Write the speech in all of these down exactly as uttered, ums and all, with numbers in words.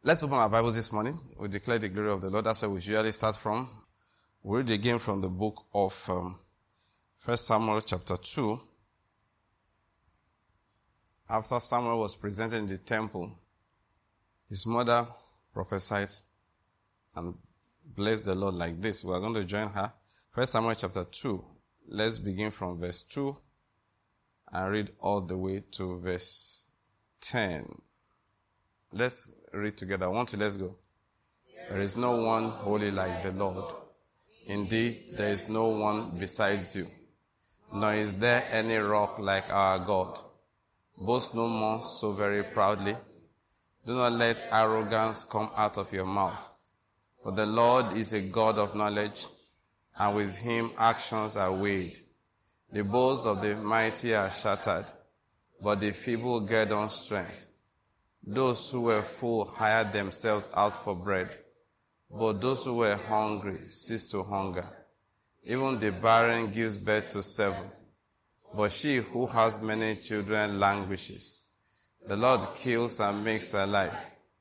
Let's open our Bibles this morning. We declare the glory of the Lord. That's where we usually start from. We read again from the book of um, First Samuel chapter two. After Samuel was presented in the temple, his mother prophesied and blessed the Lord like this. We are going to join her. First Samuel chapter two. Let's begin from verse two and read all the way to verse ten. Let's read together. One, two, let's go. There is no one holy like the Lord. Indeed, there is no one besides you. Nor is there any rock like our God. Boast no more so very proudly. Do not let arrogance come out of your mouth. For the Lord is a God of knowledge, and with him actions are weighed. The bows of the mighty are shattered, but the feeble get on strength. Those who were full hired themselves out for bread, but those who were hungry cease to hunger. Even the barren gives birth to seven, but she who has many children languishes. The Lord kills and makes alive.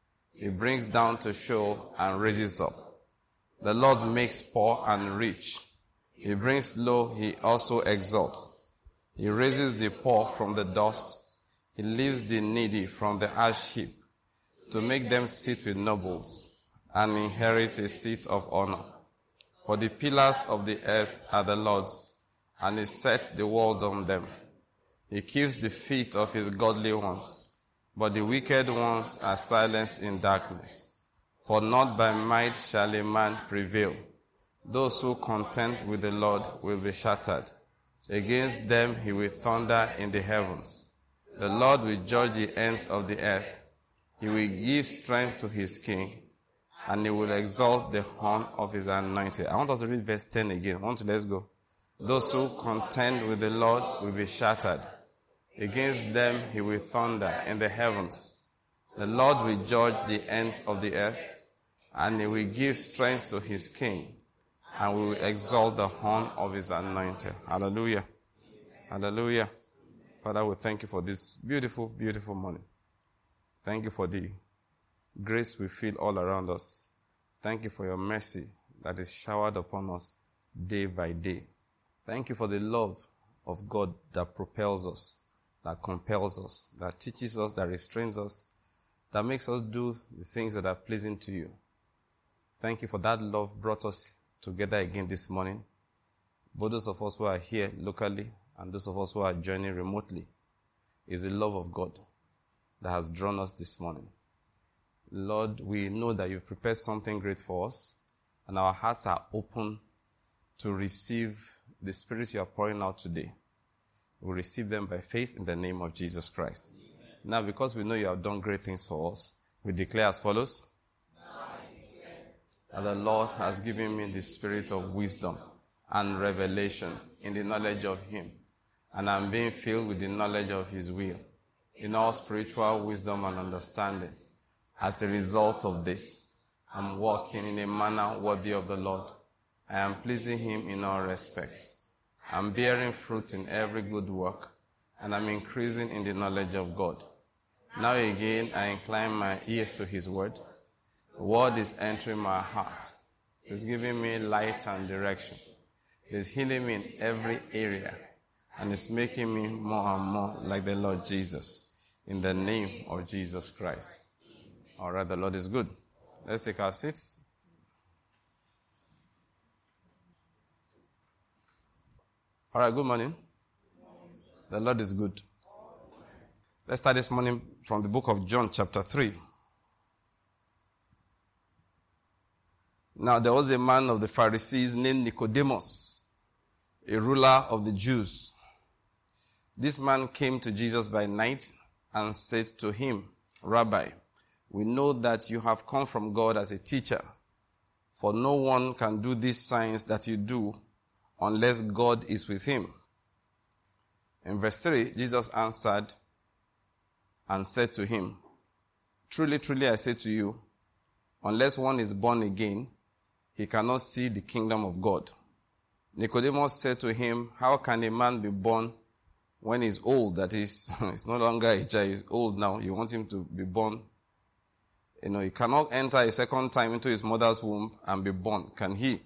He brings down to Sheol and raises up. The Lord makes poor and rich. He brings low, he also exalts. He raises the poor from the dust. He lifts the needy from the ash heap to make them sit with nobles and inherit a seat of honor. For the pillars of the earth are the Lord's, and he sets the world on them. He keeps the feet of his godly ones, but the wicked ones are silenced in darkness. For not by might shall a man prevail. Those who contend with the Lord will be shattered. Against them he will thunder in the heavens. The Lord will judge the ends of the earth. He will give strength to his king, and he will exalt the horn of his anointed. I want us to read verse ten again. I want to, let's go. Those who contend with the Lord will be shattered. Against them he will thunder in the heavens. The Lord will judge the ends of the earth, and he will give strength to his king, and we will exalt the horn of his anointed. Hallelujah. Hallelujah. Father, we thank you for this beautiful, beautiful morning. Thank you for the grace we feel all around us. Thank you for your mercy that is showered upon us day by day. Thank you for the love of God that propels us, that compels us, that teaches us, that restrains us, that makes us do the things that are pleasing to you. Thank you for that love brought us together again this morning. Both those of us who are here locally and those of us who are joining remotely, is the love of God that has drawn us this morning. Lord, we know that you've prepared something great for us, and our hearts are open to receive the Spirit you are pouring out today. We receive them by faith in the name of Jesus Christ. Amen. Now, because we know you have done great things for us, we declare as follows. That the Lord has given me the spirit of wisdom and revelation in the knowledge of him, and I'm being filled with the knowledge of his will, in all spiritual wisdom and understanding. As a result of this, I'm walking in a manner worthy of the Lord. I am pleasing him in all respects. I'm bearing fruit in every good work, and I'm increasing in the knowledge of God. Now again, I incline my ears to his word. The word is entering my heart. It's giving me light and direction. It's healing me in every area, and it's making me more and more like the Lord Jesus, in the name of Jesus Christ. All right, the Lord is good. Let's take our seats. All right, good morning. The Lord is good. Let's start this morning from the book of John chapter three. Now there was a man of the Pharisees named Nicodemus, a ruler of the Jews. This man came to Jesus by night and said to him, Rabbi, we know that you have come from God as a teacher, for no one can do these signs that you do unless God is with him. In verse three, Jesus answered and said to him, Truly, truly, I say to you, unless one is born again, he cannot see the kingdom of God. Nicodemus said to him, How can a man be born when he's old? That is, he's no longer a child, he's old now. You want him to be born You know, he cannot enter a second time into his mother's womb and be born. Can he?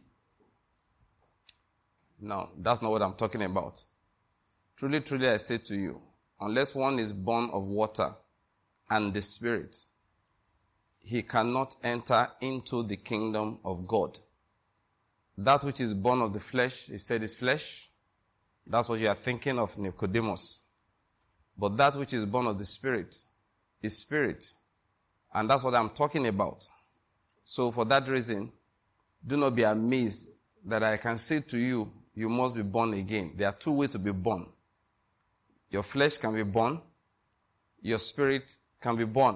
No, that's not what I'm talking about. Truly, truly, I say to you, unless one is born of water and the Spirit, he cannot enter into the kingdom of God. That which is born of the flesh, he said, is flesh. That's what you are thinking of, Nicodemus. But that which is born of the Spirit is spirit. And that's what I'm talking about. So for that reason, do not be amazed that I can say to you, you must be born again. There are two ways to be born. Your flesh can be born. Your spirit can be born.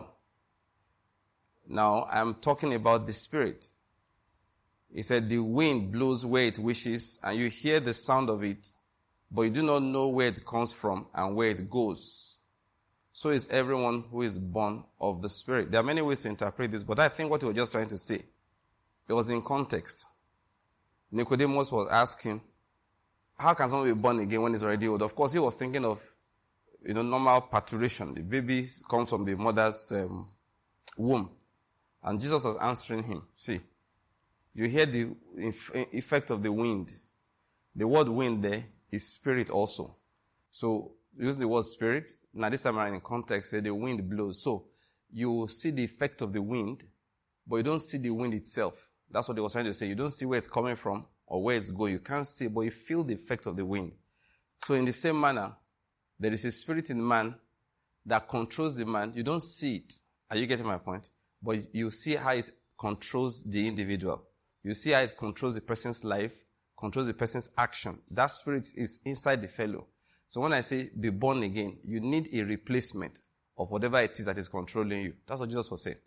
Now, I'm talking about the Spirit. He said, the wind blows where it wishes, and you hear the sound of it, but you do not know where it comes from and where it goes. So is everyone who is born of the Spirit. There are many ways to interpret this, but I think what he was just trying to say, it was in context. Nicodemus was asking, how can someone be born again when he's already old? Of course, he was thinking of, you know, normal parturition. The baby comes from the mother's um, womb. And Jesus was answering him. See, you hear the effect of the wind. The word wind there is spirit also. So, use the word spirit. Now this time around in context, say the wind blows. So, you see the effect of the wind, but you don't see the wind itself. That's what he was trying to say. You don't see where it's coming from or where it's going. You can't see, but you feel the effect of the wind. So, in the same manner, there is a spirit in man that controls the man. You don't see it. Are you getting my point? But you see how it controls the individual. You see how it controls the person's life, controls the person's action. That spirit is inside the fellow. So when I say be born again, you need a replacement of whatever it is that is controlling you. That's what Jesus was saying.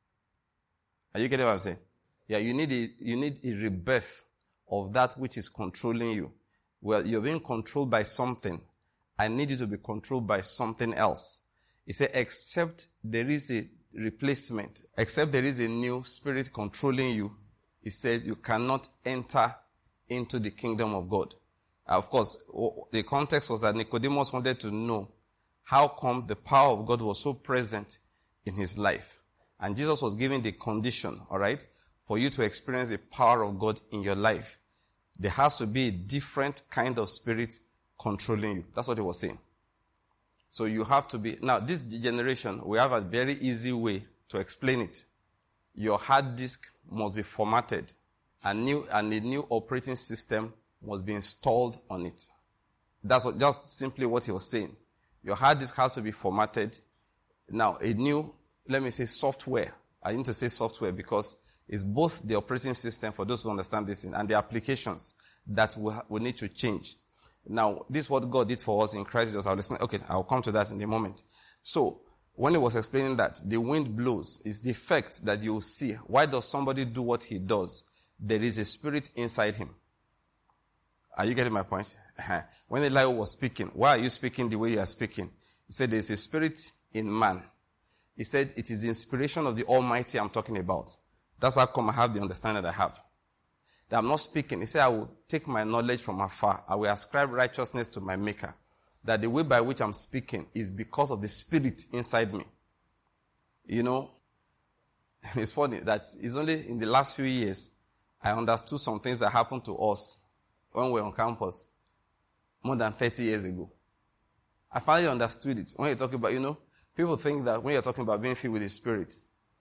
Are you getting what I'm saying? Yeah, you need a, you need a rebirth of that which is controlling you. Well, you're being controlled by something. I need you to be controlled by something else. He said, except there is a replacement, except there is a new spirit controlling you, he says you cannot enter into the kingdom of God. Uh, of course, the context was that Nicodemus wanted to know how come the power of God was so present in his life. And Jesus was giving the condition, all right, for you to experience the power of God in your life. There has to be a different kind of spirit controlling you. That's what he was saying. So you have to be... Now, this generation, we have a very easy way to explain it. Your hard disk must be formatted, and, new, and a new operating system must be installed on it. That's what, just simply what he was saying. Your hard disk has to be formatted. Now, a new, let me say software. I need to say software because it's both the operating system, for those who understand this, and the applications that we, we need to change. Now, this is what God did for us in Christ Jesus. I'll explain. Okay, I'll come to that in a moment. So, when he was explaining that the wind blows, is the effect that you see. Why does somebody do what he does? There is a spirit inside him. Are you getting my point? When Elijah was speaking, why are you speaking the way you are speaking? He said there is a spirit in man. He said it is the inspiration of the Almighty I'm talking about. That's how come I have the understanding that I have. That I'm not speaking. He said, I will take my knowledge from afar. I will ascribe righteousness to my Maker. That the way by which I'm speaking is because of the spirit inside me. You know, it's funny that it's only in the last few years I understood some things that happened to us when we were on campus more than thirty years ago. I finally understood it. When you're talking about, you know, people think that when you're talking about being filled with the Spirit,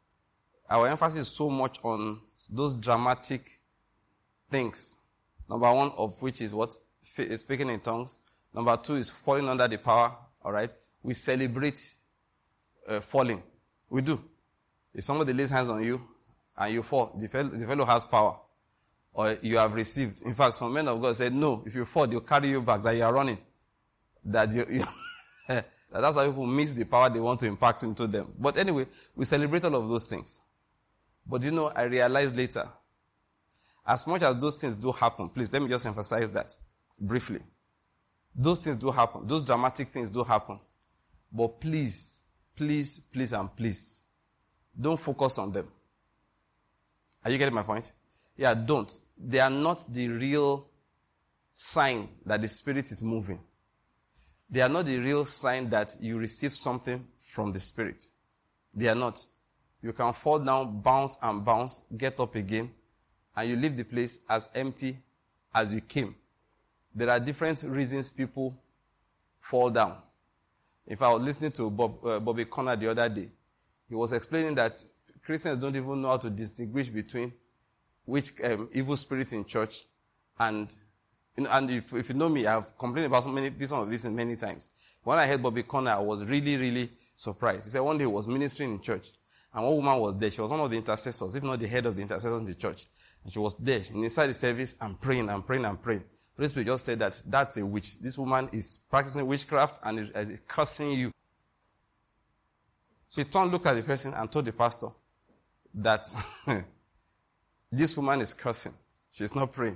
our emphasis is so much on those dramatic things. Number one of which is what? Speaking in tongues. Number two is falling under the power, all right? We celebrate uh, falling. We do. If somebody lays hands on you and you fall, the fellow, the fellow has power. Or you have received. In fact, some men of God said, no, if you fall, they'll carry you back, that you are running. That you, you that's why people miss the power they want to impact into them. But anyway, we celebrate all of those things. But you know, I realized later, as much as those things do happen, please, let me just emphasize that briefly. Those things do happen. Those dramatic things do happen. But please, please, please, and please, don't focus on them. Are you getting my point? Yeah, don't. They are not the real sign that the Spirit is moving. They are not the real sign that you receive something from the Spirit. They are not. You can fall down, bounce and bounce, get up again, and you leave the place as empty as you came. There are different reasons people fall down. If I was listening to Bob, uh, Bobby Conner the other day, he was explaining that Christians don't even know how to distinguish between which um, evil spirits in church and you know, and if, if you know me, I've complained about so many this one of this many times. When I heard Bobby Conner, I was really, really surprised. He said one day he was ministering in church, and one woman was there. She was one of the intercessors, if not the head of the intercessors in the church. And she was there, and inside the service, and praying and praying and praying. The Holy Spirit just said that that's a witch. This woman is practicing witchcraft and is, is cursing you. So he turned, looked at the person, and told the pastor that this woman is cursing. She's not praying.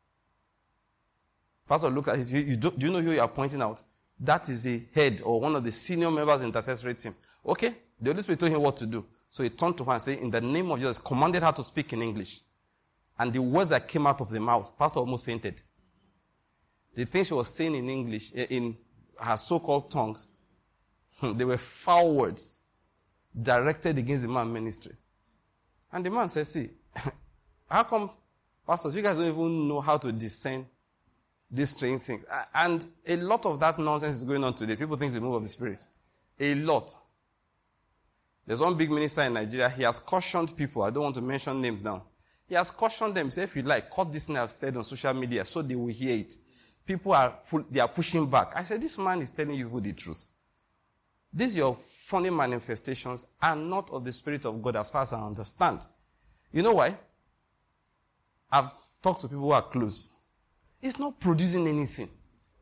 Pastor looked at it. You, you do, do you know who you are pointing out? That is the head or one of the senior members of the intercessory team. Okay? The Holy Spirit told him what to do. So he turned to her and said, in the name of Jesus, commanded her to speak in English. And the words that came out of the mouth, Pastor almost fainted. The things she was saying in English, in her so-called tongues, they were foul words directed against the man's ministry. And the man said, see, how come, pastors, you guys don't even know how to discern these strange things? And a lot of that nonsense is going on today. People think it's the move of the Spirit. A lot. There's one big minister in Nigeria. He has cautioned people. I don't want to mention names now. He has cautioned them. He said, if you like, cut this thing I've said on social media so they will hear it. People are, they are pushing back. I said, this man is telling you the truth. These your funny manifestations are not of the Spirit of God as far as I understand. You know why? I've talked to people who are close. It's not producing anything.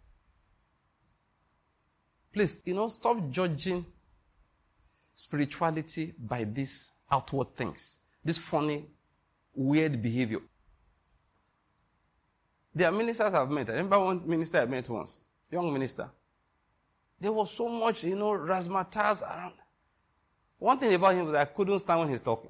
Please, you know, stop judging spirituality by these outward things. This funny, weird behavior. There are ministers I've met. I remember one minister I met once. Young minister. There was so much, you know, razzmatazz around. One thing about him was I couldn't stand when he's talking.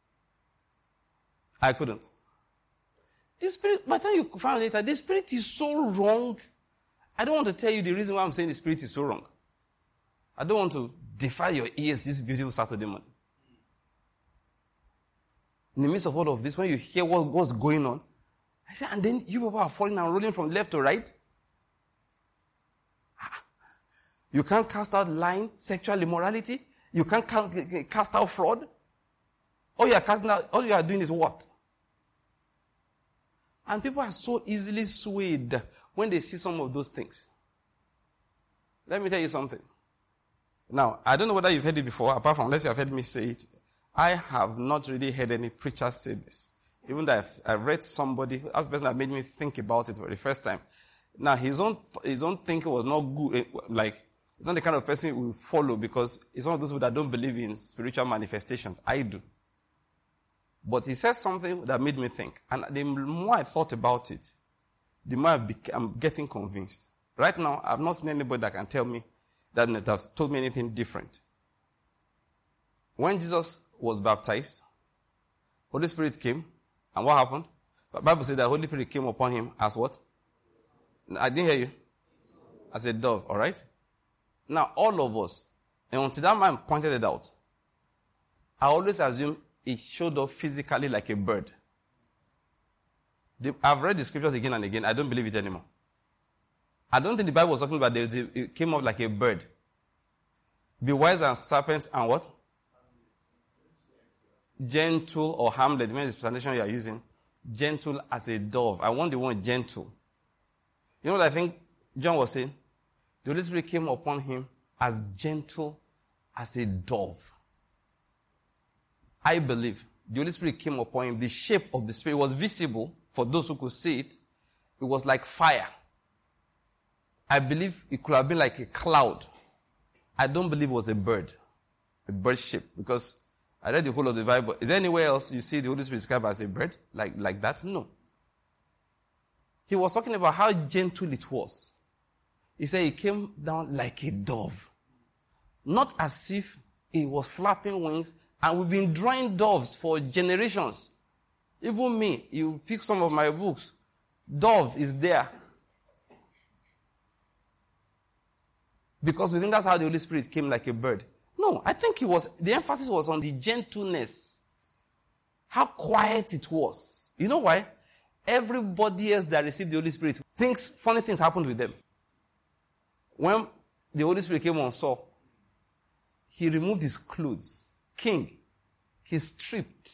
I couldn't. The spirit, by the time you find out later, the spirit is so wrong. I don't want to tell you the reason why I'm saying the spirit is so wrong. I don't want to defy your ears this beautiful Saturday morning. In the midst of all of this, when you hear what, what's going on, I say, and then you people are falling and rolling from left to right. You can't cast out lying, sexual immorality. You can't cast out fraud. All you are casting out, all you are doing is what? And people are so easily swayed when they see some of those things. Let me tell you something. Now, I don't know whether you've heard it before, apart from unless you have heard me say it. I have not really heard any preacher say this. Even though I've, I read somebody, that's the person that made me think about it for the first time. Now, his own his own thinking was not good. Like, he's not the kind of person who will follow because he's one of those people that don't believe in spiritual manifestations. I do. But he said something that made me think. And the more I thought about it, the more I'm getting convinced. Right now, I've not seen anybody that can tell me that has told me anything different. When Jesus was baptized, Holy Spirit came, and what happened? The Bible said that Holy Spirit came upon him as what? I didn't hear you. As a dove, all right? Now, all of us, and until that man pointed it out, I always assume it showed up physically like a bird. The, I've read the scriptures again and again. I don't believe it anymore. I don't think the Bible was talking about it. It came up like a bird. Be wise as serpents and what? Gentle or harmless. Depending on the presentation you are using. Gentle as a dove. I want the one gentle. You know what I think John was saying? The Holy Spirit came upon him as gentle as a dove. I believe the Holy Spirit came upon him. The shape of the Spirit was visible for those who could see it. It was like fire. I believe it could have been like a cloud. I don't believe it was a bird. A bird shape. Because I read the whole of the Bible. Is there anywhere else you see the Holy Spirit described as a bird? Like, like that? No. He was talking about how gentle it was. He said it came down like a dove. Not as if it was flapping wings. And we've been drawing doves for generations. Even me, you pick some of my books. Dove is there. Because we think that's how the Holy Spirit came like a bird. No, I think it was, the emphasis was on the gentleness. How quiet it was. You know why? Everybody else that received the Holy Spirit, things, funny things happened with them. When the Holy Spirit came on Saul, he removed his clothes. King, he stripped.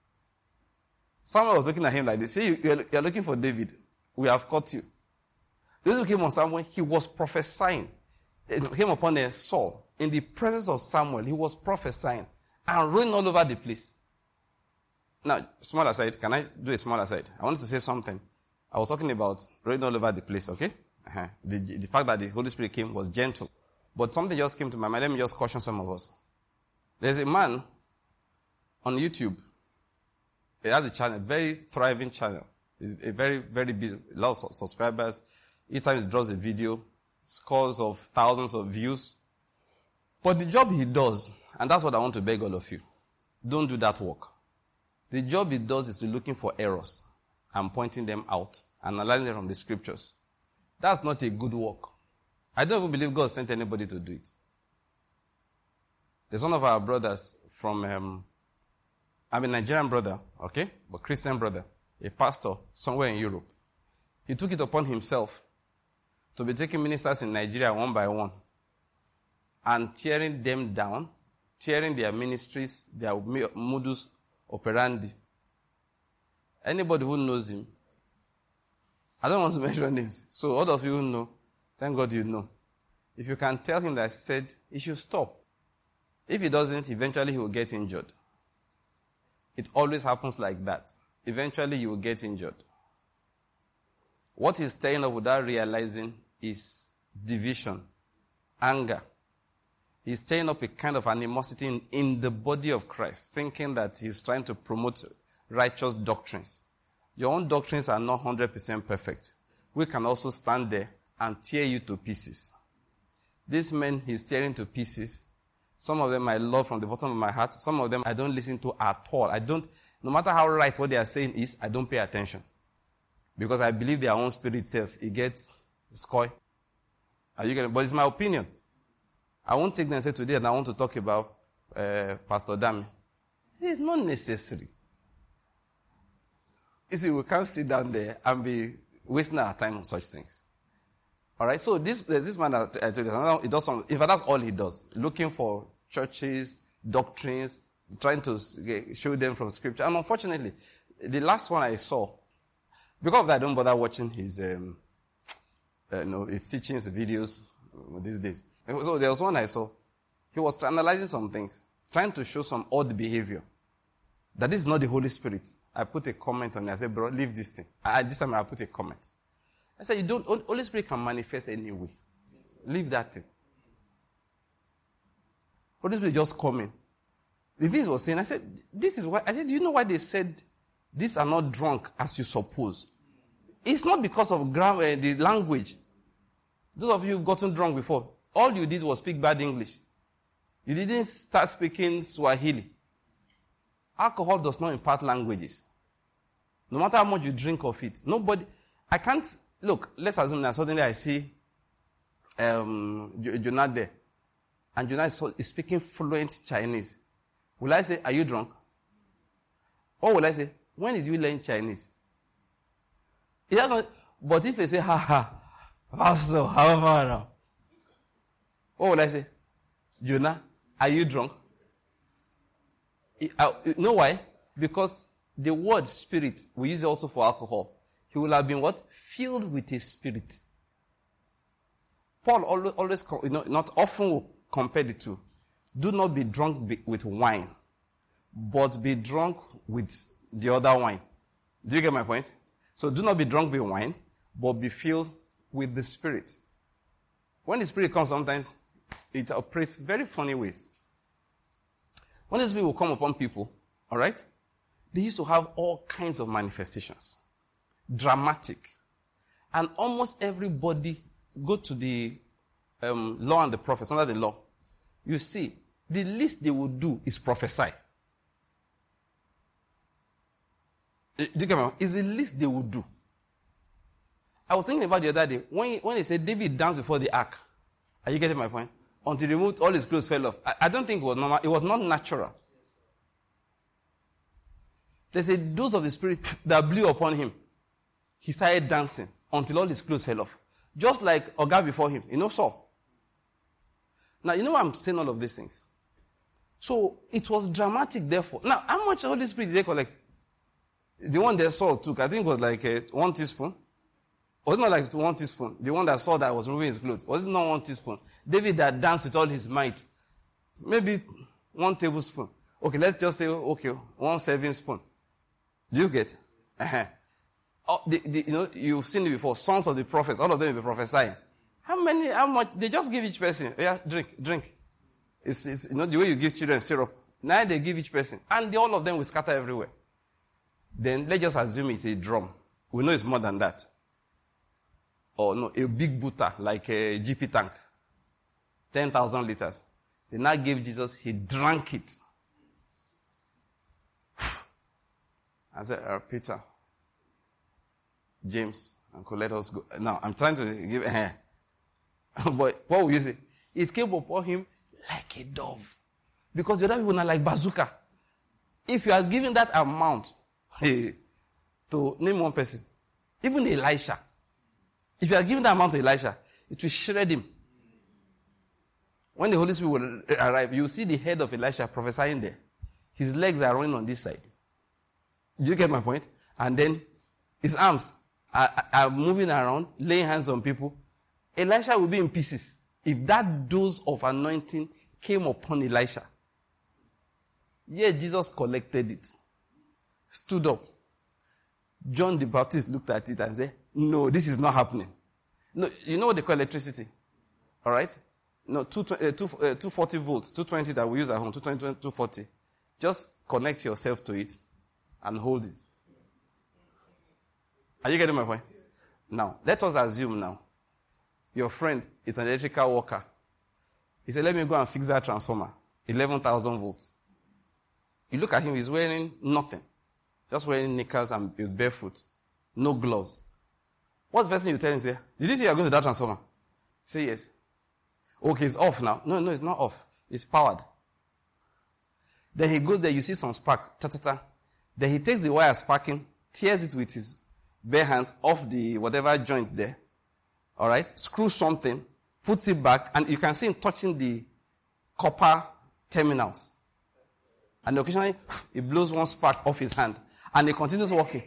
Someone was looking at him like this. See, you're, you're looking for David. We have caught you. The Holy Spirit came on Samuel. He was prophesying. It came upon a Saul. In the presence of Samuel, he was prophesying and rolling all over the place. Now, small aside, can I do a small aside? I wanted to say something. I was talking about rolling all over the place, okay? Uh-huh. The, the fact that the Holy Spirit came was gentle. But something just came to my mind. Let me just caution some of us. There's a man on YouTube. He has a channel, a very thriving channel. A very, very busy, a lot of subscribers. Each time he draws a video, scores of thousands of views. But the job he does, and that's what I want to beg all of you, don't do that work. The job he does is to looking for errors and pointing them out, analyzing them from the scriptures. That's not a good work. I don't even believe God sent anybody to do it. There's one of our brothers from, um, I'm a Nigerian brother, okay, but Christian brother, a pastor somewhere in Europe. He took it upon himself to be taking ministers in Nigeria one by one and tearing them down, tearing their ministries, their modus operandi. Anybody who knows him, I don't want to mention names, so all of you who know, thank God you know. If you can tell him that I said he should stop. If he doesn't, eventually he will get injured. It always happens like that. Eventually you will get injured. What he's stirring up without realizing is division, anger. He's stirring up a kind of animosity in, in the body of Christ, thinking that he's trying to promote righteous doctrines. Your own doctrines are not one hundred percent perfect. We can also stand there and tear you to pieces. These men he's tearing to pieces. Some of them I love from the bottom of my heart. Some of them I don't listen to at all. I don't, no matter how right what they are saying is, I don't pay attention. Because I believe their own spirit itself, it gets scoy. Are you getting? But it's my opinion. I won't take them and say today and I want to talk about uh, Pastor Dami. It's not necessary. You see, we can't sit down there and be wasting our time on such things. All right, so this, there's this man that I told you, he does some, in fact, that's all he does. Looking for churches, doctrines, trying to show them from scripture. And unfortunately, the last one I saw, because of that, I don't bother watching his, um, uh, no, his teachings, videos these days. So there was one I saw. He was analyzing some things, trying to show some odd behavior. That this is not the Holy Spirit. I put a comment on it. I said, bro, leave this thing. I, this time I put a comment. I said, you don't, Holy Spirit can manifest anyway. Leave that thing. Holy Spirit just coming. The things was saying, I said, this is why, I said, do you know why they said these are not drunk as you suppose? It's not because of grammar, uh, the language. Those of you who've gotten drunk before, all you did was speak bad English. You didn't start speaking Swahili. Alcohol does not impart languages. No matter how much you drink of it. Nobody, I can't, look, let's assume that suddenly I see um, Jonah there. And Jonah is, is speaking fluent Chinese. Will I say, are you drunk? Or will I say, when did you learn Chinese? It doesn't, but if they say, ha ha, Pastor, how far now? What will I say? Jonah, are you drunk? You know why? Because the word spirit, we use it also for alcohol. He will have been what? Filled with a spirit. Paul always, always you know, not often compared the two. Do not be drunk with wine, but be drunk with the other wine. Do you get my point? So do not be drunk with wine, but be filled with the Spirit. When the Spirit comes, sometimes it operates very funny ways. When the Spirit will come upon people, all right, they used to have all kinds of manifestations. Dramatic. And almost everybody go to the um, law and the prophets, under the law. You see, the least they would do is prophesy. Do you get me? It's the least they would do. I was thinking about the other day, when, when they said David danced before the ark. Are you getting my point? until he removed all his clothes fell off. I, I don't think it was normal. It was not natural. There's a dose of the Spirit that blew upon him. He started dancing until all his clothes fell off. Just like Oga before him. You know Saul. Now, you know why I'm saying all of these things? So, it was dramatic, therefore. Now, how much Holy Spirit did they collect? The one that Saul took, I think it was like uh, one teaspoon. Was it not like one teaspoon? The one that Saul that was removing his clothes. Was it not one teaspoon? David that danced with all his might. Maybe one tablespoon. Okay, let's just say, okay, one serving spoon. Do you get? Uh-huh. Oh, the, the, you know, you've seen it before. Sons of the prophets, all of them will be prophesying. How many, how much? They just give each person. Yeah, drink, drink. It's, it's, you know, the way you give children syrup. Now they give each person. And they, all of them will scatter everywhere. Then let's just assume it's a drum. We know it's more than that. Or no, a big butter, like a G P tank. ten thousand liters. They now gave Jesus, he drank it. I said, uh, Peter, James, Uncle, let us go. Now, I'm trying to give a hand. But what will you say? It came upon him like a dove. Because the other people are like bazooka. If you are giving that amount hey, to name one person, even Elisha, if you are giving that amount to Elisha, it will shred him. When the Holy Spirit will arrive, you will see the head of Elisha prophesying there. His legs are running on this side. Do you get my point? And then his arms are, are moving around, laying hands on people. Elisha will be in pieces. If that dose of anointing came upon Elisha, yet Jesus collected it, stood up. John the Baptist looked at it and said, no, this is not happening. No, you know what they call electricity? All right? No, two, uh, two, uh, two forty volts, two twenty that we use at home, two twenty, two forty. Just connect yourself to it and hold it. Are you getting my point? Now, let us assume now, your friend is an electrical worker. He said, let me go and fix that transformer. eleven thousand volts. You look at him, he's wearing nothing. Just wearing knickers and he's barefoot. No gloves. What's the first thing you tell him? Say, did you say you're going to that transformer? Say yes. Okay, it's off now. No, no, it's not off. It's powered. Then he goes there, you see some spark. Ta-ta-ta. Then he takes the wire sparking, tears it with his bare hands off the whatever joint there. All right? Screws something, puts it back, and you can see him touching the copper terminals. And occasionally, he blows one spark off his hand. And he continues working.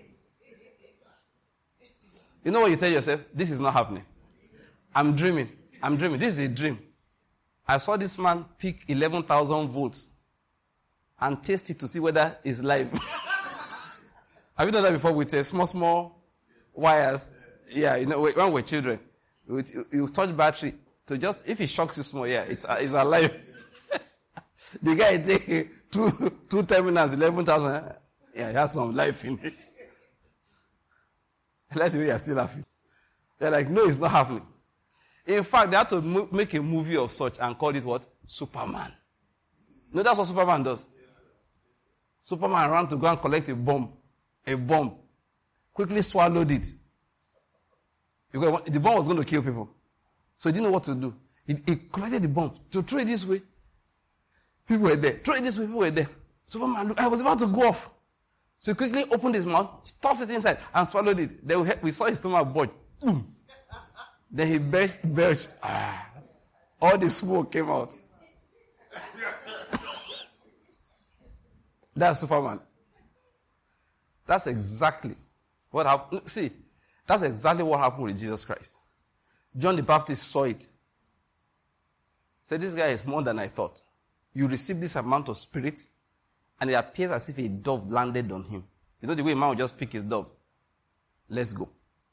You know what you tell yourself? This is not happening. I'm dreaming. I'm dreaming. This is a dream. I saw this man pick eleven thousand volts and test it to see whether it's live. Have you done that before with uh, small, small wires? Yeah, you know, when we're children, you, you touch battery to just, if it shocks you small, yeah, it's, uh, it's alive. The guy take two, two terminals, eleven thousand. Yeah, he has some life in it. I like the way you're still laughing. They're like, no, it's not happening. In fact, they had to mo- make a movie of such and call it what? Superman. No, that's what Superman does. Superman ran to go and collect a bomb. A bomb. Quickly swallowed it. Because the bomb was going to kill people. So he didn't know what to do. He, he collected the bomb to throw it this way. People were there. Throw it this way, people were there. Superman, look, I was about to go off. So he quickly opened his mouth, stuffed it inside, and swallowed it. Then we, we saw his stomach bulge. Boom. Then he belched, belched. Ah. All the smoke came out. That's Superman. That's exactly what happened. See, that's exactly what happened with Jesus Christ. John the Baptist saw it. Said, this guy is more than I thought. You receive this amount of spirit, and it appears as if a dove landed on him. You know the way a man would just pick his dove. Let's go.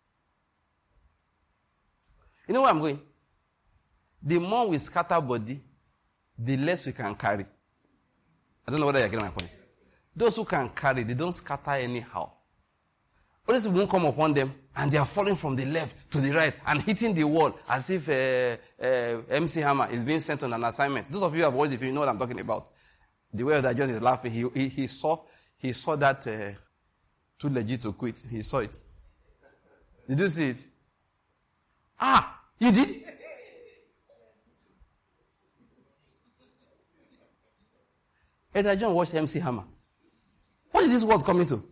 You know where I'm going? The more we scatter body, the less we can carry. I don't know whether you're getting my point. Those who can carry, they don't scatter anyhow. Others won't come upon them, and they are falling from the left to the right and hitting the wall as if uh, uh, M C Hammer is being sent on an assignment. Those of you who have watched, if you know what I'm talking about, the way that John is laughing, he, he, he saw he saw that uh, too legit to quit. He saw it. Did you see it? Ah, you did? Elder John watched M C Hammer. What is this world coming to?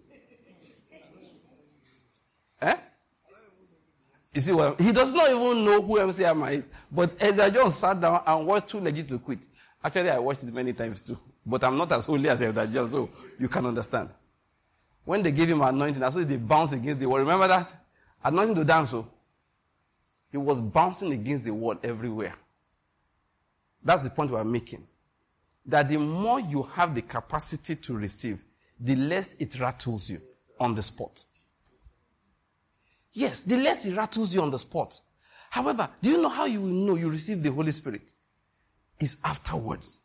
Eh? You see what? He does not even know who M C Hammer is. But Elder John sat down and watched Too Legit to Quit. Actually, I watched it many times too. But I'm not as holy as Elder John, so you can understand. When they gave him anointing, I saw they bounced against the wall. Remember that? Anointing to dance, so he was bouncing against the wall everywhere. That's the point we're making. That the more you have the capacity to receive, the less it rattles you on the spot. Yes, the less it rattles you on the spot. However, do you know how you will know you receive the Holy Spirit? It's afterwards.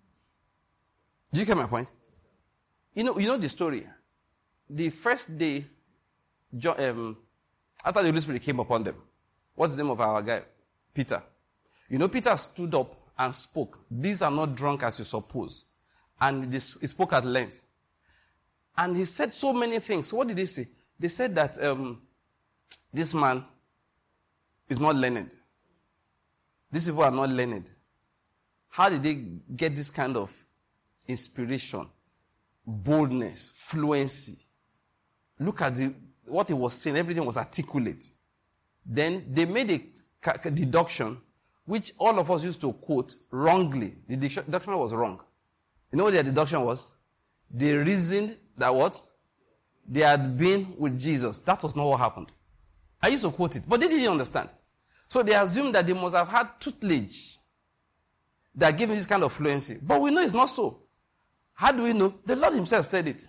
Do you get my point? You know, you know the story. The first day, John, um, after the Holy Spirit came upon them, what's the name of our guy? Peter. You know, Peter stood up and spoke. These are not drunk as you suppose. And this, he spoke at length. And he said so many things. So what did they say? They said that um, this man is not learned. These people are not learned. How did they get this kind of inspiration, boldness, fluency? Look at the, what he was saying. Everything was articulate. Then they made a, a deduction, which all of us used to quote wrongly. The deduction was wrong. You know what their deduction was? They reasoned that what? They had been with Jesus. That was not what happened. I used to quote it, but they didn't understand. So they assumed that they must have had tutelage that gave him this kind of fluency. But we know it's not so. How do we know? The Lord himself said it.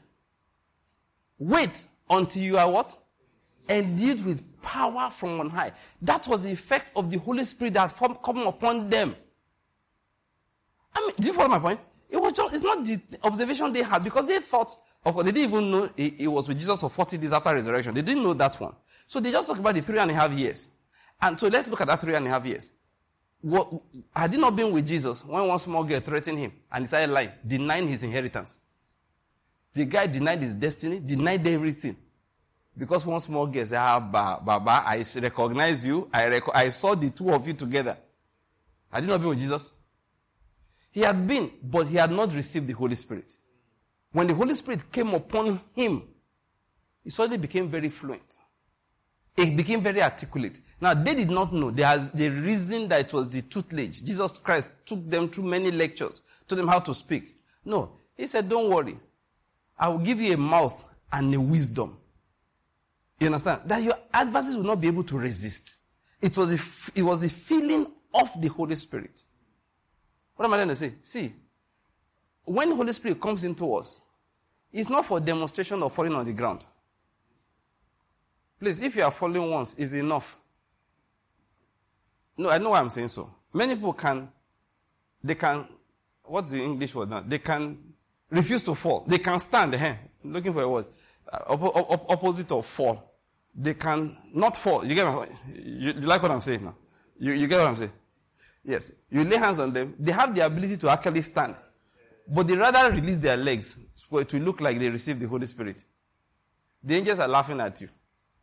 Wait until you are what? Endued with power from on high. That was the effect of the Holy Spirit that had come upon them. I mean, do you follow my point? It was just, it's not the observation they had, because they thought, of course, they didn't even know he, he was with Jesus for forty days after resurrection. They didn't know that one. So they just talked about the three and a half years. And so let's look at that three and a half years. What, had he not been with Jesus when one small girl threatened him and he started lying, denying his inheritance? The guy denied his destiny, denied everything. Because one small girl said, ah, Baba, I recognize you. I, rec- I saw the two of you together. Had he not been with Jesus? He had been, but he had not received the Holy Spirit. When the Holy Spirit came upon him, he suddenly became very fluent. It became very articulate. Now, they did not know. They, has, they reasoned that it was the tutelage. Jesus Christ took them through many lectures, told them how to speak. No. He said, don't worry. I will give you a mouth and a wisdom. You understand? That your adversaries will not be able to resist. It was a, it was a feeling of the Holy Spirit. What am I going to say? See, when the Holy Spirit comes into us, it's not for demonstration of falling on the ground. Please, if you are falling once, it's enough. No, I know why I'm saying so. Many people can, they can, what's the English word now? They can refuse to fall. They can stand, eh? Looking for a word. Uh, op- op- opposite of fall. They can not fall. You get my, you, you like what I'm saying now? You, you get what I'm saying? Yes. You lay hands on them. They have the ability to actually stand. But they rather release their legs so it will look like they received the Holy Spirit. The angels are laughing at you.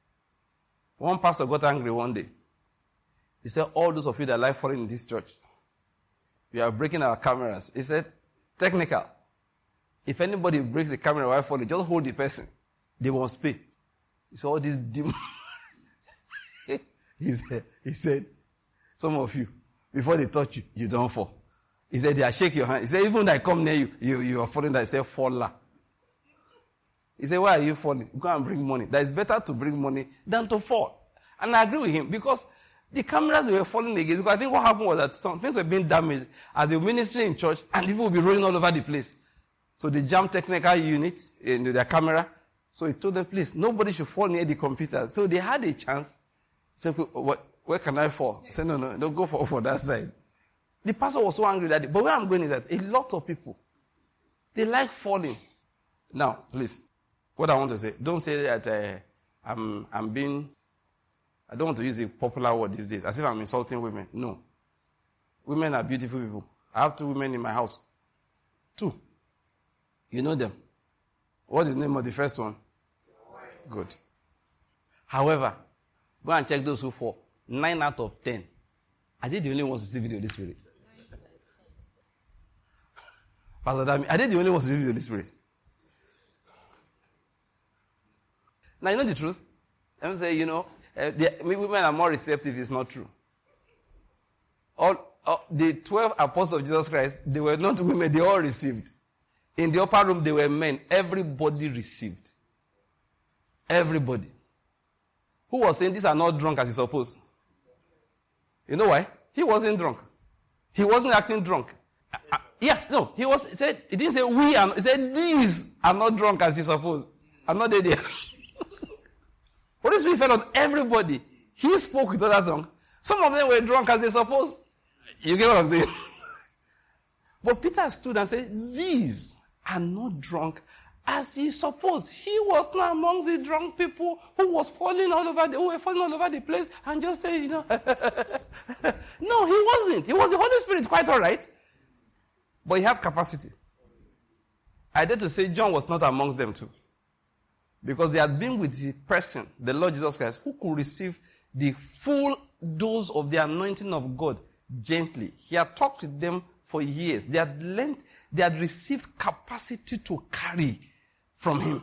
One pastor got angry one day. He said, all those of you that like falling in this church, we are breaking our cameras. He said, technical. If anybody breaks the camera while falling, just hold the person. They won't pay. He said, all these demons. he, said, he said, some of you, before they touch you, you don't fall. He said, they are shake your hand. He said, even when I come near you, you, you are falling. I said, faller. He said, why are you falling? Go and bring money. That is better to bring money than to fall. And I agree with him, because the cameras were falling again. Because I think what happened was that some things were being damaged as they were ministering in church, and people would be rolling all over the place. So they jammed technical units into their camera. So he told them, please, nobody should fall near the computer. So they had a chance. He said, where can I fall? He said, no, no, don't go for, for that side. The pastor was so angry that day. But where I'm going is that a lot of people, they like falling. Now, please, what I want to say, don't say that uh, I'm, I'm being, I don't want to use a popular word these days, as if I'm insulting women. No. Women are beautiful people. I have two women in my house. Two. You know them. What is the name of the first one? Good. However, go and check those who fall. Nine out of ten. Are they the only ones to see video of the Spirit? Pastor Dami, are they the only ones who receive the Holy Spirit? Now, you know the truth? Let me say, you know, uh, the, women are more receptive. It's not true. All, all the twelve apostles of Jesus Christ, they were not women. They all received. In the upper room, they were men. Everybody received. Everybody. Who was saying these are not drunk as you suppose? You know why? He wasn't drunk. He wasn't acting drunk. Uh, uh, yeah, no, he was. He said he didn't say we are. He said these are not drunk as you suppose. I'm not there. Holy Spirit fell on everybody. He spoke with other tongue. Some of them were drunk as they suppose. You get what I'm saying? But Peter stood and said, these are not drunk as he supposed. He was not amongst the drunk people who was falling all over the, who were falling all over the place and just say, you know. No, he wasn't. He was the Holy Spirit, quite all right. But he had capacity. I dare to say John was not amongst them too. Because they had been with the person, the Lord Jesus Christ, who could receive the full dose of the anointing of God gently. He had talked with them for years. They had learned, they had received capacity to carry from him.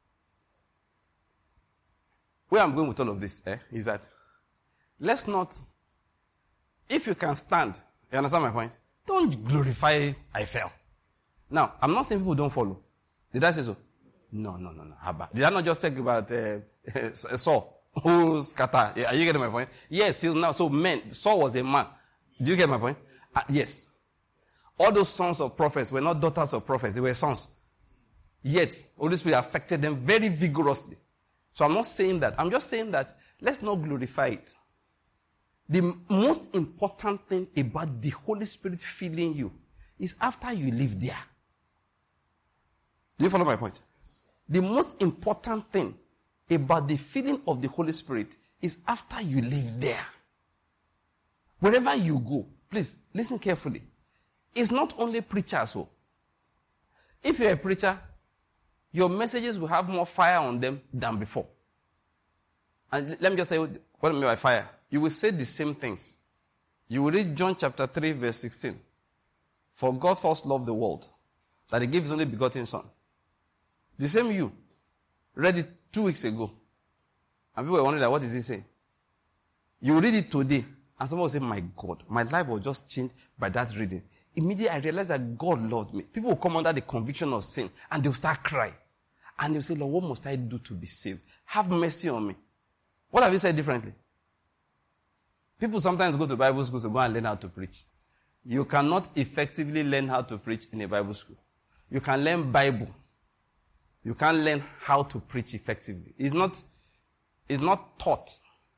Where I'm going with all of this eh, is that let's not, if you can stand, you understand my point? Don't glorify I fell. Now, I'm not saying people don't follow. Did I say so? No, no, no, no. Abba. Did I not just talk about uh, Saul? Who's scatter? Are you getting my point? Yes, till now. So men, Saul was a man. Do you get my point? Uh, yes. All those sons of prophets were not daughters of prophets. They were sons. Yet, Holy Spirit affected them very vigorously. So I'm not saying that. I'm just saying that let's not glorify it. The most important thing about the Holy Spirit filling you is after you live there. Do you follow my point? The most important thing about the filling of the Holy Spirit is after you live there. Wherever you go, please listen carefully. It's not only preachers. So, if you're a preacher, your messages will have more fire on them than before. And let me just tell you what I mean by fire. You will say the same things. You will read John chapter three, verse sixteen. For God first loved the world, that he gave his only begotten son. The same you read it two weeks ago. And people were wondering, like, what does he say? You read it today, and someone will say, my God, my life was just changed by that reading. Immediately I realized that God loved me. People will come under the conviction of sin, and they'll start crying. And they'll say, Lord, what must I do to be saved? Have mercy on me. What have you said differently? People sometimes go to Bible school to go and learn how to preach. You cannot effectively learn how to preach in a Bible school. You can learn Bible. You can't learn how to preach effectively. It's not, it's not taught.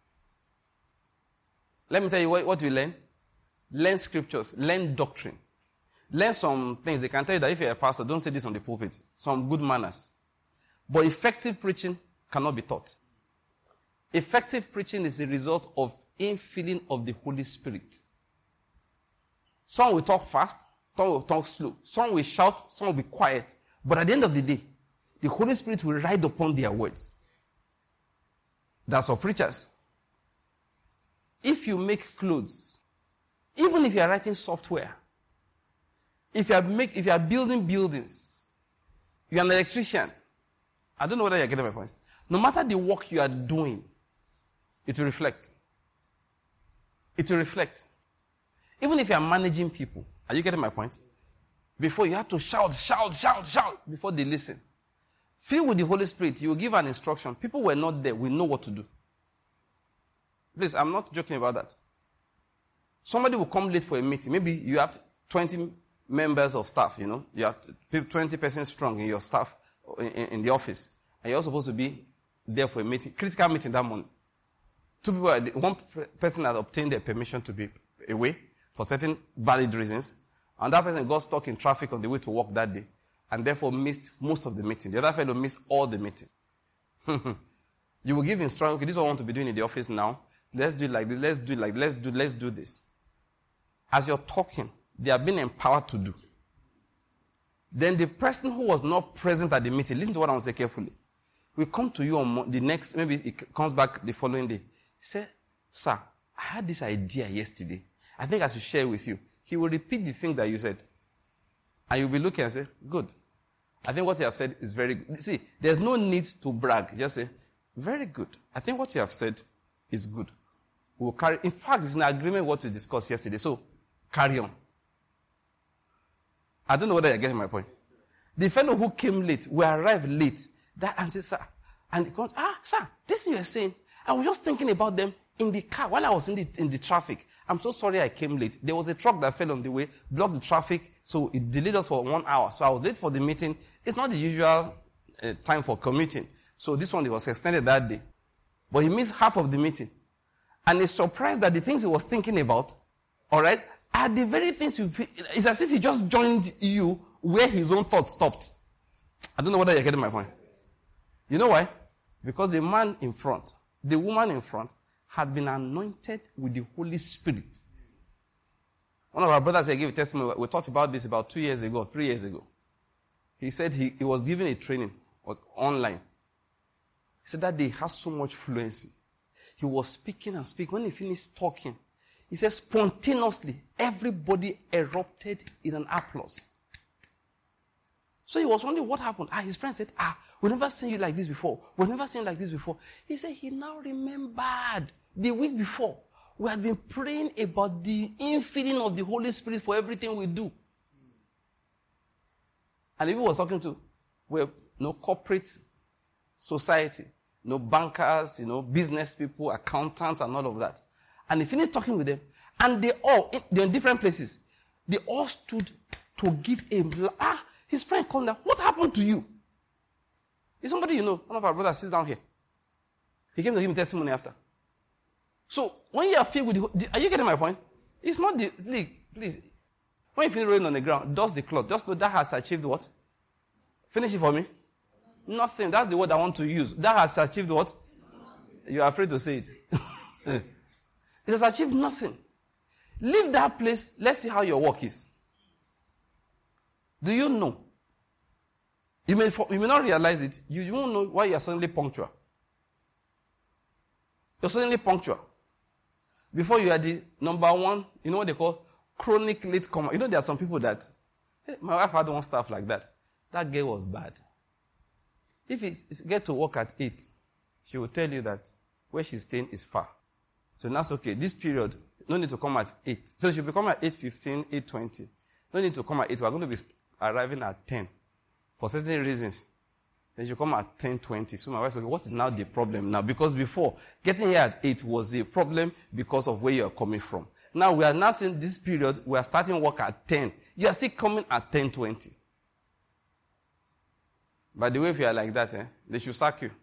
Let me tell you what, what you learn. Learn scriptures. Learn doctrine. Learn some things. They can tell you that if you're a pastor, don't say this on the pulpit. Some good manners. But effective preaching cannot be taught. Effective preaching is the result of infilling of the Holy Spirit. Some will talk fast, some will talk slow. Some will shout, some will be quiet. But at the end of the day, the Holy Spirit will ride upon their words. That's for preachers. If you make clothes, even if you are writing software, if you are make, if you are building buildings, you are an electrician. I don't know whether you're getting my point. No matter the work you are doing, it will reflect. It will reflect. Even if you are managing people, are you getting my point? Before you have to shout, shout, shout, shout before they listen. Filled with the Holy Spirit, you will give an instruction. People who are not there will know what to do. Please, I'm not joking about that. Somebody will come late for a meeting. Maybe you have twenty members of staff, you know. You have twenty persons strong in your staff, in, in the office. And you're supposed to be there for a meeting, critical meeting that morning. Two people, are, one person has obtained their permission to be away for certain valid reasons. And that person got stuck in traffic on the way to work that day. And therefore missed most of the meeting. The other fellow missed all the meeting. You will give instructions. Okay, this is what I want to be doing in the office now. Let's do it like this. Let's do it like this. Let's do, let's do this. As you're talking, they are being empowered to do. Then the person who was not present at the meeting, listen to what I want to say carefully, will come to you on the next, maybe it comes back the following day. He said, sir, I had this idea yesterday. I think I should share it with you. He will repeat the things that you said. And you'll be looking and say, good. I think what you have said is very good. See, there's no need to brag. Just say, very good. I think what you have said is good. We'll carry. In fact, it's in agreement with what we discussed yesterday. So, carry on. I don't know whether you're getting my point. The fellow who came late, will arrive late. That and says, sir. And he goes, ah, sir, this thing you're saying, I was just thinking about them in the car while I was in the in the traffic. I'm so sorry I came late. There was a truck that fell on the way, blocked the traffic, so it delayed us for one hour. So I was late for the meeting. It's not the usual uh, time for commuting. So this one, it was extended that day. But he missed half of the meeting. And he's surprised that the things he was thinking about, all right, are the very things you feel. It's as if he just joined you where his own thoughts stopped. I don't know whether you're getting my point. You know why? Because the man in front, the woman in front, had been anointed with the Holy Spirit. One of our brothers here gave a testimony. We talked about this about two years ago, three years ago. He said he, he was given a training was online. He said that day he has so much fluency. He was speaking and speaking. When he finished talking, he said spontaneously, everybody erupted in an applause. So he was wondering what happened. Ah, his friend said, ah, we've never seen you like this before. We've never seen you like this before. He said he now remembered the week before. We had been praying about the infilling of the Holy Spirit for everything we do. And he was talking to, well, no corporate society, no bankers, you know, business people, accountants, and all of that. And he finished talking with them, and they all, they're in different places. They all stood to give a, ah, his friend called down, what happened to you? Is somebody you know, one of our brothers sits down here. He came to give me testimony after. So, when you are filled with the, are you getting my point? It's not the, please, please, when you feel rolling on the ground, dust the cloth. Just know that has achieved what? Finish it for me. Nothing. That's the word I want to use. That has achieved what? You are afraid to say it. It has achieved nothing. Leave that place. Let's see how your work is. Do you know? You may, you may not realize it. You, you won't know why you are suddenly punctual. You're suddenly punctual. Before you are the number one, you know what they call chronic late comer. You know there are some people that, hey, my wife had one staff like that. That girl was bad. If you get to work at eight, she will tell you that where she's staying is far. So that's okay. This period, no need to come at eight. So she'll be coming at eight fifteen, eight twenty. No need to come at eight. We're going to be arriving at ten. For certain reasons. Then she'll come at ten twenty. So my wife said, okay, what is now the problem now? Because before, getting here at eight was the problem because of where you are coming from. Now we are now seeing this period, we are starting work at ten. You are still coming at ten twenty. By the way, if you are like that, eh, they should sack you.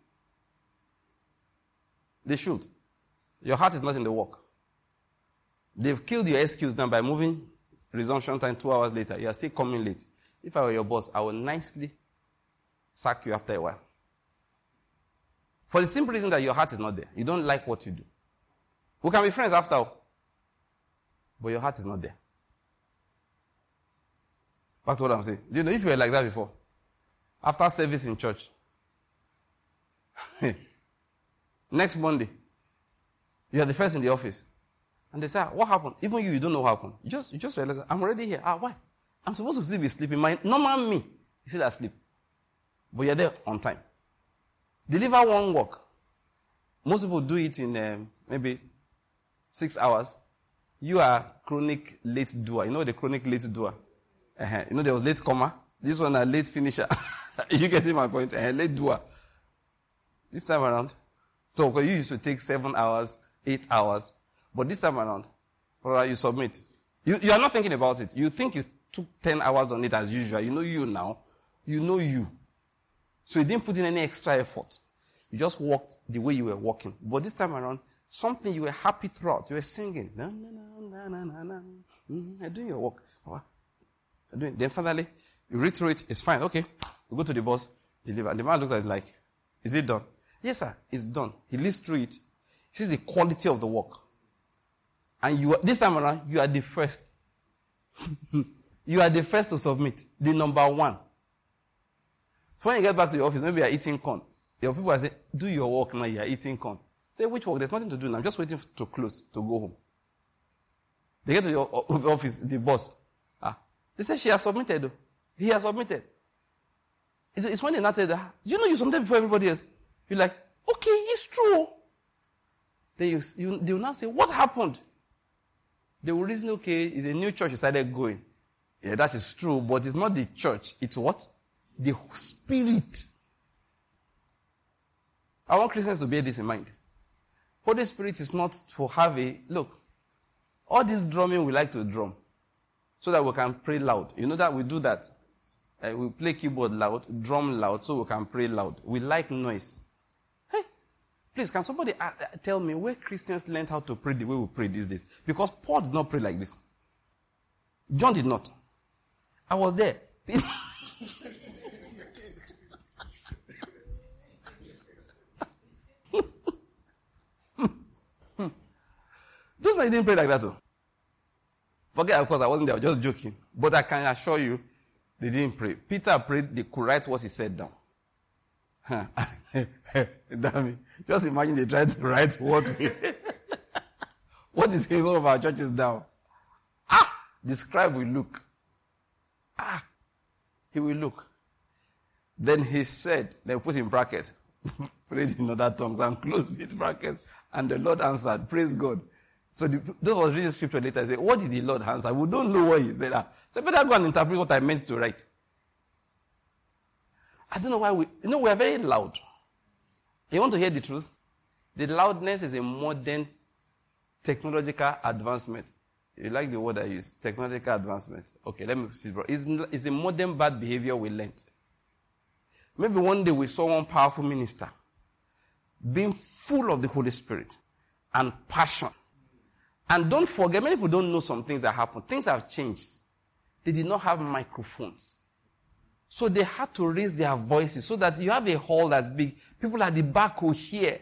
They should. Your heart is not in the work. They've killed your excuse now by moving resumption time two hours later. You are still coming late. If I were your boss, I would nicely sack you after a while. For the simple reason that your heart is not there. You don't like what you do. We can be friends after all. But your heart is not there. Back to what I'm saying. Do you know if you were like that before? After service in church. Next Monday. You are the first in the office. And they say, ah, what happened? Even you, you don't know what happened. You just, you just realize, I'm already here. Ah, why? I'm supposed to still be sleeping. My normal me is still asleep. But you're there on time. Deliver one work. Most people do it in um, maybe six hours. You are chronic late doer. You know the chronic late doer? Uh-huh. You know there was late comer. This one a late finisher. You getting my point? Uh, late doer. This time around. So you used to take seven hours, eight hours. But this time around, you submit. You, you are not thinking about it. You think you took ten hours on it as usual. You know you now. You know you. So you didn't put in any extra effort. You just walked the way you were walking. But this time around, something you were happy throughout. You were singing. Na, na, na, na, na, na. Mm, you're doing your work. You're doing. Then finally, you read through it. It's fine. Okay. You go to the boss, deliver. And the man looks at it like, is it done? Yes, sir. It's done. He lives through it. He sees the quality of the work. And you are, this time around, you are the first. You are the first to submit. The number one. So when you get back to your office, maybe you are eating corn. Your people are saying, do your work now, you are eating corn. Say, which work? There's nothing to do now. I'm just waiting to close, to go home. They get to your office, the boss. Ah, they say she has submitted though. He has submitted. It's when they not say that, you know you submitted before everybody else. You're like, okay, it's true. Then you, you, they will now say, what happened? They will reason, okay, it's a new church you started going. Yeah, that is true, but it's not the church. It's what? The Spirit. I want Christians to bear this in mind. Holy Spirit is not to have a, look, all this drumming we like to drum so that we can pray loud. You know that we do that. Uh, we play keyboard loud, drum loud, so we can pray loud. We like noise. Hey, please, can somebody uh, tell me where Christians learned how to pray the way we pray these days? Because Paul did not pray like this. John did not. I was there. Those men didn't pray like that too. Forget, of course, I wasn't there. I was just joking. But I can assure you, they didn't pray. Peter prayed, they could write what he said down. Damn it. Just imagine they tried to write what we what is in one of our churches down. Ah! The scribe will look. Ah! He will look. Then he said, they put in bracket, prayed in other tongues and closed it bracket. And the Lord answered. Praise God. So the, those was reading scripture later. I said, what did the Lord answer? We don't know what he said. Ah. So better go and interpret what I meant to write. I don't know why we, you know, we are very loud. You want to hear the truth? The loudness is a modern technological advancement. You like the word I use? Technological advancement. Okay, let me see, bro. It's, it's a modern bad behavior we learned. Maybe one day we saw one powerful minister being full of the Holy Spirit and passion. And don't forget, many people don't know some things that happen. Things have changed. They did not have microphones. So they had to raise their voices so that you have a hall that's big. People at the back will hear.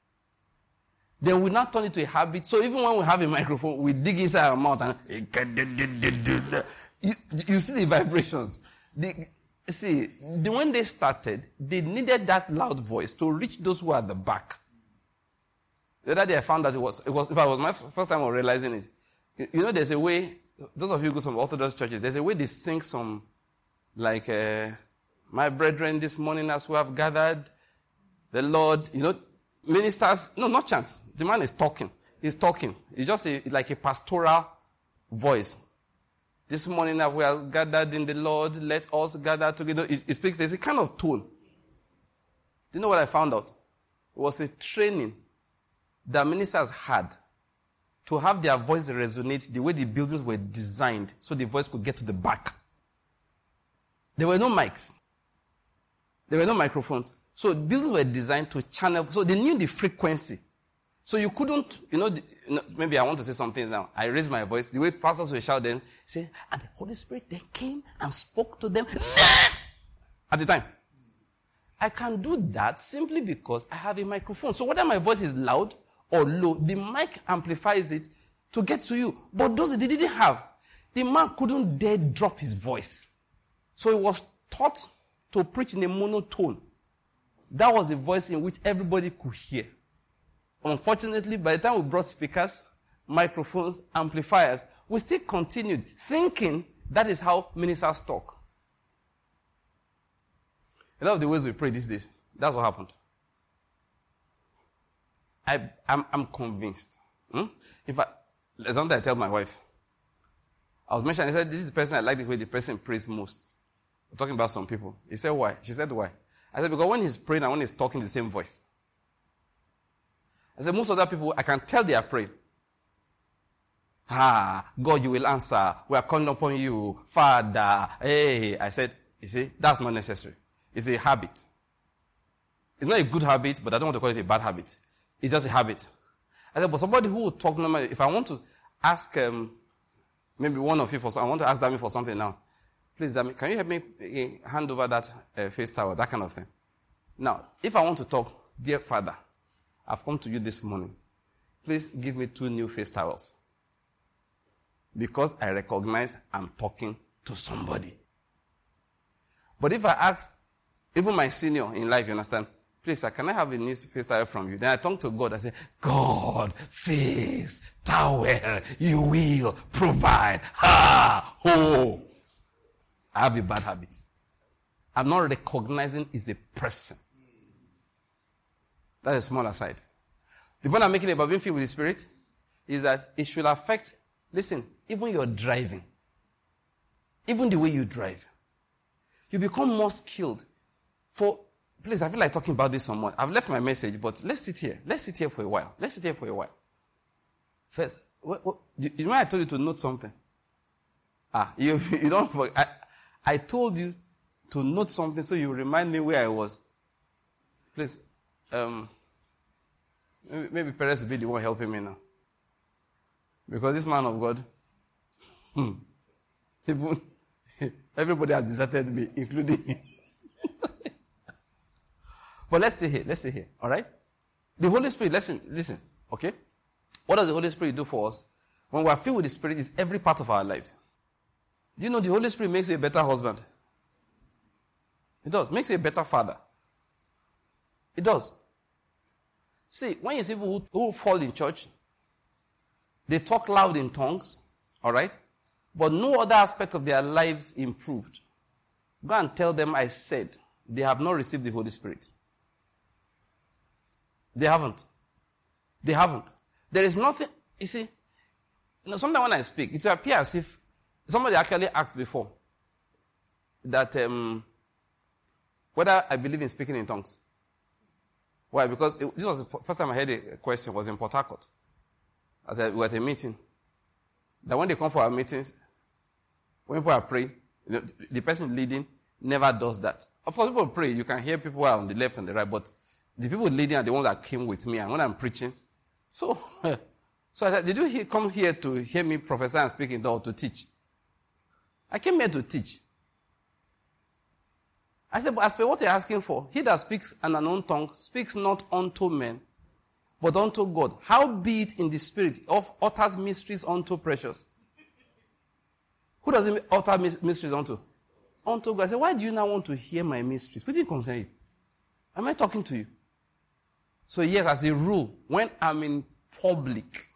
Then we now turn it to a habit. So even when we have a microphone, we dig inside our mouth and you, you see the vibrations. The, see, the, when they started, they needed that loud voice to reach those who are at the back. The other day I found that it was, it was, if I was my first time of realizing it, you, you know, there's a way, those of you who go to some Orthodox churches, there's a way they sing some, like, uh, my brethren this morning as we have gathered, the Lord, you know, ministers, no, not chants. The man is talking. He's talking. It's just a, like a pastoral voice. This morning as we are gathered in the Lord, let us gather together. It, it speaks, there's a kind of tone. Do you know what I found out? It was a training that ministers had to have their voice resonate the way the buildings were designed so the voice could get to the back. There were no mics. There were no microphones. So buildings were designed to channel, so they knew the frequency. So you couldn't, you know, the, you know, maybe I want to say something now. I raised my voice. The way pastors will shout then, say, and the Holy Spirit then came and spoke to them at the time. I can do that simply because I have a microphone. So whether my voice is loud or low, the mic amplifies it to get to you. But those they didn't have, the man couldn't dare drop his voice. So he was taught to preach in a monotone. That was a voice in which everybody could hear. Unfortunately, by the time we brought speakers, microphones, amplifiers, we still continued thinking that is how ministers talk. A lot of the ways we pray these days, that's what happened. I, I'm, I'm convinced. Hmm? In fact, there's something I tell my wife. I was mentioning, I said, this is the person I like the way the person prays most. We're talking about some people. He said, why? She said, why? I said, because when he's praying and when he's talking the same voice. I said, most other people, I can tell they are praying. Ah, God, you will answer. We are calling upon you. Father. Hey. I said, you see, that's not necessary. It's a habit. It's not a good habit, but I don't want to call it a bad habit. It's just a habit. I said, but somebody who will talk normally, if I want to ask um, maybe one of you for something, I want to ask Dami for something now. Please, Dami, can you help me uh, hand over that uh, face towel, that kind of thing? Now, if I want to talk, dear Father, I've come to you this morning. Please give me two new face towels. Because I recognize I'm talking to somebody. But if I ask, even my senior in life, you understand, please, sir, can I have a new face towel from you? Then I talk to God, I say, God, face towel, you will provide. Ha! Ho! I have a bad habit. I'm not recognizing is a person. That's a small aside. The point I'm making about being filled with the Spirit is that it should affect, listen, even your driving. Even the way you drive. You become more skilled. For, please, I feel like talking about this somewhat. I've left my message, but let's sit here. Let's sit here for a while. Let's sit here for a while. First, what, what, you know I told you to note something? Ah, you, you don't, I, I told you to note something so you remind me where I was. Please, um, maybe, maybe Perez will be the one helping me now. Because this man of God, hmm, even, everybody has deserted me, including him. But let's stay here, let's stay here, all right? The Holy Spirit, listen, listen, okay? What does the Holy Spirit do for us? When we are filled with the Spirit, it's every part of our lives. Do you know the Holy Spirit makes you a better husband? It does. Makes you a better father. It does. See, when you see people who, who fall in church, they talk loud in tongues, all right? But no other aspect of their lives improved. Go and tell them I said they have not received the Holy Spirit. They haven't. They haven't. There is nothing, you see, you know, sometimes when I speak, it will appear as if somebody actually asked before that um, whether I believe in speaking in tongues. Why? Because it, this was the first time I heard a question, was in Port Harcourt. As we were at a meeting. That when they come for our meetings, when people are praying, you know, the person leading never does that. Of course, people pray. You can hear people who are on the left and the right, but the people leading are the ones that came with me. And when I'm preaching, so, so I said, did you hear, come here to hear me prophesy and speak in tongues, or to teach? I came here to teach. I said, but as per what you're asking for, he that speaks an unknown tongue speaks not unto men, but unto God. How be it in the spirit of utters mysteries unto precious. Who does he utter mysteries unto? Unto God. I said, why do you now want to hear my mysteries? What did it concern you? Am I talking to you? So yes, as a rule, when I'm in public,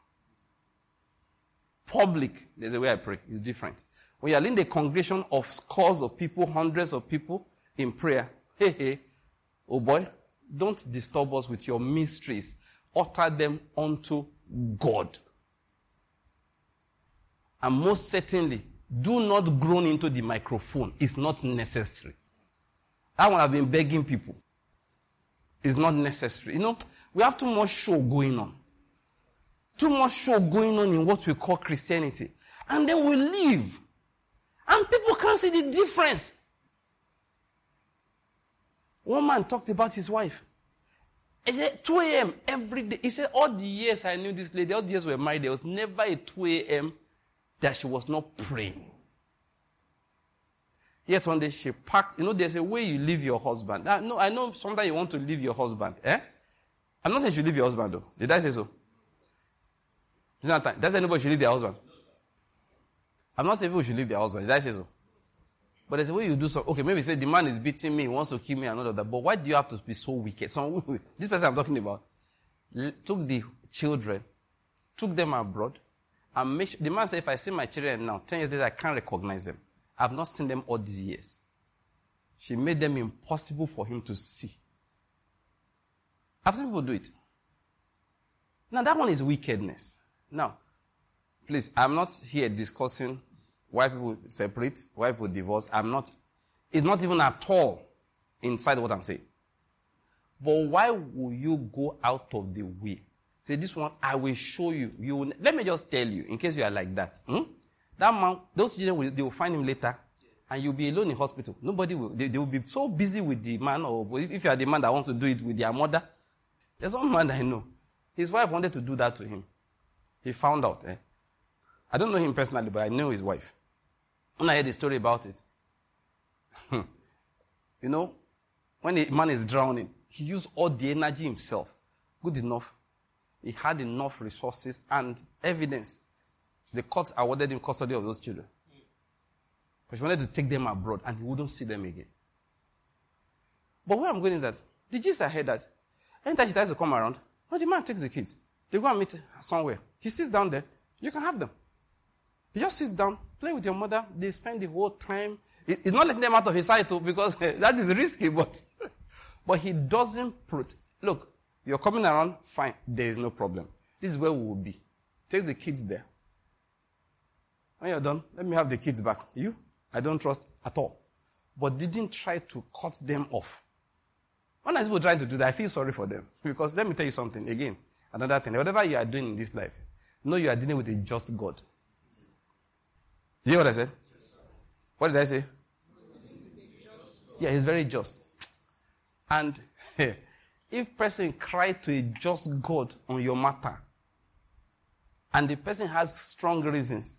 public, there's a way I pray. It's different. When you're in the congregation of scores of people, hundreds of people in prayer, hey, hey, oh boy, don't disturb us with your mysteries. Utter them unto God. And most certainly, do not groan into the microphone. It's not necessary. That one I've been begging people. It's not necessary. You know, we have too much show going on. Too much show going on in what we call Christianity. And then we leave. And people can't see the difference. One man talked about his wife. He said, two a.m. every day. He said, all the years I knew this lady, all the years we were married, there was never a two a.m. that she was not praying. Yet one day she packed, you know, there's a way you leave your husband. I know, I know sometimes you want to leave your husband. Eh? I'm not saying you should leave your husband though. Did I say so? Does anybody should leave their husband? I'm not saying people should leave their husband. Did I say so? But there's a way you do so. Okay, maybe say the man is beating me, he wants to kill me and all of that. But why do you have to be so wicked? So, this person I'm talking about took the children, took them abroad, and make sure, the man said, if I see my children now, ten years later, I can't recognize them. I've not seen them all these years. She made them impossible for him to see. I've seen people do it. Now, that one is wickedness. Now, please, I'm not here discussing why people separate, why people divorce. I'm not, it's not even at all inside what I'm saying. But why will you go out of the way? Say, this one, I will show you. You will, let me just tell you, in case you are like that. Hmm? That man, those children, will, they will find him later, and you'll be alone in hospital. Nobody will. They, they will be so busy with the man, or if, if you are the man that wants to do it with their mother. There's one man that I know. His wife wanted to do that to him. He found out. Eh? I don't know him personally, but I know his wife. When I heard the story about it, you know, when the man is drowning, he used all the energy himself. Good enough. He had enough resources and evidence. The court awarded him custody of those children. Because he wanted to take them abroad and he wouldn't see them again. But where I'm going is that, the gist I heard that, anytime she tries to come around, no, the man takes the kids. They go and meet somewhere. He sits down there. You can have them. He just sits down, play with your mother. They spend the whole time. He's not letting them out of his sight too, because that is risky, but, but he doesn't protect. Look, you're coming around, fine, there is no problem. This is where we will be. Take the kids there. When you're done, let me have the kids back. You, I don't trust at all. But didn't try to cut them off. When I people trying to do that, I feel sorry for them. Because let me tell you something, again, another thing. Whatever you are doing in this life, know you are dealing with a just God. You hear what I said? Yes, what did I say? Yeah, he's very just. And if person cry to a just God on your matter, and the person has strong reasons,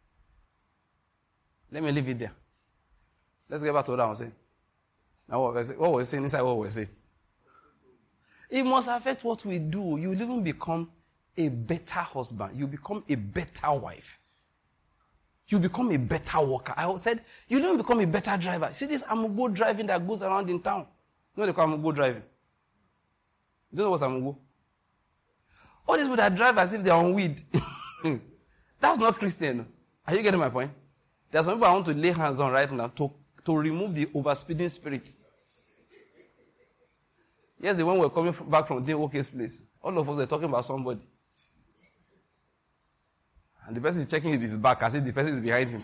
let me leave it there. Let's get back to what I was saying. Now, what was I saying? What was I saying inside what we were saying? It must affect what we do. You will even become a better husband. You become a better wife. You become a better worker. I said, you don't become a better driver. See this Amugo driving that goes around in town? You know they call Amugo driving? You don't know what's Amugo? All these people that drive as if they're on weed. That's not Christian. Are you getting my point? There are some people I want to lay hands on right now to, to remove the overspeeding spirit. Yesterday when we were coming back from the workplace place, all of us were talking about somebody. And the person is checking his back as if the person is behind him.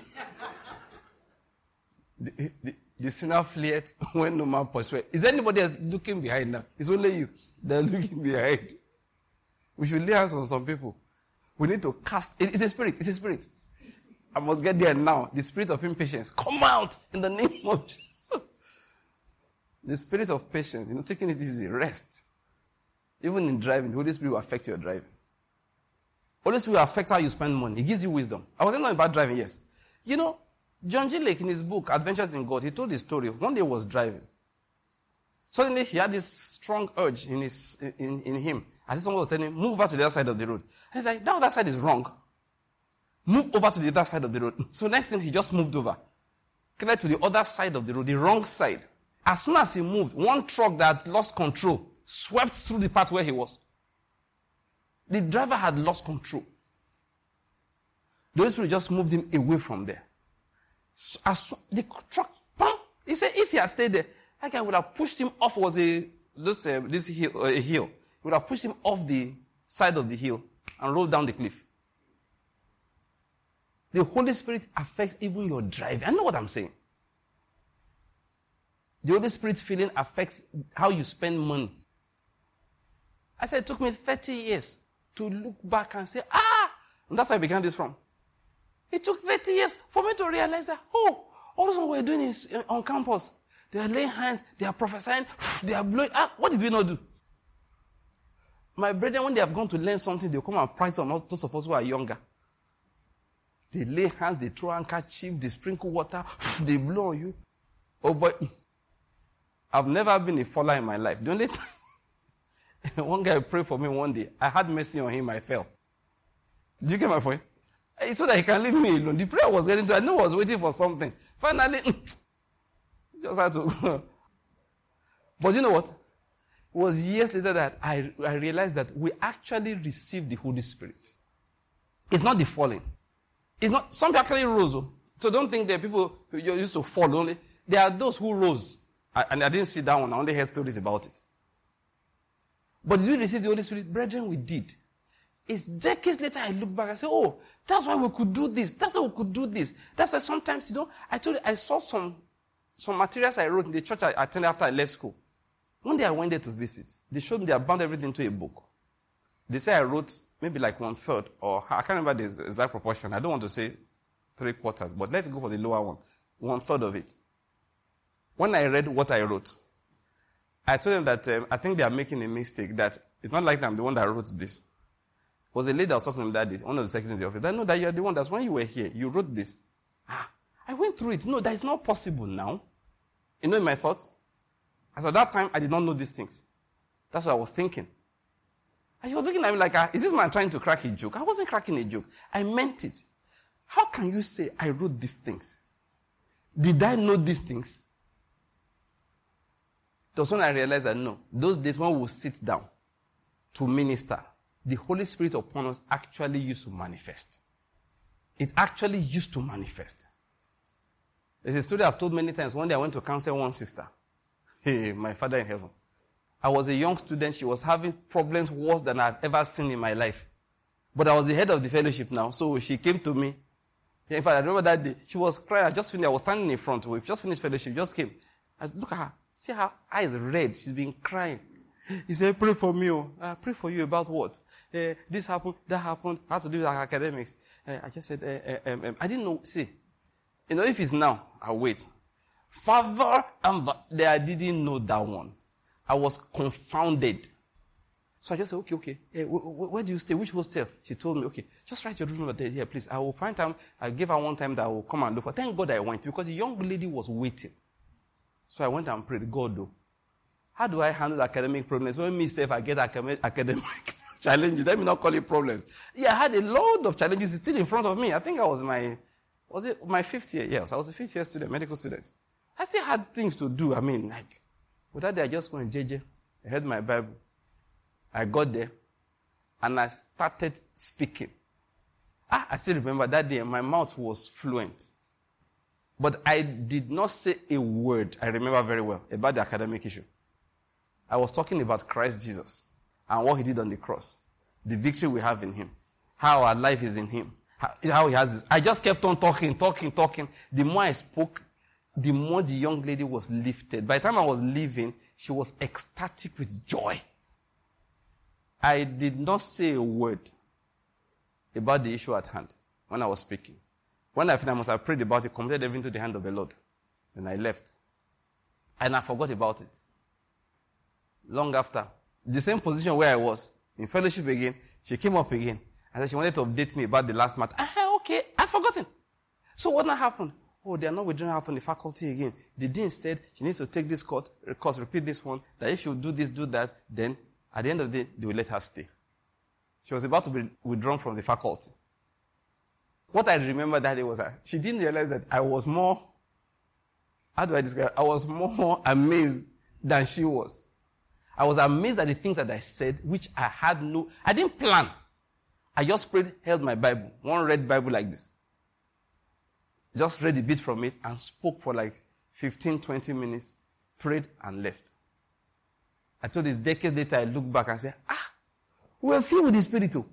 the, the, the sinner fled when no man pursued. Is anybody else looking behind now? It's only you. They're looking behind. We should lay hands on some people. We need to cast. It, it's a spirit. It's a spirit. I must get there now. The spirit of impatience. Come out in the name of Jesus. The spirit of patience. You know, taking it easy. Rest. Even in driving, the Holy Spirit will affect your driving. Holy Spirit will affect how you spend money. It gives you wisdom. I wasn't talking about driving, yes. You know, John G. Lake in his book, Adventures in God, he told the story of one day he was driving. Suddenly he had this strong urge in his in, in him. As if someone was telling him, move over to the other side of the road. And he's like, that other side is wrong. Move over to the other side of the road. So next thing, he just moved over. Connect to the other side of the road, the wrong side. As soon as he moved, one truck that lost control swept through the path where he was. The driver had lost control. The Holy Spirit just moved him away from there. So as the truck, bam, he said if he had stayed there, that guy would have pushed him off was a this, uh, this hill, uh, a hill. He would have pushed him off the side of the hill and rolled down the cliff. The Holy Spirit affects even your driving. I know what I'm saying. The Holy Spirit feeling affects how you spend money. I said it took me thirty years to look back and say, ah, and that's where I began this from. It took thirty years for me to realize that, oh, all this what we're doing is on campus. They are laying hands, they are prophesying, they are blowing. Ah, what did we not do? My brethren, when they have gone to learn something, they'll come and practice on those of us who are younger. They lay hands, they throw handkerchief, they sprinkle water, they blow on you. Oh boy, I've never been a faller in my life. The only time, one guy prayed for me one day. I had mercy on him, I fell. Do you get my point? So that he can leave me alone. The prayer was getting to, I know I was waiting for something. Finally, just had to. But you know what? It was years later that I, I realized that we actually received the Holy Spirit. It's not the falling. It's not, some people actually rose. So don't think that people who used to fall only. There are those who rose. I, and I didn't see that one. I only heard stories about it. But did we receive the Holy Spirit? Brethren, we did. It's decades later I look back and say, oh, that's why we could do this. That's why we could do this. That's why sometimes, you know, I told you, I saw some, some materials I wrote in the church I attended after I left school. One day I went there to visit. They showed me they had bound everything into a book. They say I wrote maybe like one third, or I can't remember the exact proportion. I don't want to say three quarters, but let's go for the lower one. One third of it. When I read what I wrote, I told them that um, I think they are making a mistake, that it's not like I'm the one that wrote this. It was a lady that was talking to me that day, one of the secretaries in the office. I know that you're the one that's when you were here, you wrote this. Ah, I went through it. No, that is not possible now. You know, in my thoughts, as at that time, I did not know these things. That's what I was thinking. And he was looking at me like, ah, is this man trying to crack a joke? I wasn't cracking a joke. I meant it. How can you say I wrote these things? Did I know these things? That's when I realized that no, those days when we will sit down to minister, the Holy Spirit upon us actually used to manifest. It actually used to manifest. It's a story I've told many times. One day I went to counsel one sister. Hey, my father in heaven. I was a young student. She was having problems worse than I've ever seen in my life. But I was the head of the fellowship now. So she came to me. In fact, I remember that day. She was crying. I just finished. I was standing in front. We've just finished fellowship. Just came. I said, look at her. See her eyes red. She's been crying. He said, pray for me. Oh. I pray for you about what? Uh, this happened. That happened. I had to do with academics. Uh, I just said, uh, uh, um, um, I didn't know. See, you know, if it's now, I'll wait. Father, and the, I didn't know that one. I was confounded. So I just said, okay, okay. Hey, wh- wh- where do you stay? Which hostel? She told me, okay, just write your room number there, here, please. I will find time. I gave her one time that I will come and look for. Thank God I went because the young lady was waiting. So I went and prayed, God, though. How do I handle academic problems? When me say if I get academic, academic challenges, let me not call it problems. Yeah, I had a lot of challenges still in front of me. I think I was my, was it my fifth year? Yes, I was a fifth year student, medical student. I still had things to do. I mean, like, but that day I just went, J J, I had my Bible. I got there, and I started speaking. Ah, I still remember that day, my mouth was fluent. But I did not say a word, I remember very well, about the academic issue. I was talking about Christ Jesus and what he did on the cross. The victory we have in him. How our life is in him. How, how he has this. I just kept on talking, talking, talking. The more I spoke, the more the young lady was lifted. By the time I was leaving, she was ecstatic with joy. I did not say a word about the issue at hand when I was speaking. When I finished, I must have prayed about it, committed everything to the hand of the Lord. And I left. And I forgot about it. Long after, the same position where I was, in fellowship again, she came up again. And then she wanted to update me about the last matter. Ah, okay, I'd forgotten. So what now happened? Oh, they are not withdrawing her from the faculty again. The dean said she needs to take this course, course, repeat this one, that if she would do this, do that, then at the end of the day, they will let her stay. She was about to be withdrawn from the faculty. What I remember that day was that she didn't realize that I was more, how do I describe it? I was more amazed than she was. I was amazed at the things that I said, which I had no, I didn't plan. I just prayed, held my Bible, one red Bible like this. Just read a bit from it and spoke for like fifteen, twenty minutes, prayed and left. I told this decades later, I look back and say, ah, we were filled with the Spirit too.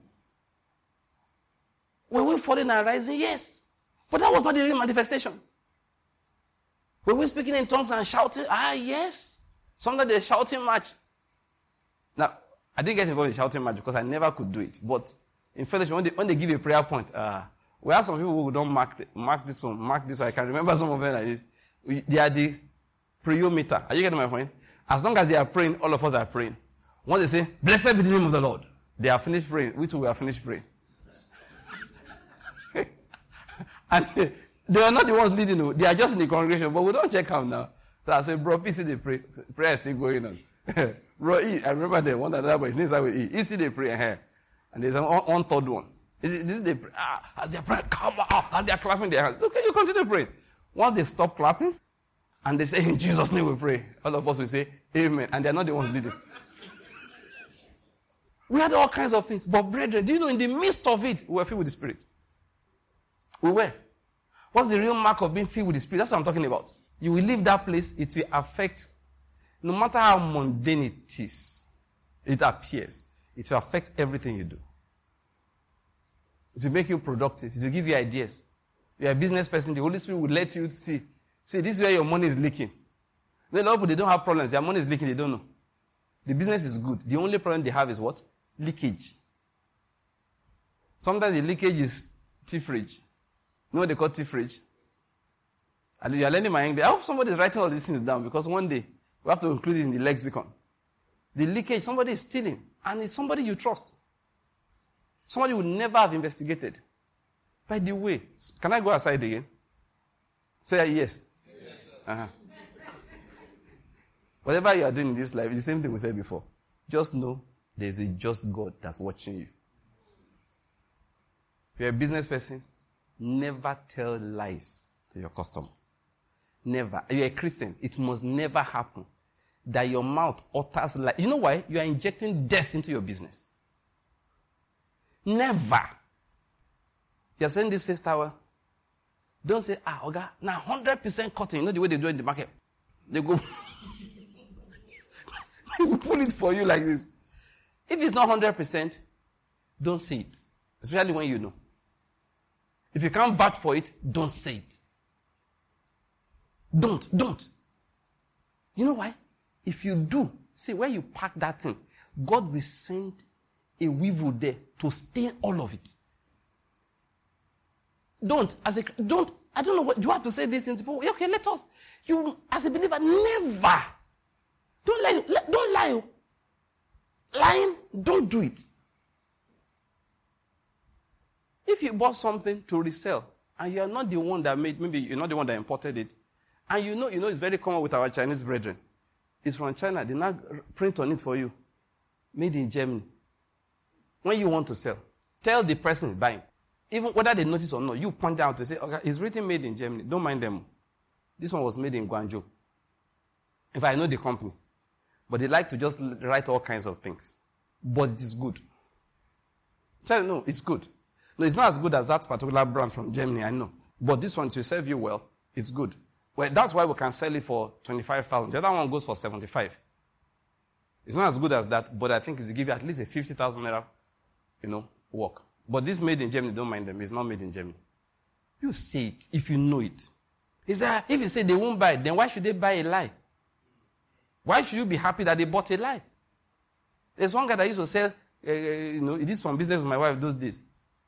Were we falling and rising? Yes. But that was not the real manifestation. Were we speaking in tongues and shouting? Ah, yes. Sometimes they're shouting match. Now, I didn't get involved in shouting match because I never could do it. But in fellowship, when they, when they give a prayer point, uh, we have some people who don't mark the, mark this one, mark this one. I can remember some of them like this. We, they are the prayometer. Are you getting my point? As long as they are praying, all of us are praying. Once they say, blessed be the name of the Lord, they are finished praying. We too, we are finished praying. And they, they are not the ones leading. They are just in the congregation, but we don't check out now. So I say, bro, please see the pray. Prayer is still going on. Bro, E, I remember the one that but his name is E. He see the prayer here. And there's one, one third one. This is the prayer. Ah, as they are praying, come on, and they are clapping their hands. Look, you continue praying. Once they stop clapping, and they say, in Jesus' name we pray, all of us will say, amen. And they're not the ones leading. We had all kinds of things. But brethren, do you know, in the midst of it, we were filled with the Spirit. We were. What's the real mark of being filled with the Spirit? That's what I'm talking about. You will leave that place, it will affect, no matter how mundane it is, it appears, it will affect everything you do. It will make you productive. It will give you ideas. You're a business person, the Holy Spirit will let you see. See, this is where your money is leaking. A lot of people, they don't have problems. Their money is leaking, they don't know. The business is good. The only problem they have is what? Leakage. Sometimes the leakage is thieferage. You know what they call thieferage? And you're learning my English. I hope somebody is writing all these things down because one day we have to include it in the lexicon. The leakage, somebody is stealing, and it's somebody you trust. Somebody you would never have investigated. By the way, can I go aside again? Say yes. Yes, sir. Uh-huh. Whatever you are doing in this life, it's the same thing we said before. Just know there's a just God that's watching you. If you're a business person, never tell lies to your customer. Never. If you're a Christian, it must never happen that your mouth utters lies. You know why? You are injecting death into your business. Never. You're selling this face towel. Don't say, ah, Oga, now one hundred percent cotton. You know the way they do it in the market? They go, they will pull it for you like this. If it's not one hundred percent, don't say it. Especially when you know. If you can't vouch for it, don't say it. Don't, don't. You know why? If you do, see where you park that thing, God will send a weevil there to stain all of it. Don't, as a, don't, I don't know what, do you have to say these things? Okay, let us, you, as a believer, never, don't lie, don't lie. Lying, don't do it. If you bought something to resell, and you are not the one that made, maybe you're not the one that imported it, and you know, you know it's very common with our Chinese brethren. It's from China. They now print on it for you. Made in Germany. When you want to sell, tell the person buying. Even whether they notice or not, you point out to say, okay, it's written made in Germany. Don't mind them. This one was made in Guangzhou. If I know the company. But they like to just write all kinds of things. But it is good. Tell them, no, it's good. No, it's not as good as that particular brand from Germany, I know. But this one, to serve you well, it's good. Well, that's why we can sell it for twenty-five thousand. The other one goes for seventy-five. It's not as good as that, but I think it will give you at least a fifty thousand naira, you know, work. But this made in Germany, don't mind them. It's not made in Germany. You say it if you know it. Is that if you say they won't buy it, then why should they buy a lie? Why should you be happy that they bought a lie? There's one guy that used to sell, uh, you know, it is from business with my wife those days.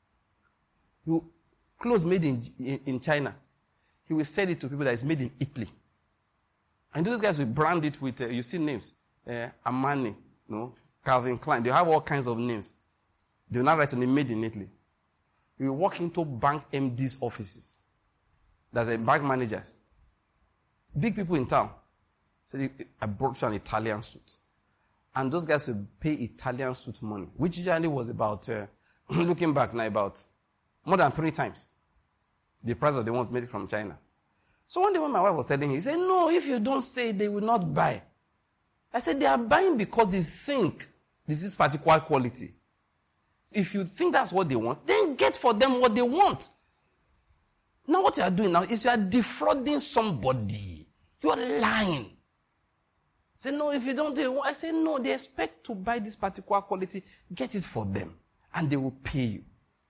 You clothes made in, in in China. He will sell it to people that is made in Italy. And those guys will brand it with, uh, you see names, uh, Armani, you know, Calvin Klein. They have all kinds of names. They will not write on it made in Italy. You will walk into bank M Ds' offices. There's a bank managers. Big people in town. So they, I brought you an Italian suit. And those guys will pay Italian suit money, which usually was about, uh, looking back now, about more than three times the price of the ones made from China. So one day when my wife was telling him, he said, no, if you don't say, they will not buy. I said, they are buying because they think this is particular quality. If you think that's what they want, then get for them what they want. Now what you are doing now is you are defrauding somebody. You are lying. Say, no, if you don't do it, I say, no, they expect to buy this particular quality. Get it for them. And they will pay you.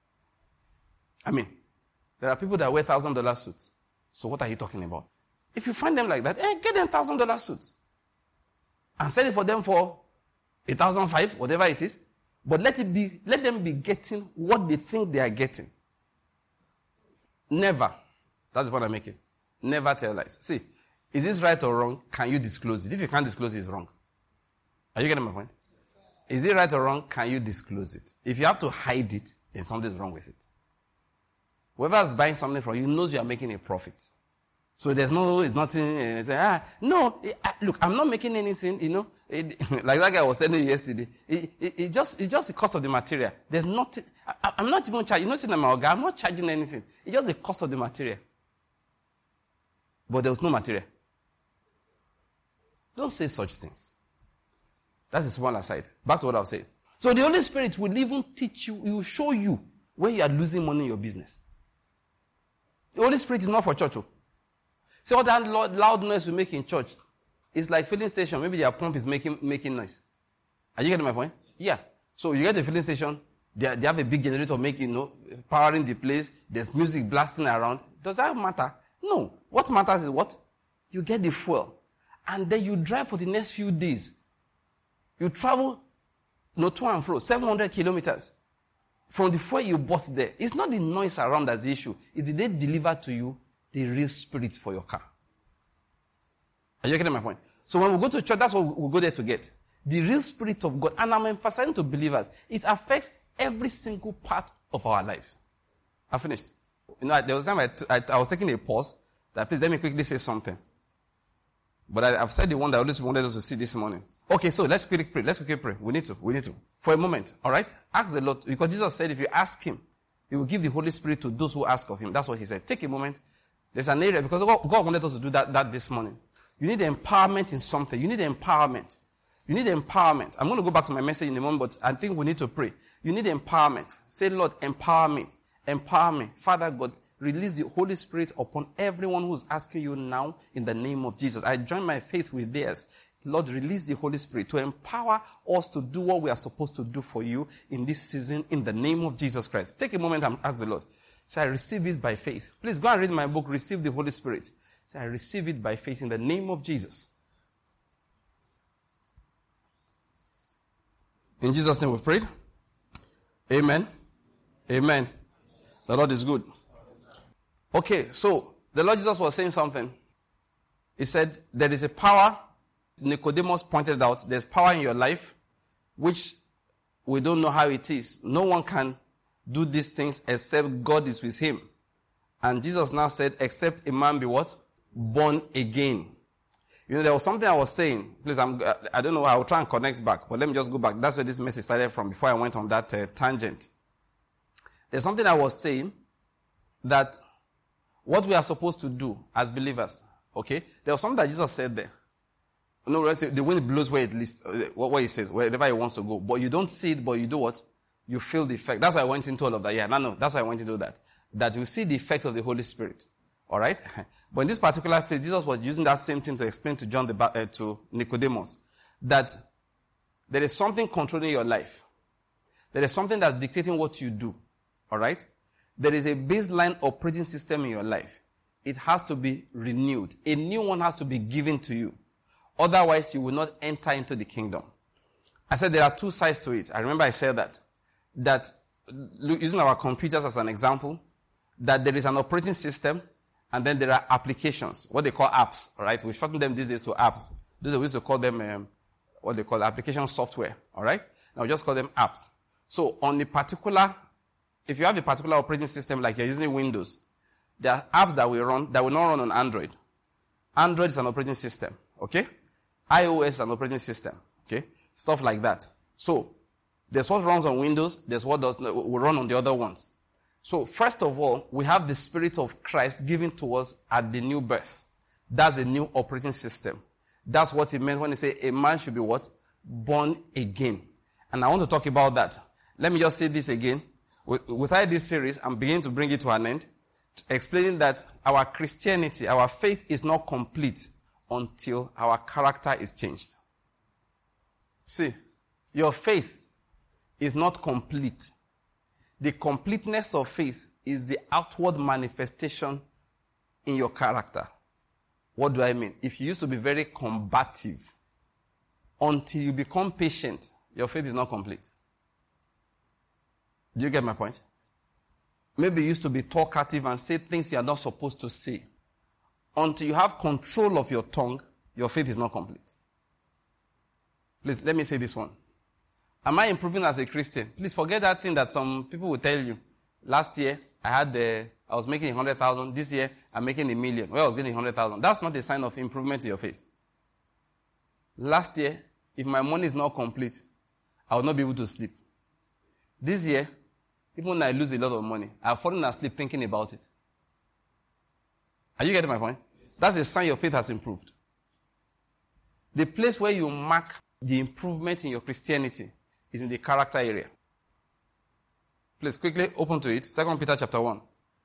I mean, there are people that wear one thousand dollars suits. So what are you talking about? If you find them like that, eh, get them one thousand dollars suits. And sell it for them for one thousand five dollars, whatever it is. But let it be, let them be getting what they think they are getting. Never. That's the point I'm making. Never tell lies. See, is this right or wrong? Can you disclose it? If you can't disclose it, it's wrong. Are you getting my point? Is it right or wrong? Can you disclose it? If you have to hide it, then something's wrong with it. Whoever is buying something from you knows you are making a profit. So there's no, it's nothing, uh, say, ah, no, it, uh, look, I'm not making anything, you know, it, like that guy was telling you yesterday. It, it, it just, it's just the cost of the material. There's nothing, I, I'm not even charging, you know, see, I'm not charging anything. It's just the cost of the material. But there was no material. Don't say such things. That's a small aside. Back to what I was saying. So the Holy Spirit will even teach you, he will show you when you are losing money in your business. The Holy Spirit is not for church. Oh. See all that loud noise we make in church. It's like filling station. Maybe their pump is making making noise. Are you getting my point? Yeah. So you get to a filling station, they, they have a big generator making, you know, powering the place. There's music blasting around. Does that matter? No. What matters is what? You get the fuel. And then you drive for the next few days. You travel, no, to and fro, seven hundred kilometers. From the fuel you bought there. It's not the noise around that's the issue. It's did they deliver to you the real spirit for your car. Are you getting my point? So when we go to church, that's what we go there to get. The real spirit of God. And I'm emphasizing to believers, it affects every single part of our lives. I finished. You know, there was a time I, t- I, I was taking a pause. That please let me quickly say something. But I, I've said the one that I always wanted us to see this morning. Okay, so let's quickly pray. Let's quickly pray. We need to. We need to. For a moment. All right? Ask the Lord. Because Jesus said if you ask him, he will give the Holy Spirit to those who ask of him. That's what he said. Take a moment. There's an area. Because God, God wanted us to do that, that this morning. You need empowerment in something. You need empowerment. You need empowerment. I'm going to go back to my message in a moment, but I think we need to pray. You need empowerment. Say, Lord, empower me. Empower me. Father God, release the Holy Spirit upon everyone who's asking you now in the name of Jesus. I join my faith with theirs. Lord, release the Holy Spirit to empower us to do what we are supposed to do for you in this season in the name of Jesus Christ. Take a moment and ask the Lord. Say, I receive it by faith. Please go and read my book, Receive the Holy Spirit. Say, I receive it by faith in the name of Jesus. In Jesus' name we've prayed. Amen. Amen. The Lord is good. Okay, so the Lord Jesus was saying something. He said, there is a power. Nicodemus pointed out, there's power in your life, which we don't know how it is. No one can do these things except God is with him. And Jesus now said, except a man be what? Born again. You know, there was something I was saying. Please, I'm, I don't know, I will try and connect back, but let me just go back. That's where this message started from before I went on that uh, tangent. There's something I was saying that what we are supposed to do as believers, okay? There was something that Jesus said there. No, the wind blows where it least, what he says, wherever he wants to go. But you don't see it, but you do what? You feel the effect. That's why I went into all of that. Yeah, no, no, that's why I went into that. That you see the effect of the Holy Spirit. All right? But in this particular place, Jesus was using that same thing to explain to John, the uh, to Nicodemus, that there is something controlling your life. There is something that's dictating what you do. All right? There is a baseline operating system in your life. It has to be renewed. A new one has to be given to you. Otherwise, you will not enter into the kingdom. I said there are two sides to it. I remember I said that. That, using our computers as an example, that there is an operating system and then there are applications, what they call apps, all right? We shorten them these days to apps. Those are we used to call them um, what they call application software, all right? Now we just call them apps. So on a particular, if you have a particular operating system like you're using Windows, there are apps that will run, that will not run on Android. Android is an operating system, okay? iOS is an operating system, okay? Stuff like that. So, there's what runs on Windows, there's what does will run on the other ones. So, first of all, we have the Spirit of Christ given to us at the new birth. That's a new operating system. That's what it meant when they say a man should be what? Born again. And I want to talk about that. Let me just say this again. Without this series, I'm beginning to bring it to an end, explaining that our Christianity, our faith is not complete until our character is changed. See, your faith is not complete. The completeness of faith is the outward manifestation in your character. What do I mean? If you used to be very combative, until you become patient, your faith is not complete. Do you get my point? Maybe you used to be talkative and say things you are not supposed to say. Until you have control of your tongue, your faith is not complete. Please, let me say this one. Am I improving as a Christian? Please forget that thing that some people will tell you. Last year, I had the, I was making one hundred thousand. This year, I'm making a million. Well, I was getting one hundred thousand. That's not a sign of improvement in your faith. Last year, if my money is not complete, I will not be able to sleep. This year, even when I lose a lot of money, I've fallen asleep thinking about it. Are you getting my point? That's a sign your faith has improved. The place where you mark the improvement in your Christianity is in the character area. Please quickly open to it. Second Peter chapter one.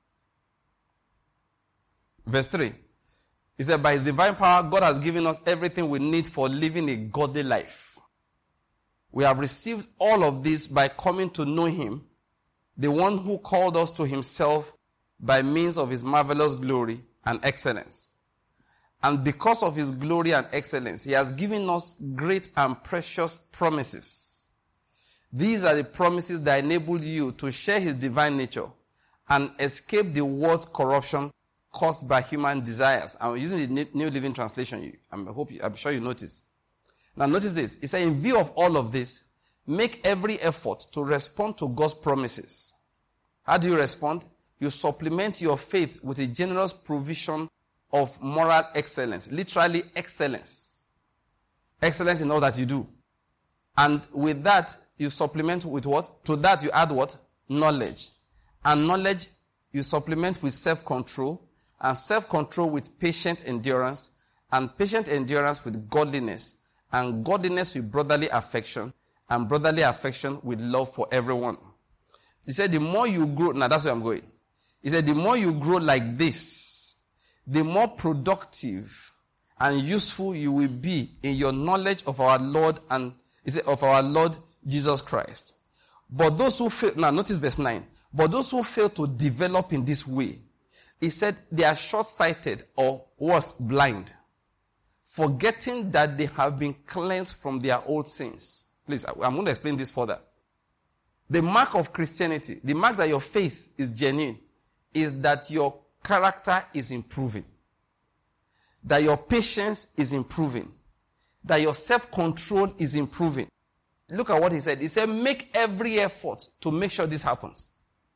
Verse three. He said, by his divine power, God has given us everything we need for living a godly life. We have received all of this by coming to know him, the one who called us to himself by means of his marvelous glory and excellence. And because of his glory and excellence, he has given us great and precious promises. These are the promises that enable you to share his divine nature and escape the world's corruption caused by human desires. I'm using the New Living Translation. I hope you, I'm sure you noticed. Now notice this. It says, in view of all of this, make every effort to respond to God's promises. How do you respond? You supplement your faith with a generous provision of moral excellence. Literally excellence. Excellence in all that you do. And with that, you supplement with what? To that you add what? Knowledge. And knowledge you supplement with self-control. And self-control with patient endurance. And patient endurance with godliness. And godliness with brotherly affection. And brotherly affection with love for everyone. He said the more you grow, now that's where I'm going. He said, the more you grow like this, the more productive and useful you will be in your knowledge of our Lord and he said, of our Lord Jesus Christ. But those who fail, now notice verse nine. But those who fail to develop in this way, he said they are short-sighted or worse, blind, forgetting that they have been cleansed from their old sins. Please, I'm going to explain this further. The mark of Christianity, the mark that your faith is genuine, is that your character is improving, that your patience is improving, that your self-control is improving. Look at what he said. He said, make every effort to make sure this happens.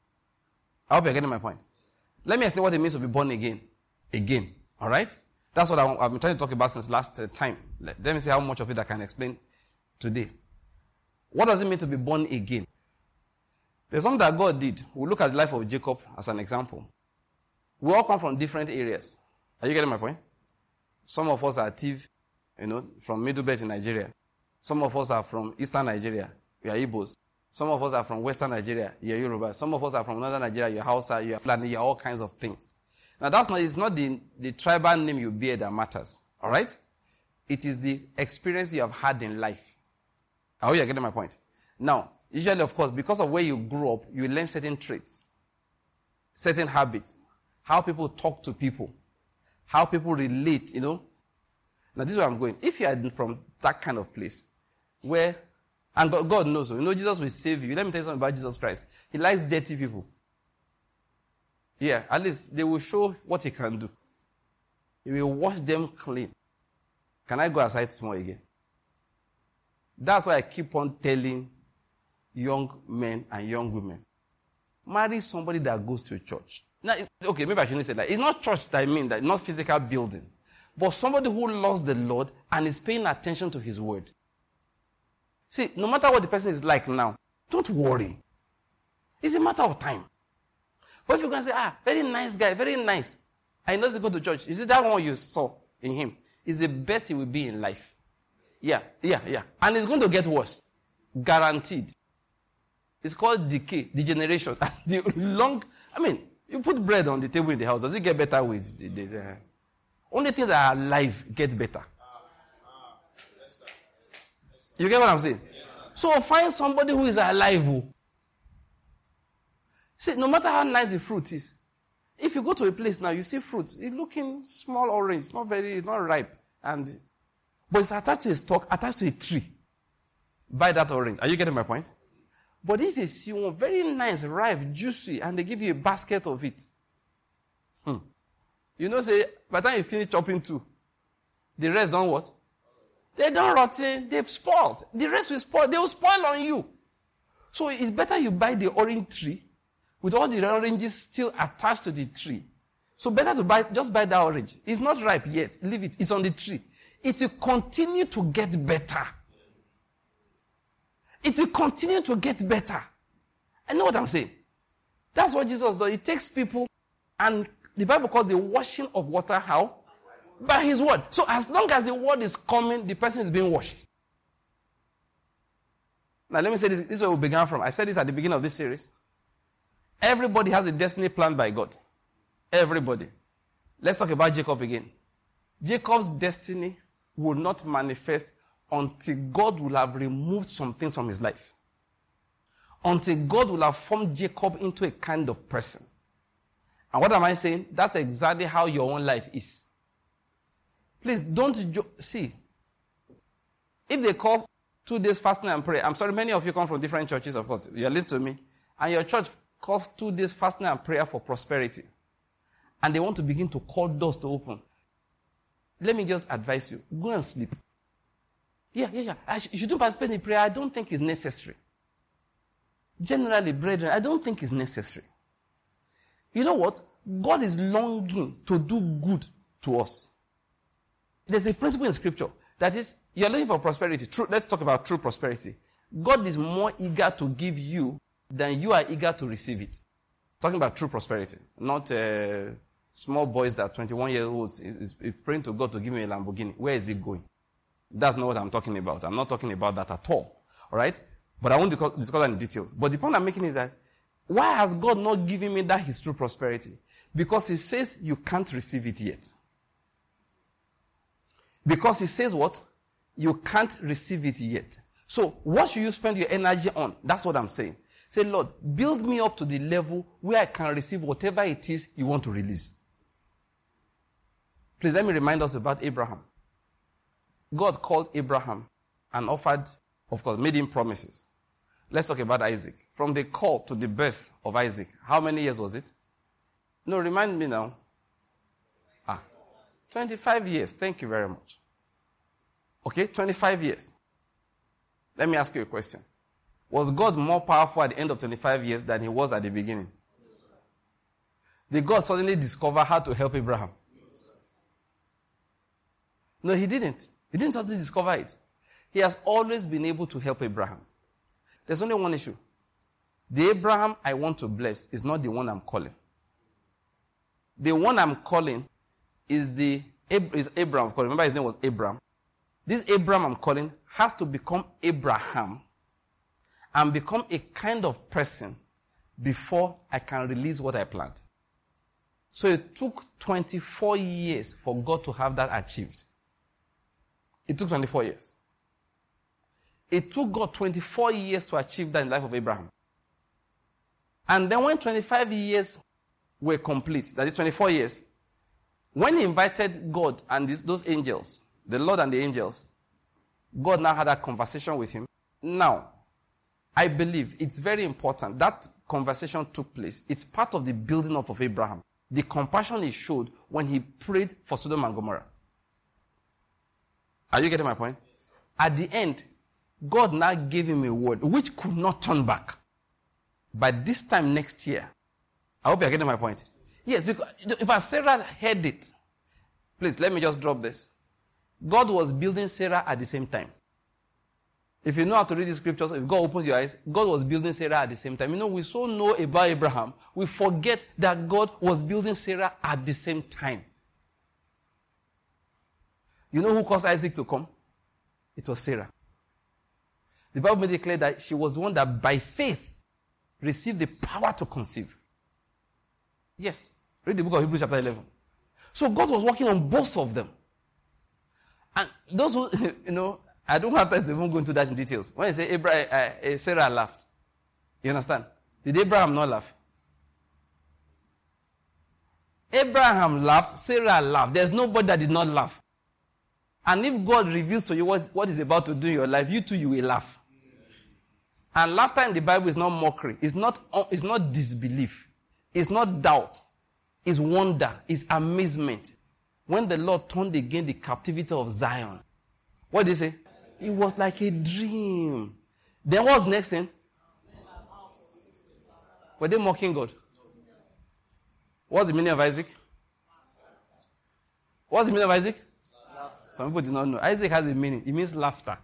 I hope you're getting my point. Let me explain what it means to be born again. Again. All right? That's what I've been trying to talk about since last time. Let me see how much of it I can explain today. What does it mean to be born again? There's something that God did. We'll look at the life of Jacob as an example. We all come from different areas. Are you getting my point? Some of us are Tiv, you know, from Middle Belt in Nigeria. Some of us are from Eastern Nigeria. We are Igbos. Some of us are from Western Nigeria. You are Yoruba. Some of us are from Northern Nigeria. You are Hausa. You are Fulani. You are all kinds of things. Now, that's not, it's not the, the tribal name you bear that matters. All right? It is the experience you have had in life. I hope you're getting my point. Now, usually, of course, because of where you grew up, you learn certain traits, certain habits, how people talk to people, how people relate, you know. Now, this is where I'm going. If you are from that kind of place, where, and God knows, you know, Jesus will save you. Let me tell you something about Jesus Christ. He likes dirty people. Yeah, at least they will show what he can do. He will wash them clean. Can I go aside small again? That's why I keep on telling young men and young women, marry somebody that goes to church. Now, okay, maybe I shouldn't say that. It's not church that I mean, that not physical building, but somebody who loves the Lord and is paying attention to his word. See, no matter what the person is like now, don't worry. It's a matter of time. But if you can say, ah, very nice guy, very nice. I know he go to church. Is it that one you saw in him? Is the best he will be in life. Yeah, yeah, yeah. And it's going to get worse. Guaranteed. It's called decay, degeneration. The long, I mean, you put bread on the table in the house. Does it get better with the, the, the only things that are alive get better. You get what I'm saying? So find somebody who is alive. See, no matter how nice the fruit is, if you go to a place now, you see fruit, it's looking small orange, it's not very, it's not ripe, and but it's attached to a stalk, attached to a tree. Buy that orange. Are you getting my point? But if you see one very nice, ripe, juicy, and they give you a basket of it, hmm, you know, say, by the time you finish chopping two, the rest don't what? They don't rotten, they've spoiled. The rest will spoil, they will spoil on you. So it's better you buy the orange tree with all the oranges still attached to the tree. So better to buy, just buy that orange. It's not ripe yet. Leave it. It's on the tree. It will continue to get better. It will continue to get better. I know what I'm saying. That's what Jesus does. He takes people, and the Bible calls the washing of water how? By his word. So as long as the word is coming, the person is being washed. Now let me say this. This is where we began from. I said this at the beginning of this series. Everybody has a destiny planned by God. Everybody. Let's talk about Jacob again. Jacob's destiny will not manifest until God will have removed some things from his life. Until God will have formed Jacob into a kind of person. And what am I saying? That's exactly how your own life is. Please don't jo- see. If they call two days fasting and prayer, I'm sorry, many of you come from different churches, of course. You're listening to me. And your church calls two days fasting and prayer for prosperity. And they want to begin to call doors to open. Let me just advise you. Go and sleep. Yeah, yeah, yeah. I sh- you shouldn't participate in prayer. I don't think it's necessary. Generally, brethren, I don't think it's necessary. You know what? God is longing to do good to us. There's a principle in Scripture that is, you're looking for prosperity. True, let's talk about true prosperity. God is more eager to give you than you are eager to receive it. Talking about true prosperity, not uh, small boys that twenty-one years old is, is, is praying to God to give me a Lamborghini. Where is it going? That's not what I'm talking about. I'm not talking about that at all. All right? But I won't discuss that in details. But the point I'm making is that Why has God not given me that his true prosperity? Because he says you can't receive it yet. Because he says what? You can't receive it yet. So what should you spend your energy on? That's what I'm saying. Say, Lord, build me up to the level where I can receive whatever it is you want to release. Please let me remind us about Abraham. God called Abraham and offered, of course, made him promises. Let's talk about Isaac. From the call to the birth of Isaac, how many years was it? No, remind me now. Ah, twenty-five years. Thank you very much. Okay, twenty-five years. Let me ask you a question. Was God more powerful at the end of twenty-five years than he was at the beginning? Yes, did God suddenly discover how to help Abraham? Yes, no, he didn't. He didn't suddenly discover it. He has always been able to help Abraham. There's only one issue. The Abraham I want to bless is not the one I'm calling. The one I'm calling is the is Abraham. Of course, remember his name was Abraham. This Abraham I'm calling has to become Abraham and become a kind of person before I can release what I planned. So it took twenty-four years for God to have that achieved. It took twenty-four years. It took God twenty-four years to achieve that in the life of Abraham. And then when twenty-five years were complete, that is twenty-four years, when he invited God and this, those angels, the Lord and the angels, God now had a conversation with him. Now, I believe it's very important. That conversation took place. It's part of the building up of Abraham. The compassion he showed when he prayed for Sodom and Gomorrah. Are you getting my point? Yes. At the end, God now gave him a word which could not turn back. By this time next year, I hope you're getting my point. Yes, because if Sarah heard it, please let me just drop this. God was building Sarah at the same time. If you know how to read the scriptures, if God opens your eyes, God was building Sarah at the same time. You know, we so know about Abraham, we forget that God was building Sarah at the same time. You know who caused Isaac to come? It was Sarah. The Bible made it clear that she was the one that by faith received the power to conceive. Yes. Read the book of Hebrews chapter eleven. So God was working on both of them. And those who, you know, I don't have time to even go into that in details. When I say Abraham, uh, uh, Sarah laughed. You understand? Did Abraham not laugh? Abraham laughed, Sarah laughed. There's nobody that did not laugh. And if God reveals to you what, what is about to do in your life, you too, you will laugh. And laughter in the Bible is not mockery. It's not, it's not disbelief. It's not doubt. It's wonder. It's amazement. When the Lord turned again the captivity of Zion, what did he say? It was like a dream. Then what's the next thing? Were they mocking God? What's the meaning of Isaac? What's the meaning of Isaac? Laughter. Some people do not know. Isaac has a meaning. It means laughter.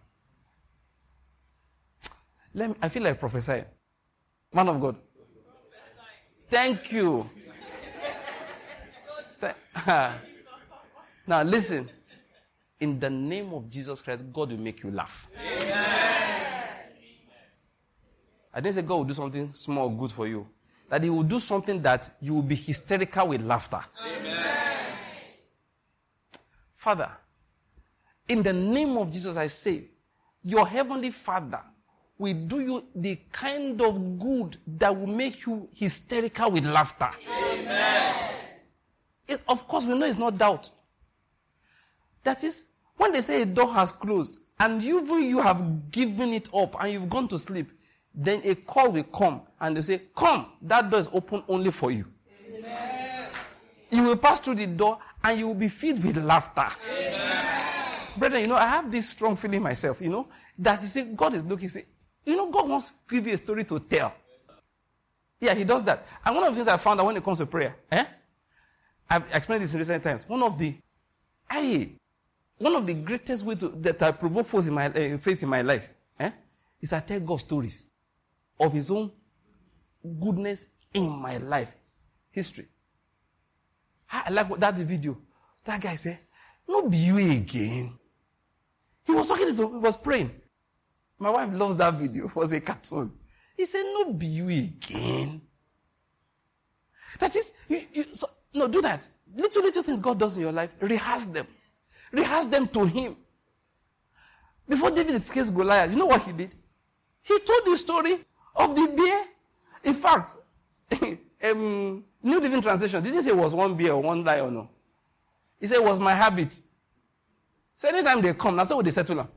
Let me, I feel like prophesying. Man of God. Thank you. Now listen. In the name of Jesus Christ, God will make you laugh. Amen. I didn't say God will do something small good for you. That he will do something that you will be hysterical with laughter. Amen. Father, in the name of Jesus, I say, your heavenly Father will do you the kind of good that will make you hysterical with laughter. Amen. It, of course, we know it's not doubt. That is, when they say a door has closed, and you, you have given it up, and you've gone to sleep, then a call will come, and they say, come, that door is open only for you. Amen. You will pass through the door, and you will be filled with laughter. Amen. Brethren, you know, I have this strong feeling myself, you know, that you see, God is looking, say, you know, God wants to give you a story to tell. Yeah, he does that. And one of the things I found out when it comes to prayer, eh? I've explained this in recent times. One of the, hey, one of the greatest ways to, that I provoke faith in my, uh, faith in my life, eh, is I tell God stories of his own goodness in my life. History. I like what, that video. That guy said, no be you again. He was talking to, he was praying. My wife loves that video. It was a cartoon. He said, no be you again. That is, you, you, so, no, do that. Little, little things God does in your life, rehearse them. Rehearse them to Him. Before David faced Goliath, you know what he did? He told the story of the bear. In fact, um, New Living Translation didn't say it was one bear or one lion. No. He said it was my habit. So anytime they come, that's how they settle them.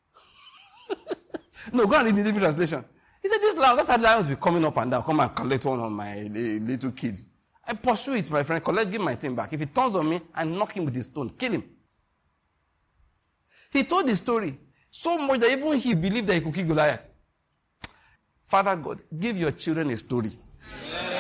No, go and read the Living Translation. He said, this lion, that's how lions be coming up and down. Come and collect one on my little kids. I pursue it, my friend. Collect, give my thing back. If he turns on me, I knock him with his stone. Kill him. He told the story so much that even he believed that he could kill Goliath. Father God, give your children a story. Amen.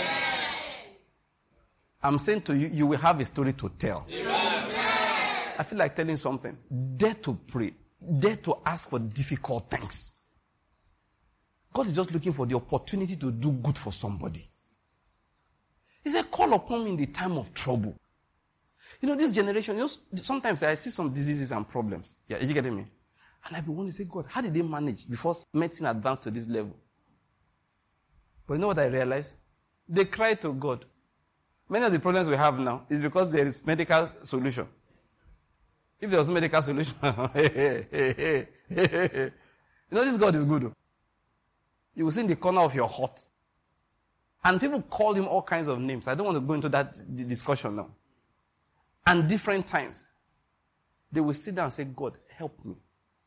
I'm saying to you, you will have a story to tell. Amen. I feel like telling something. Dare to pray. Dare to ask for difficult things. God is just looking for the opportunity to do good for somebody. He said, call upon me in the time of trouble. You know, this generation, you know, sometimes I see some diseases and problems. Yeah, are you getting me? And I be wanting to say, God, how did they manage before medicine advanced to this level? But you know what I realized? They cry to God. Many of the problems we have now is because there is medical solution. If there was medical solution, hey, hey, hey, hey, you know, this God is good. You will see in the corner of your heart. And people call him all kinds of names. I don't want to go into that discussion now. And different times, they will sit down and say, God, help me.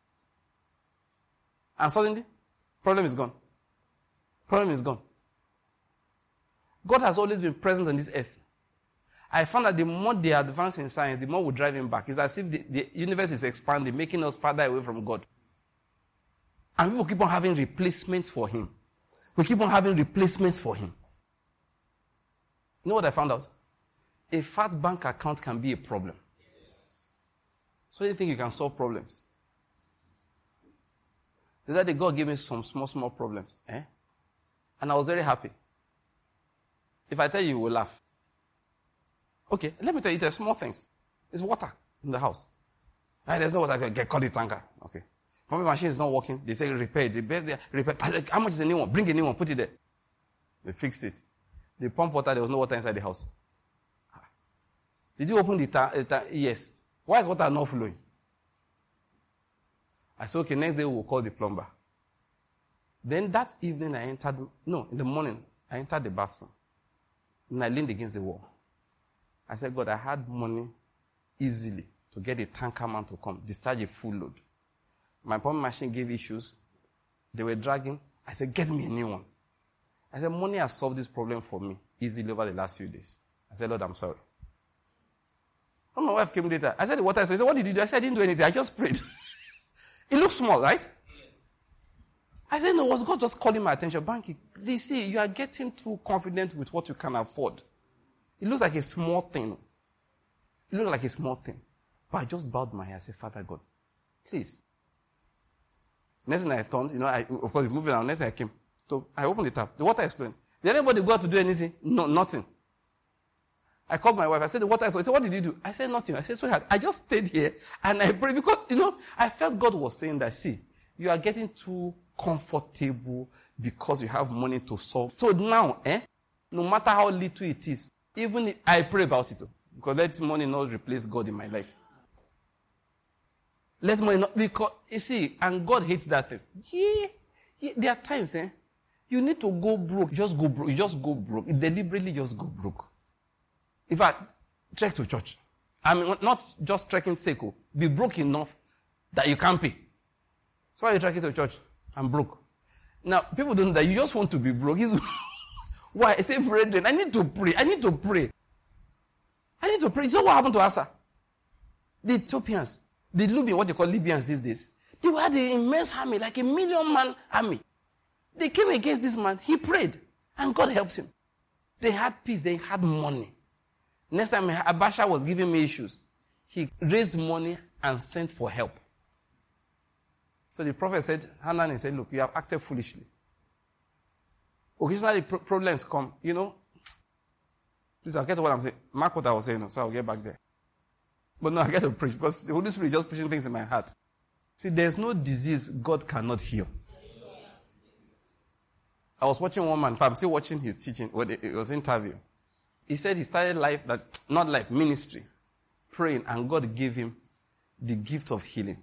And suddenly, problem is gone. Problem is gone. God has always been present on this earth. I found that the more they advance in science, the more we drive him back. It's as if the, the universe is expanding, making us farther away from God. And people keep on having replacements for him. We keep on having replacements for him. You know what I found out? A fat bank account can be a problem. Yes. So you think you can solve problems? The other day, God gave me some small, small problems. Eh? And I was very happy. If I tell you, you will laugh. Okay, let me tell you, there's small things. There's water in the house. Right, there's no water. I get call the tanker. Okay. Pumping machine is not working. They say repair it. They repair. How much is the new one? Bring a new one. Put it there. They fixed it. They pump water. There was no water inside the house. Did you open the tank? Yes. Why is water not flowing? I said, okay, next day we'll call the plumber. Then that evening I entered, no, in the morning, I entered the bathroom. And I leaned against the wall. I said, God, I had money easily to get a tanker man to come, discharge a full load. My pumping machine gave issues. They were dragging. I said, get me a new one. I said, money has solved this problem for me easily over the last few days. I said, Lord, I'm sorry. And my wife came later. I said, the water is so. He said, what did you do? I said, I didn't do anything. I just prayed. It looks small, right? Yes. I said, no, was God just calling my attention? Banky, you see, you are getting too confident with what you can afford. It looks like a small thing. It looks like a small thing. But I just bowed my head. I said, Father God, please. Next thing I turned, you know, I, of course, moving around. Next thing I came. So I opened the tap. The water explained. Did anybody go out to do anything? No, nothing. I called my wife. I said, the water explained. I said, what did you do? I said, nothing. I said, sweetheart, I just stayed here and I prayed because, you know, I felt God was saying that, see, you are getting too comfortable because you have money to solve. So now, eh, no matter how little it is, even if I pray about it, because let money not replace God in my life. Let money not, because, you see, and God hates that thing. Yeah, yeah, there are times, eh, you need to go broke. Just go broke. You just go broke. You deliberately just go broke. In fact, trek to church. I mean, not just trekking sake. Be broke enough that you can't pay. So why are you trekking to church? I'm broke. Now, people don't know that you just want to be broke. Why? I say, brethren, I need to pray. I need to pray. I need to pray. You know what happened to Asa? The Ethiopians, the Libyan, what they call Libyans these days, they had an immense army, like a million man army. They came against this man. He prayed, and God helped him. They had peace. They had money. Next time Abasha was giving me issues, he raised money and sent for help. So the prophet said, Hanan said, look, you have acted foolishly. Occasionally pro- problems come, you know. Please, I'll get to what I'm saying. Mark what I was saying, so I'll get back there. But no, I get to preach because the Holy Spirit is just pushing things in my heart. See, there's no disease God cannot heal. I was watching one man, I'm still watching his teaching, it was an interview. He said he started life, that's not life, ministry, praying, and God gave him the gift of healing.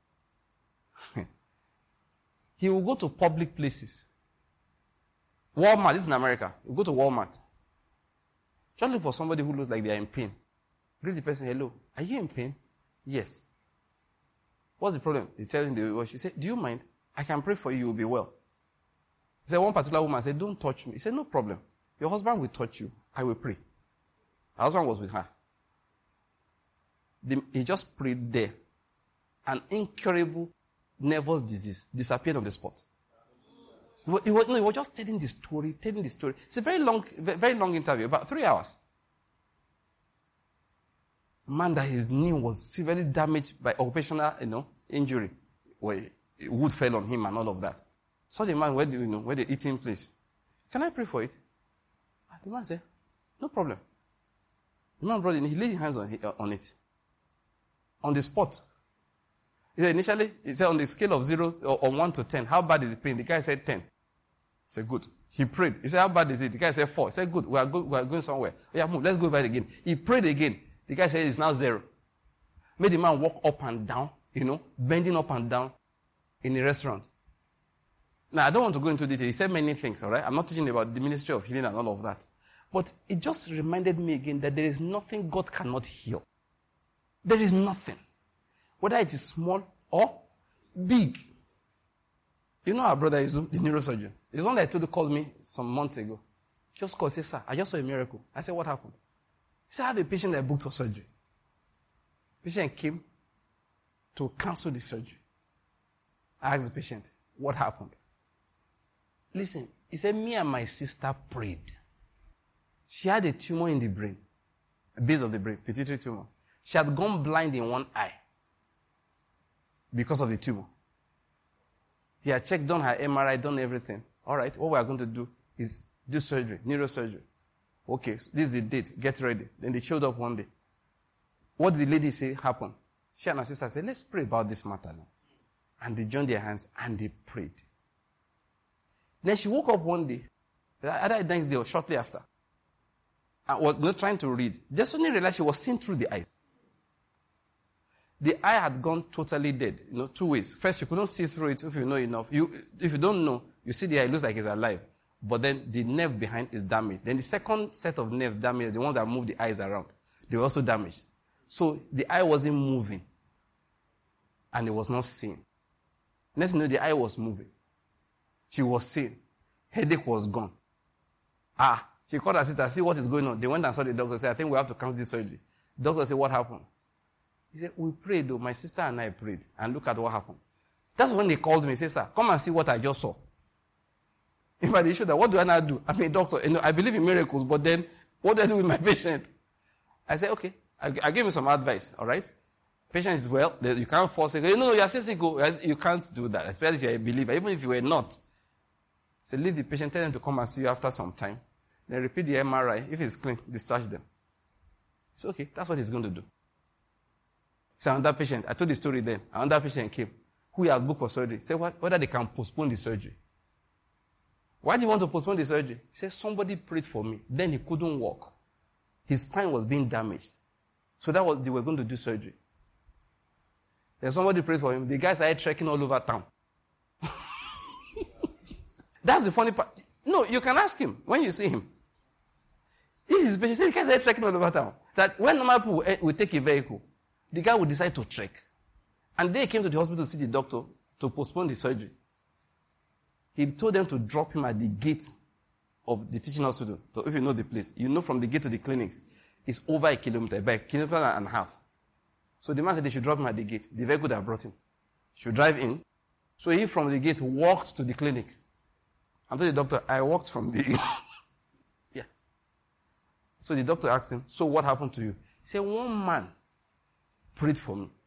He will go to public places. Walmart, this is in America. You go to Walmart. Just look for somebody who looks like they are in pain. Greet the person, hello, are you in pain? Yes. What's the problem? They tell him the wash. He said, do you mind? I can pray for you, you will be well. He said, one particular woman said, don't touch me. He said, no problem. Your husband will touch you. I will pray. Her husband was with her. The, he just prayed there. An incurable nervous disease disappeared on the spot. He was, he was, no, he was just telling the story, telling the story. It's a very long, very long interview, about three hours. Man, that his knee was severely damaged by occupational, you know, injury, where wood fell on him and all of that. So the man, where do you know, where the eating place? Can I pray for it? The man said, no problem. The man brought it, he laid his hands on, on it. On the spot. He said, initially, he said on the scale of zero or, or one to ten, how bad is the pain? The guy said ten. He said, good. He prayed. He said, how bad is it? The guy said four. He said, good. We are, go, we are going somewhere. Yeah, move. Let's go over it again. He prayed again. The guy said, it's now zero. Made the man walk up and down, you know, bending up and down in a restaurant. Now, I don't want to go into detail. He said many things, all right? I'm not teaching about the ministry of healing and all of that. But it just reminded me again that there is nothing God cannot heal. There is nothing. Whether it is small or big. You know our brother is the neurosurgeon. The one that I told you called me some months ago. Just called, say, sir, I just saw a miracle. I said, what happened? He said, I have a patient that I booked for surgery. Patient came to cancel the surgery. I asked the patient, what happened? Listen, he said, me and my sister prayed. She had a tumor in the brain, a base of the brain, pituitary tumor. She had gone blind in one eye because of the tumor. He had checked, done her M R I, done everything. All right, what we are going to do is do surgery, neurosurgery. Okay, so this is the date, get ready. Then they showed up one day. What did the lady say happened? She and her sister said, let's pray about this matter now. And they joined their hands and they prayed. Then she woke up one day, either the next day or shortly after, and was not trying to read. Just suddenly realized she was seeing through the eyes. The eye had gone totally dead, you know, two ways. First, you couldn't see through it if you know enough. You, if you don't know, you see the eye, it looks like it's alive. But then the nerve behind is damaged. Then the second set of nerves damaged, the ones that move the eyes around, they were also damaged. So the eye wasn't moving. And it was not seeing. Next thing you know, the eye was moving. She was seeing. Headache was gone. Ah, she called her sister, see what is going on. They went and saw the doctor, said, I think we have to cancel this surgery. The doctor said, what happened? He said, we prayed though. My sister and I prayed. And look at what happened. That's when they called me and said, sir, come and see what I just saw. In fact, they showed that, what do I now do? I'm a doctor. You know, I believe in miracles, but then what do I do with my patient? I said, okay. I, I gave him some advice, all right? Patient is well. You can't force it. No, no, you're sick. You can't do that, especially if you're a believer. Even if you were not. So leave the patient, tell them to come and see you after some time. Then repeat the M R I. If it's clean, discharge them. It's okay. That's what he's going to do. So another patient, I told the story then. Another patient came, who he had booked for surgery. Said what, whether they can postpone the surgery. Why do you want to postpone the surgery? He said, somebody prayed for me. Then he couldn't walk. His spine was being damaged. So that was, they were going to do surgery. Then somebody prayed for him. The guy started trekking all over town. That's the funny part. No, you can ask him when you see him. This is patient. The guy started trekking all over town. That when normal people will take a vehicle, the guy would decide to trek. And they came to the hospital to see the doctor to postpone the surgery. He told them to drop him at the gate of the teaching hospital. So if you know the place, you know from the gate to the clinics, it's over a kilometer, by a kilometer and a half. So the man said they should drop him at the gate. The vehicle that brought him should drive in. So he from the gate walked to the clinic. I told the doctor, I walked from the... yeah. So the doctor asked him, so what happened to you? He said, one man prayed for me.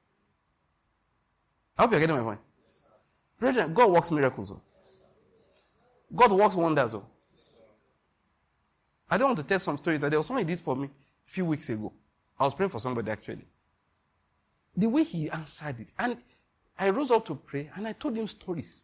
I hope you're getting my point. Brethren, God works miracles. Oh. God works wonders. Oh. I don't want to tell some story that there was something he did for me a few weeks ago. I was praying for somebody actually. The way he answered it. And I rose up to pray and I told him stories.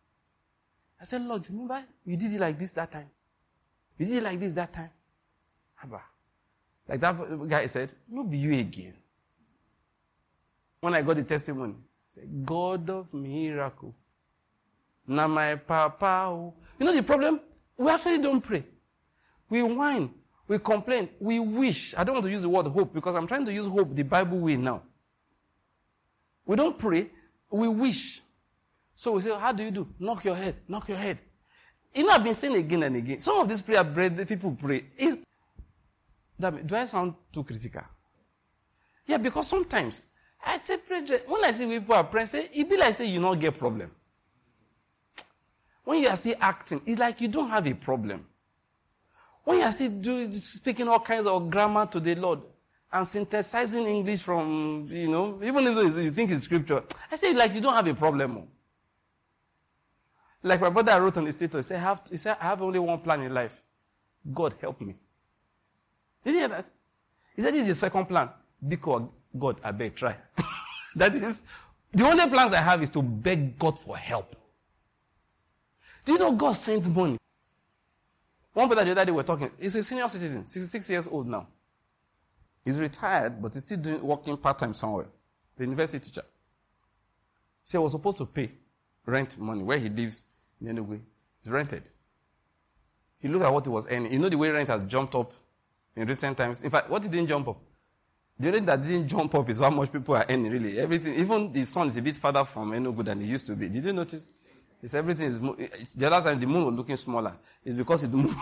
I said, Lord, remember you did it like this that time. You did it like this that time. Abba. Like that guy said, no be you again. When I got the testimony, I said, God of miracles. Now my papa. You know the problem? We actually don't pray. We whine. We complain. We wish. I don't want to use the word hope because I'm trying to use hope the Bible way now. We don't pray. We wish. So we say, how do you do? Knock your head. Knock your head. You know, I've been saying again and again. Some of these prayer bread that people pray is. Do I sound too critical? Yeah, because sometimes I say, when I see people are praying, say, it be like say you don't get problem. When you are still acting, it's like you don't have a problem. When you are still do, speaking all kinds of grammar to the Lord and synthesizing English from, you know, even if you think it's scripture, I say like you don't have a problem. Like my brother wrote on the status, he said, I have, he said, I have only one plan in life. God help me. Did you hear that? He said, this is your second plan. Because God, I beg, try. That is, the only plans I have is to beg God for help. Do you know God sends money? One brother the other day we were talking. He's a senior citizen, sixty-six years old now. He's retired, but he's still doing working part-time somewhere. The university teacher. So he was supposed to pay rent money where he lives in any way. He's rented. He looked at what he was earning. You know the way rent has jumped up in recent times. In fact, what it didn't jump up? The only that didn't jump up is how much people are earning, really. Everything, even the sun is a bit farther from Enugu than it used to be. Did you notice? It's everything is, the other time the moon was looking smaller. It's because it moved.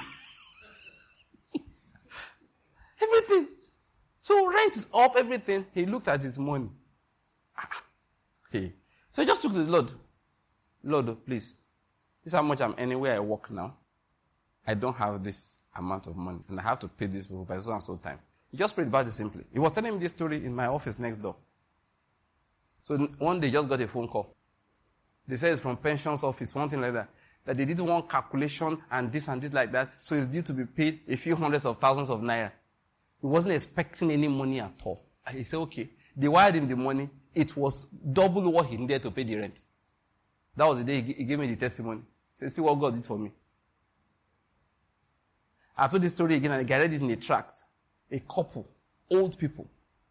Everything. So rent is up, everything. He looked at his money. Hey. So he just took to the Lord. Lord, please. This is how much I'm earning where I work now. I don't have this amount of money. And I have to pay this people by so and so time. He just prayed about it simply. He was telling me this story in my office next door. So one day, just got a phone call. They said it's from pensions office, one thing like that. That they did one calculation and this and this like that. So it's due to be paid a few hundreds of thousands of naira. He wasn't expecting any money at all. And he said, okay. They wired him the money. It was double what he needed to pay the rent. That was the day he gave me the testimony. He said, see what God did for me. I told this story again and I read it in a tract. A couple, old people.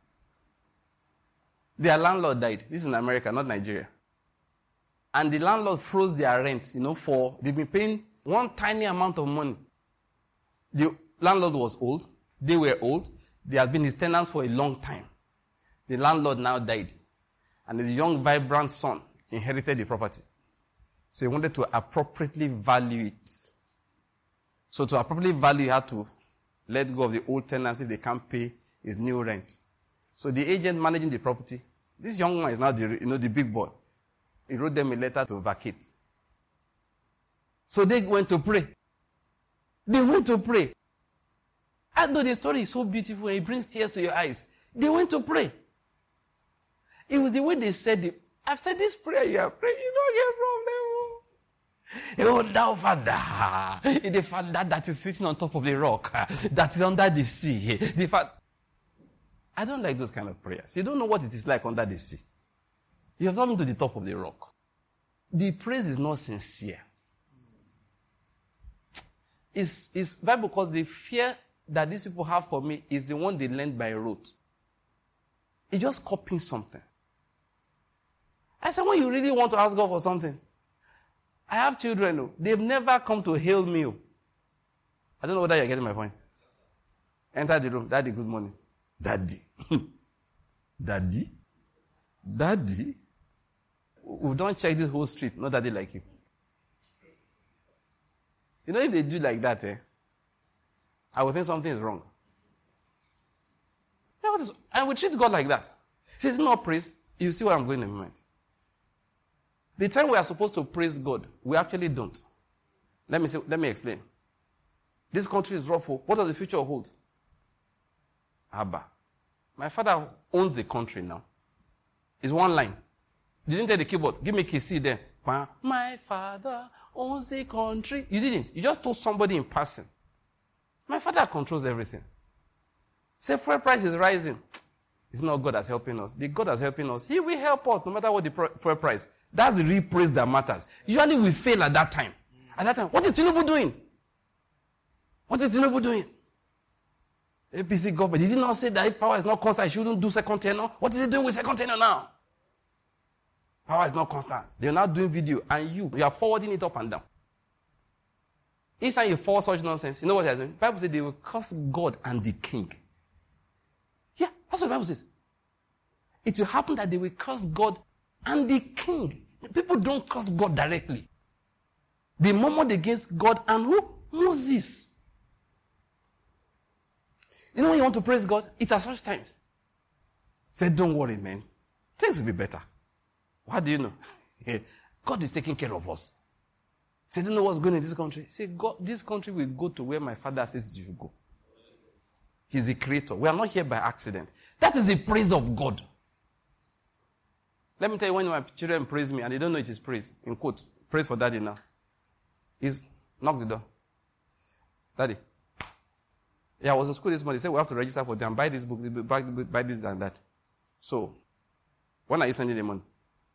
Their landlord died. This is in America, not Nigeria. And the landlord froze their rent, you know, for, they've been paying one tiny amount of money. The landlord was old. They were old. They had been his tenants for a long time. The landlord now died. And his young, vibrant son inherited the property. So he wanted to appropriately value it. So to appropriately value, he had to let go of the old tenants if they can't pay his new rent. So the agent managing the property, this young man is now the, you know, the big boy. He wrote them a letter to vacate. So they went to pray. They went to pray. I know the story is so beautiful and it brings tears to your eyes. They went to pray. It was the way they said it. I've said this prayer you are praying, you don't get problem. Oh, thou Father, the Father that is sitting on top of the rock, that is under the sea. The Father. I don't like those kind of prayers. You don't know what it is like under the sea. You have come to the top of the rock. The praise is not sincere. It's, it's Bible because the fear that these people have for me is the one they learned by rote. It's just copying something. I said, when you really want to ask God for something, I have children, oh, they've never come to hail me. Oh. I don't know whether you're getting my point. Enter the room. Daddy, good morning. Daddy. Daddy? Daddy? We don't check this whole street. No daddy like you. You know, if they do like that, eh, I would think something is wrong. You know what is, and we treat God like that. See, it's not praise. You see where I'm going in a moment. The time we are supposed to praise God, we actually don't. Let me see, let me explain. This country is rough. What does the future hold? Abba. My father owns the country now. It's one line. You didn't take the keyboard. Give me K C there. My father owns the country. You didn't. You just told somebody in passing. My father controls everything. Say fuel price is rising. It's not God that's helping us. The God that's helping us, He will help us no matter what the fuel price. That's the real praise that matters. Usually we fail at that time. At that time, what is Tinubu doing? What is Tinubu doing? A P C government. Did he not say that if power is not constant, I shouldn't do second tenure? What is he doing with second tenure now? Power is not constant. They're not doing video, and you, you are forwarding it up and down. Each time you forward such nonsense, you know what they're doing? The Bible says they will curse God and the king. Yeah, that's what the Bible says. It will happen that they will curse God and the king. People don't curse God directly. They murmured against God and who? Moses. You know when you want to praise God? It's at such times. Say, don't worry, man. Things will be better. What do you know? God is taking care of us. Say, do you know what's going on in this country? Say, God, this country will go to where my father says it should go. He's the creator. We are not here by accident. That is the praise of God. Let me tell you, when my children praise me and they don't know it is praise, in quote, praise for daddy now, is knock the door. Daddy. Yeah, I was in school this morning. They said we have to register for them. Buy this book, buy, buy this and that. So, when are you sending the money?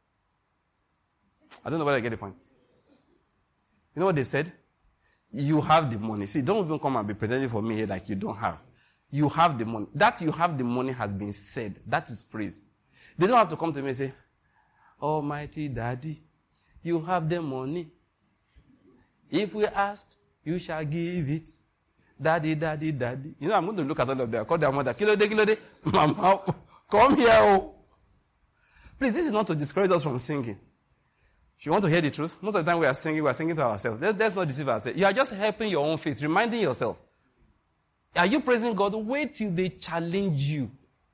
I don't know whether I get the point. You know what they said? You have the money. See, don't even come and be pretending for me here like you don't have. You have the money. That you have the money has been said. That is praise. They don't have to come to me and say, Almighty Daddy, you have the money. If we ask, you shall give it. Daddy, daddy, daddy. You know, I'm going to look at all of them. Call their mother. Kilo de, kilo de. Mama, come here. Oh. Please, this is not to discourage us from singing. If you want to hear the truth, most of the time we are singing, we are singing to ourselves. Let's, let's not deceive ourselves. You are just helping your own faith, reminding yourself. Are you praising God? Wait till they challenge you.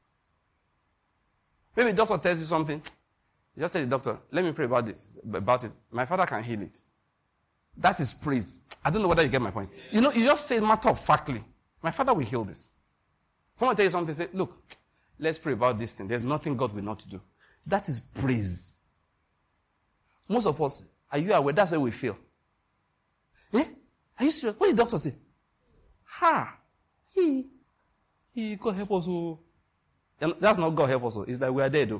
Maybe the doctor tells you something. You just say to the doctor, let me pray about it. About it. My father can heal it. That is praise. I don't know whether you get my point. You know, you just say matter of factly, my father will heal this. Someone tell you something, say, look, let's pray about this thing. There's nothing God will not do. That is praise. Most of us, are you aware? That's where we feel. Eh? Are you serious? What did the doctor say? Ha! He, he, God help us. Oh. That's not God help us. It's that we are there though.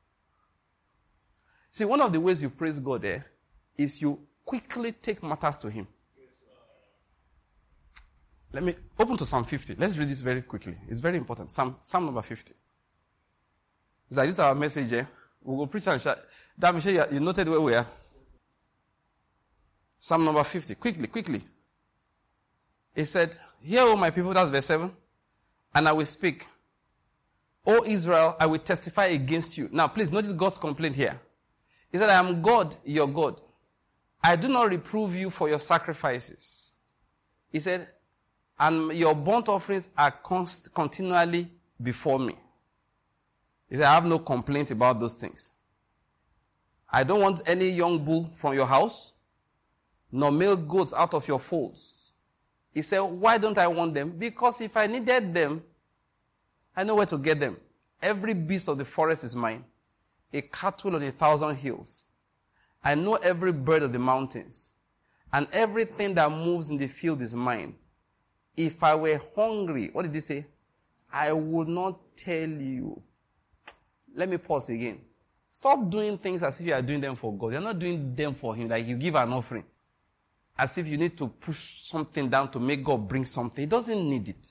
See, one of the ways you praise God there is you quickly take matters to Him. Let me open to Psalm fifty. Let's read this very quickly. It's very important. Psalm, Psalm number fifty. It's like this is our message here. We will preach and shout. That Michelle, you noted where we are. Psalm number fifty. Quickly, quickly. He said, hear, O my people, that's verse seven, and I will speak. O Israel, I will testify against you. Now, please notice God's complaint here. He said, I am God, your God. I do not reprove you for your sacrifices. He said, and your burnt offerings are const- continually before me. He said, I have no complaint about those things. I don't want any young bull from your house, nor male goats out of your folds. He said, why don't I want them? Because if I needed them, I know where to get them. Every beast of the forest is mine, a cattle on a thousand hills. I know every bird of the mountains, and everything that moves in the field is mine. If I were hungry, what did he say? I would not tell you. Let me pause again. Stop doing things as if you are doing them for God. You're not doing them for Him. Like you give an offering. As if you need to push something down to make God bring something. He doesn't need it.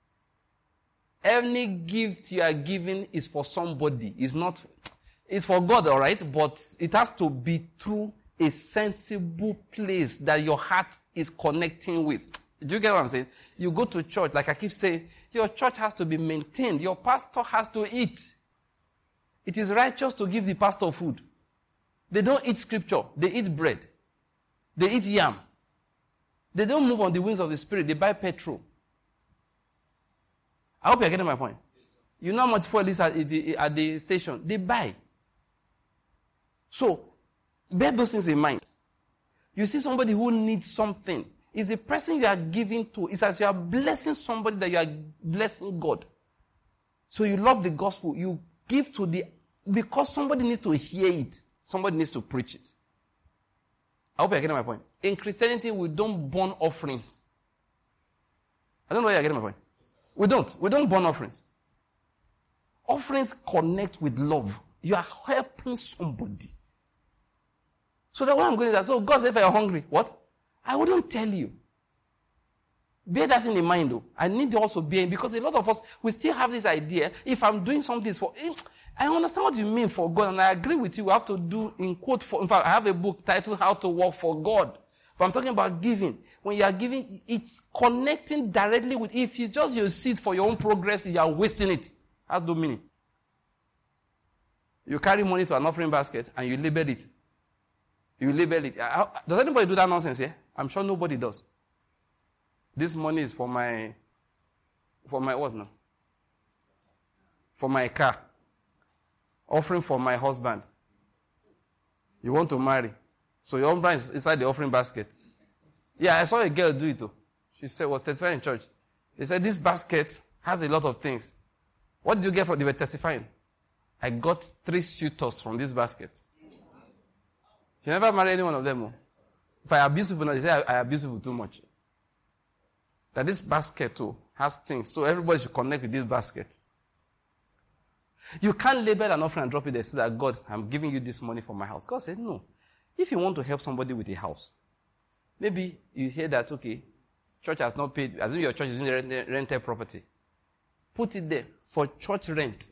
Any gift you are giving is for somebody. It's not, it's for God, all right? But it has to be through a sensible place that your heart is connecting with. Do you get what I'm saying? You go to church, like I keep saying, your church has to be maintained. Your pastor has to eat. It is righteous to give the pastor food. They don't eat scripture. They eat bread. They eat yam. They don't move on the wings of the Spirit. They buy petrol. I hope you're getting my point. Yes, you know how much fuel is at the, at the station. They buy. So, bear those things in mind. You see somebody who needs something. It's the person you are giving to. It's as you are blessing somebody that you are blessing God. So you love the gospel. You give to the... Because somebody needs to hear it. Somebody needs to preach it. I hope you're getting my point. In Christianity, we don't burn offerings. I don't know why you're getting my point. We don't. We don't burn offerings. Offerings connect with love. You are helping somebody. So that what I'm going to say, so God said if you're hungry, what? I wouldn't tell you. Bear that thing in mind, though. I need to also bear, because a lot of us, we still have this idea, if I'm doing something for him, I understand what you mean for God, and I agree with you. We have to do, in quote, for, in fact, I have a book titled How to Work for God. But I'm talking about giving. When you are giving, it's connecting directly with, if it's just your seed for your own progress, you are wasting it. That's no meaning. You carry money to an offering basket and you label it. You label it. Does anybody do that nonsense here? I'm sure nobody does. This money is for my, for my what now? For my car. Offering for my husband. You want to marry. So your husband is inside the offering basket. Yeah, I saw a girl do it too. She said, was testifying in church. They said, this basket has a lot of things. What did you get from, they were testifying. I got three suitors from this basket. She never married any one of them. If I abuse people now, they say I, I abuse people too much. That this basket too has things. So everybody should connect with this basket. You can't label an offering and drop it there. Say that, God, I'm giving you this money for my house. God said, no. If you want to help somebody with a house, maybe you hear that, okay, church has not paid, as if your church is in the rented property. Put it there for church rent.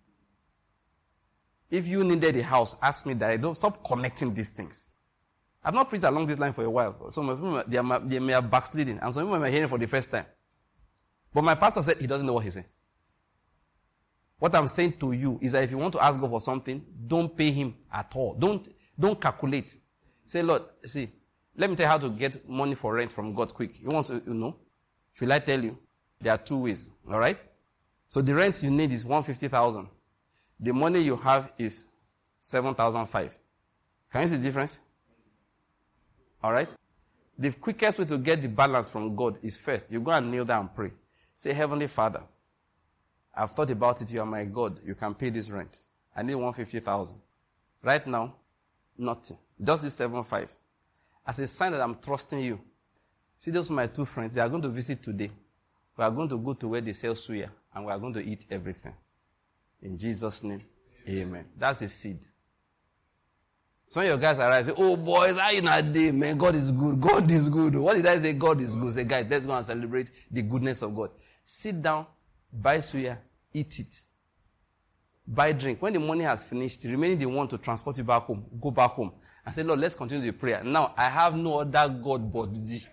If you needed a house, ask me that. Don't stop connecting these things. I've not preached along this line for a while. Some people, they, are, they may have backsliding, and some people are hearing for the first time. But my pastor said he doesn't know what he's saying. What I'm saying to you is that if you want to ask God for something, don't pay him at all. Don't, don't calculate. Say, Lord, see, let me tell you how to get money for rent from God quick. You want to you know? Should I tell you? There are two ways. All right? So the rent you need is one hundred fifty thousand dollars. The money you have is seven thousand five hundred dollars. Can you see the difference? All right? The quickest way to get the balance from God is first, you go and kneel down and pray. Say, Heavenly Father, I've thought about it. You are my God. You can pay this rent. I need one hundred fifty thousand dollars. Right now, nothing. Just this seven thousand five hundred dollars. As a sign that I'm trusting you. See, those are my two friends. They are going to visit today. We are going to go to where they sell suya, and we are going to eat everything. In Jesus' name, amen. That's a seed. Some of your guys arrive and say, oh boys, how you not there, man? God is good. God is good. What did I say? God is good. Say, guys, let's go and celebrate the goodness of God. Sit down, buy suya, eat it. Buy drink. When the money has finished, remaining the one to transport you back home, go back home. And say, Lord, let's continue the prayer. Now, I have no other God but thee.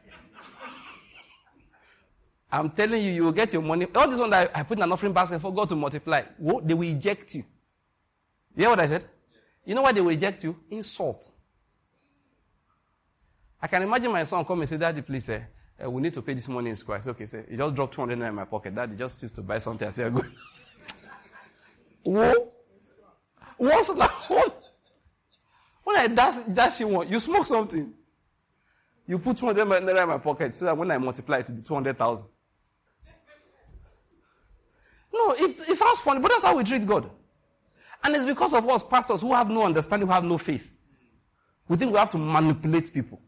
I'm telling you, you will get your money. All this one that I put in an offering basket for God to multiply, whoa, they will eject you. You hear what I said? You know why they will eject you? Insult. I can imagine my son come and say, Daddy, please, eh, uh, we need to pay this money in school. I say, okay, sir. He just dropped two hundred naira in my pocket. Daddy just used to buy something. I say, good. Whoa. What's that? What? When I dash, dash you one, you smoke something. You put two hundred naira in my pocket so that when I multiply it to be two hundred thousand. No, it, it sounds funny, but that's how we treat God. And it's because of us pastors who have no understanding, who have no faith. We think we have to manipulate people.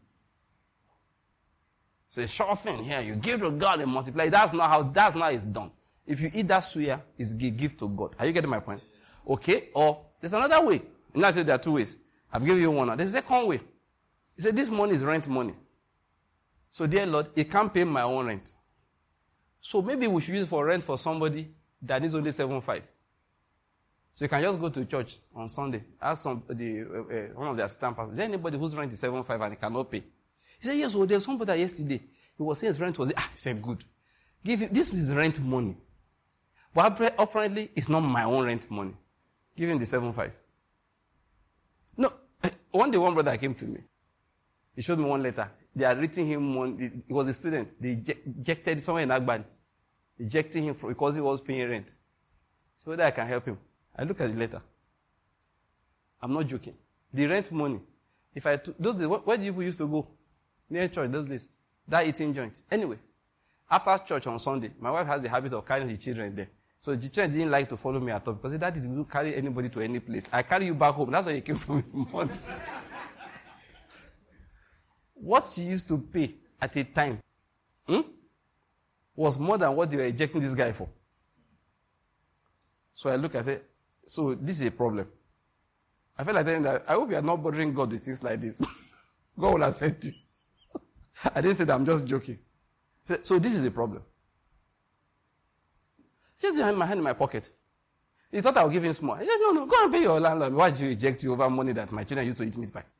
It's a sure thing here. You give to God and multiply. That's not how, that's not how it's done. If you eat that suya, it's a gift to God. Are you getting my point? Okay? Or there's another way. And I said there are two ways. I've given you one now. There's a second way. He said, this money is rent money. So, dear Lord, it can't pay my own rent. So maybe we should use it for rent for somebody that needs only seven five. So you can just go to church on Sunday, ask some, the, uh, uh, one of the assistant pastors, is there anybody whose rent is seven five and he cannot pay? He said, yes, well, there's somebody yesterday. He was saying his rent was, ah, he said, good. Give him, this is rent money. But apparently, it's not my own rent money. Give him the seven five. No, one day one brother came to me. He showed me one letter. They are writing him one, he was a student. They ejected somewhere in Agban. Ejecting him from, because he was paying rent. So whether I can help him. I look at the letter. I'm not joking. The rent money. If I took, those days, where do people used to go? Near church, those days. That eating joint. Anyway, after church on Sunday, my wife has the habit of carrying the children there. So the children didn't like to follow me at all because that didn't carry anybody to any place. I carry you back home. That's why you came from the morning. What she used to pay at a time hmm, was more than what they were ejecting this guy for. So I look and say, so this is a problem. I feel like telling that, I hope you are not bothering God with things like this. God will have said to you. I didn't say that, I'm just joking. So this is a problem. Just had my hand in my pocket. He thought I would give him small. I said, no, no, go and pay your landlord. Why did you reject you over money that my children used to eat meat pie?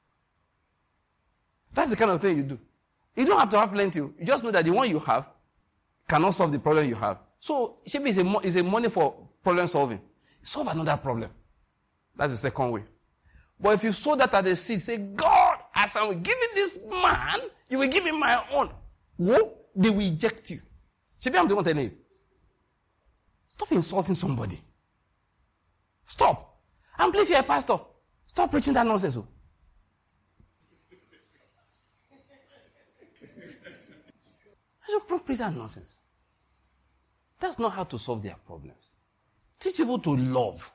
That's the kind of thing you do. You don't have to have plenty. You just know that the one you have cannot solve the problem you have. So, Shebi is a, is a money for problem solving. Solve another problem. That's the second way. But if you sow that at the seed, say, God, as I'm giving this man, you will give him my own. Whoa, they will reject you. Shebi, I'm the one telling you. Stop insulting somebody. Stop. And believe you're a pastor. Stop preaching that nonsense. I don't preach that nonsense. That's not how to solve their problems. Teach people to love.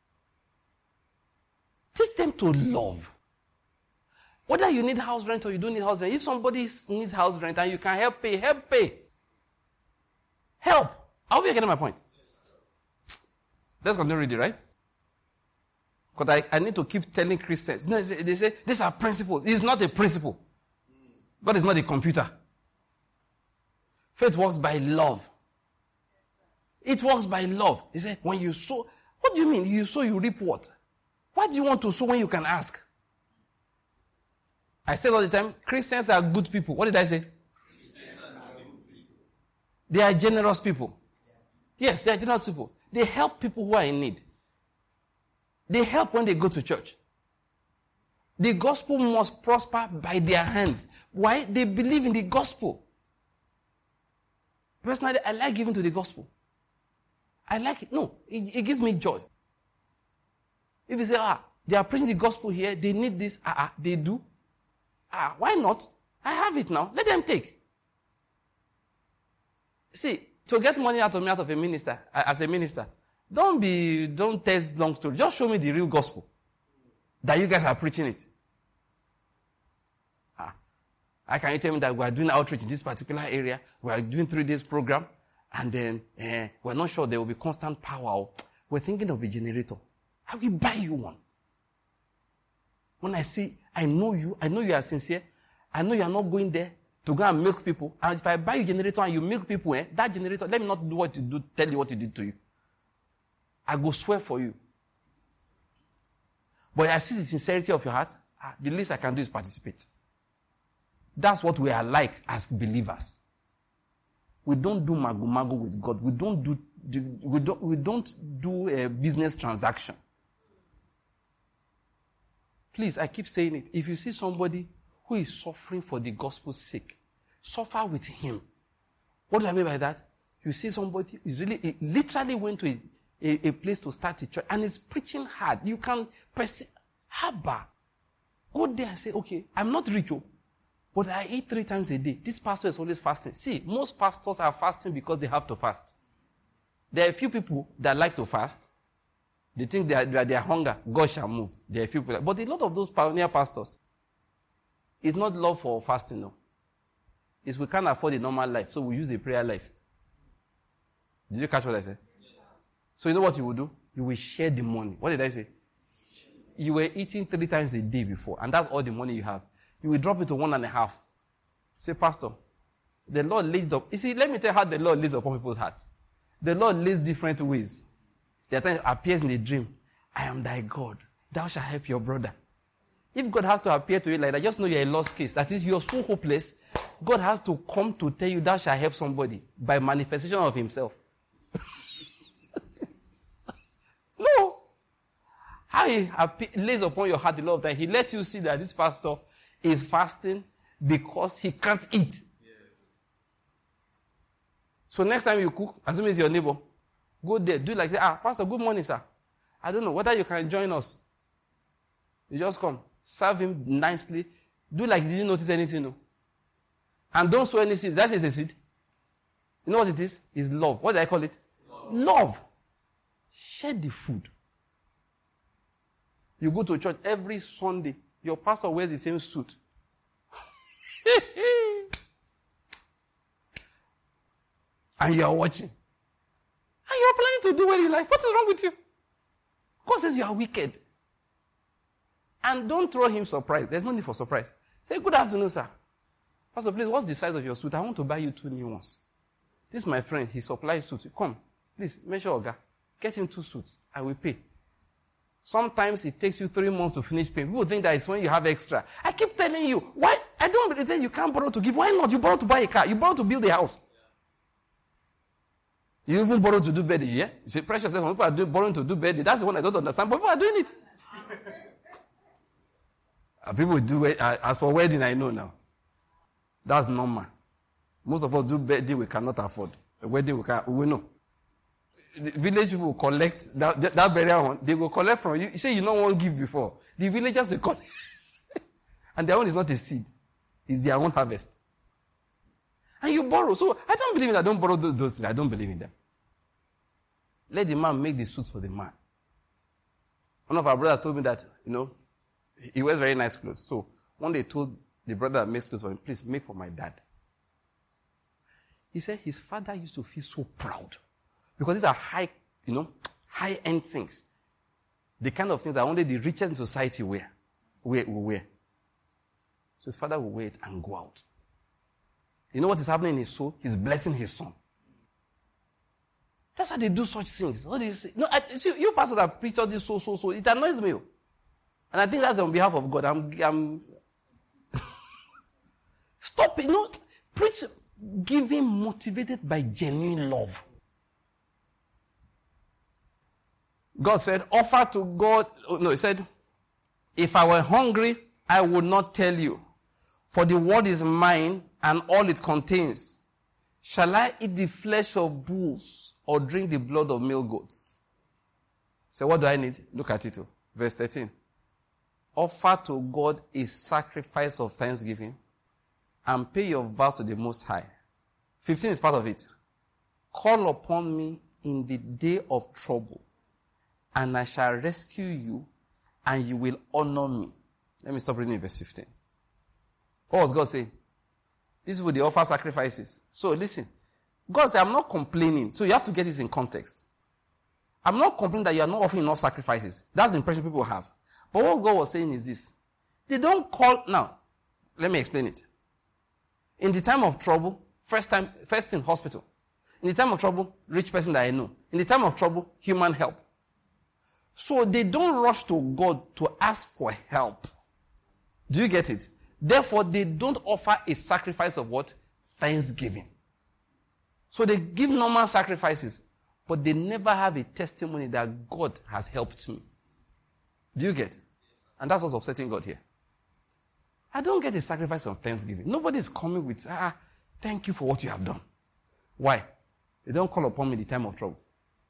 Teach them to love. Whether you need house rent or you don't need house rent, if somebody needs house rent and you can help pay, help pay. Help. I hope you're getting my point. Let's continue reading, right? Because I, I need to keep telling Christians. No, they say, they say, these are principles. It's not a principle. God is not a computer. Faith works by love. It works by love. He said, when you sow, what do you mean? You sow, you reap what? Why do you want to sow when you can ask? I say all the time, Christians are good people. What did I say? Christians are good people. They are generous people. Yes, they are generous people. They help people who are in need. They help when they go to church. The gospel must prosper by their hands. Why? They believe in the gospel. Personally, I like giving to the gospel. I like it. No, it, it gives me joy. If you say, ah, they are preaching the gospel here, they need this, ah, ah, they do. Ah, why not? I have it now. Let them take. See, to get money out of me, out of a minister, as a minister, don't be, don't tell long story. Just show me the real gospel. That you guys are preaching it. Ah, I can you tell me that we are doing outreach in this particular area, we are doing three days program, and then eh, we're not sure there will be constant power. We're thinking of a generator. I will buy you one. When I see, I know you, I know you are sincere, I know you are not going there to go and milk people. And if I buy you a generator and you milk people, eh, that generator, let me not do what you do, tell you what you did to you. I go swear for you. But I see the sincerity of your heart, ah, the least I can do is participate. That's what we are like as believers. We don't do magu-magu with God. We don't do, we don't, we don't do a business transaction. Please, I keep saying it. If you see somebody who is suffering for the gospel's sake, suffer with him. What do I mean by that? You see somebody is really, he literally went to a, a, a place to start a church and is preaching hard. You can perceive, haba. Go there and say, okay, I'm not rich, but I eat three times a day. This pastor is always fasting. See, most pastors are fasting because they have to fast. There are a few people that like to fast. They think that their, their hunger, God shall move. There are a few people. But a lot of those pioneer pastors, it's not love for fasting, no. It's we can't afford a normal life, so we use a prayer life. Did you catch what I said? Yes. So you know what you will do? You will share the money. What did I say? You were eating three times a day before, and that's all the money you have. You will drop it to one and a half. Say, Pastor, the Lord laid up. You see, let me tell you how the Lord lays upon people's hearts. The Lord lays different ways. There are times it appears in a dream. I am thy God. Thou shalt help your brother. If God has to appear to you like that, just know you're a lost case. That is, you're so hopeless. God has to come to tell you thou shalt help somebody by manifestation of himself. No. How he appear, lays upon your heart a lot of time. He lets you see that this pastor is fasting because he can't eat. Yes. So next time you cook, assume it's your neighbor, go there, do like that. Ah, Pastor, good morning, sir. I don't know whether you can join us. You just come, serve him nicely. Do like you didn't notice anything, no. And don't sow any seed. That is a seed. You know what it is? It's love. What do I call it? Love. Love. Share the food. You go to church every Sunday. Your pastor wears the same suit. And you are watching. And you are planning to do what you like. What is wrong with you? God says you are wicked. And don't throw him surprise. There's no need for surprise. Say, good afternoon, sir. Pastor, please, what's the size of your suit? I want to buy you two new ones. This is my friend. He supplies suits. Come, please, measure Oga. Get him two suits. I will pay. Sometimes it takes you three months to finish paying. People think that it's when you have extra. I keep telling you, why? I don't believe you can't borrow to give. Why not? You borrow to buy a car. You borrow to build a house. You even borrow to do birthday, yeah? You say, precious, when people are doing, borrowing to do birthday, that's the one I don't understand, but people are doing it. People do it. As for wedding, I know now. That's normal. Most of us do birthday we cannot afford. A wedding we can, we know. The village people will collect that, that, that burial one. They will collect from you. You say you don't want to give before. The villagers will collect. And their own is not a seed. It's their own harvest. And you borrow. So I don't believe in that. I don't borrow those, those things. I don't believe in them. Let the man make the suits for the man. One of our brothers told me that, you know, he wears very nice clothes. So one day told the brother that makes clothes for him, please make for my dad. He said his father used to feel so proud. Because these are high, you know, high-end things. The kind of things that only the richest in society wear. Wear, will wear. So his father will wear it and go out. You know what is happening in his soul? He's blessing his son. That's how they do such things. What do you say? No, I, see, you pastors that preach all this so, so, so, it annoys me. And I think that's on behalf of God. I'm, I'm Stop it. No, preach giving motivated by genuine love. God said, offer to God. No, he said, if I were hungry, I would not tell you. For the word is mine and all it contains. Shall I eat the flesh of bulls or drink the blood of male goats? So what do I need? Look at it. Oh. Verse thirteen. Offer to God a sacrifice of thanksgiving and pay your vows to the Most High. fifteen is part of it. Call upon me in the day of trouble, and I shall rescue you, and you will honor me. Let me stop reading verse fifteen. What was God saying? This is where they offer sacrifices. So listen. God said, I'm not complaining. So you have to get this in context. I'm not complaining that you are not offering enough sacrifices. That's the impression people have. But what God was saying is this. They don't call... Now, let me explain it. In the time of trouble, first time, first in hospital. In the time of trouble, rich person that I know. In the time of trouble, human help. So they don't rush to God to ask for help. Do you get it? Therefore, they don't offer a sacrifice of what? Thanksgiving. So they give normal sacrifices, but they never have a testimony that God has helped me. Do you get? And that's what's upsetting God here. I don't get a sacrifice of thanksgiving. Nobody is coming with, ah, thank you for what you have done. Why? They don't call upon me in the time of trouble.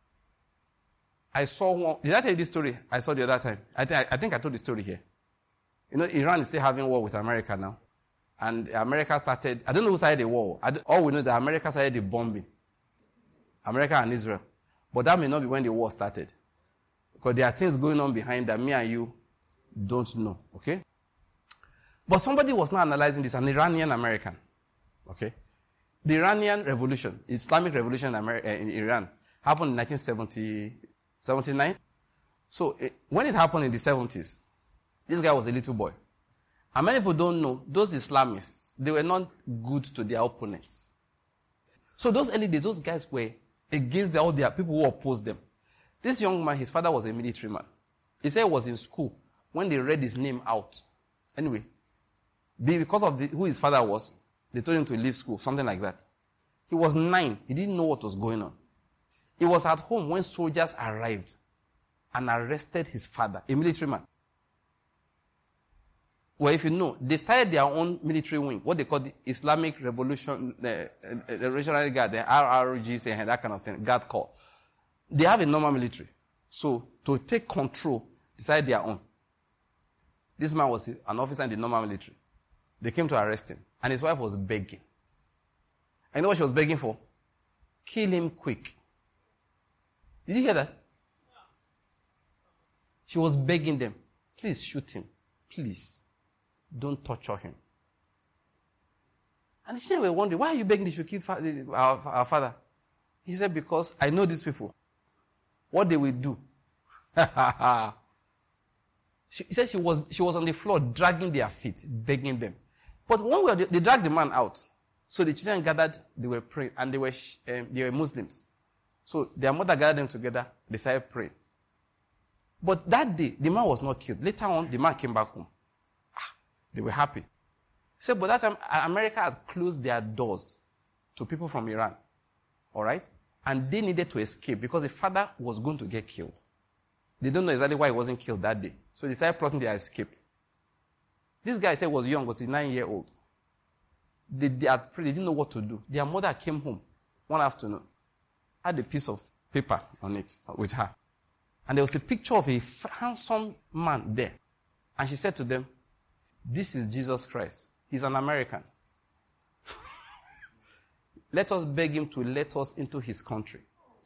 I saw one, did I tell you this story I saw the other time? I, th- I think I told the story here. You know, Iran is still having war with America now. And America started, I don't know who started the war. All we know is that America started the bombing. America and Israel. But that may not be when the war started. Because there are things going on behind that me and you don't know. Okay? But somebody was now analyzing this, an Iranian American. Okay? The Iranian revolution, Islamic revolution in, America, in Iran, happened in nineteen seventy, seventy-nine. So it, when it happened in the seventies, this guy was a little boy. And many people don't know, those Islamists, they were not good to their opponents. So those early days, those guys were against all their people who opposed them. This young man, his father was a military man. He said he was in school when they read his name out. Anyway, because of the, who his father was, they told him to leave school, something like that. He was nine. He didn't know what was going on. He was at home when soldiers arrived and arrested his father, a military man. Well, if you know, they started their own military wing, what they call the Islamic Revolution, the uh, uh, Revolutionary Guard, the R R G, and that kind of thing, Guard Corps. They have a normal military. So, to take control, decide their own. This man was an officer in the normal military. They came to arrest him. And his wife was begging. And you know what she was begging for? Kill him quick. Did you hear that? She was begging them, please shoot him. Please. Don't torture him. And the children were wondering, why are you begging they should kill our, our father? He said, because I know these people. What they will do. she, he said she was, she was on the floor dragging their feet, begging them. But when we were, they dragged the man out. So the children gathered, they were praying, and they were um, they were Muslims. So their mother gathered them together, they started praying. But that day, the man was not killed. Later on, the man came back home. Ah, they were happy. He said, but that time, America had closed their doors to people from Iran. All right? And they needed to escape because the father was going to get killed. They don't know exactly why he wasn't killed that day. So they started plotting their escape. This guy said was young, was a nine-year-old. They, they, had prayed, they didn't know what to do. Their mother came home one afternoon, had a piece of paper on it with her. And there was a picture of a handsome man there. And she said to them, this is Jesus Christ. He's an American. Let us beg him to let us into his country.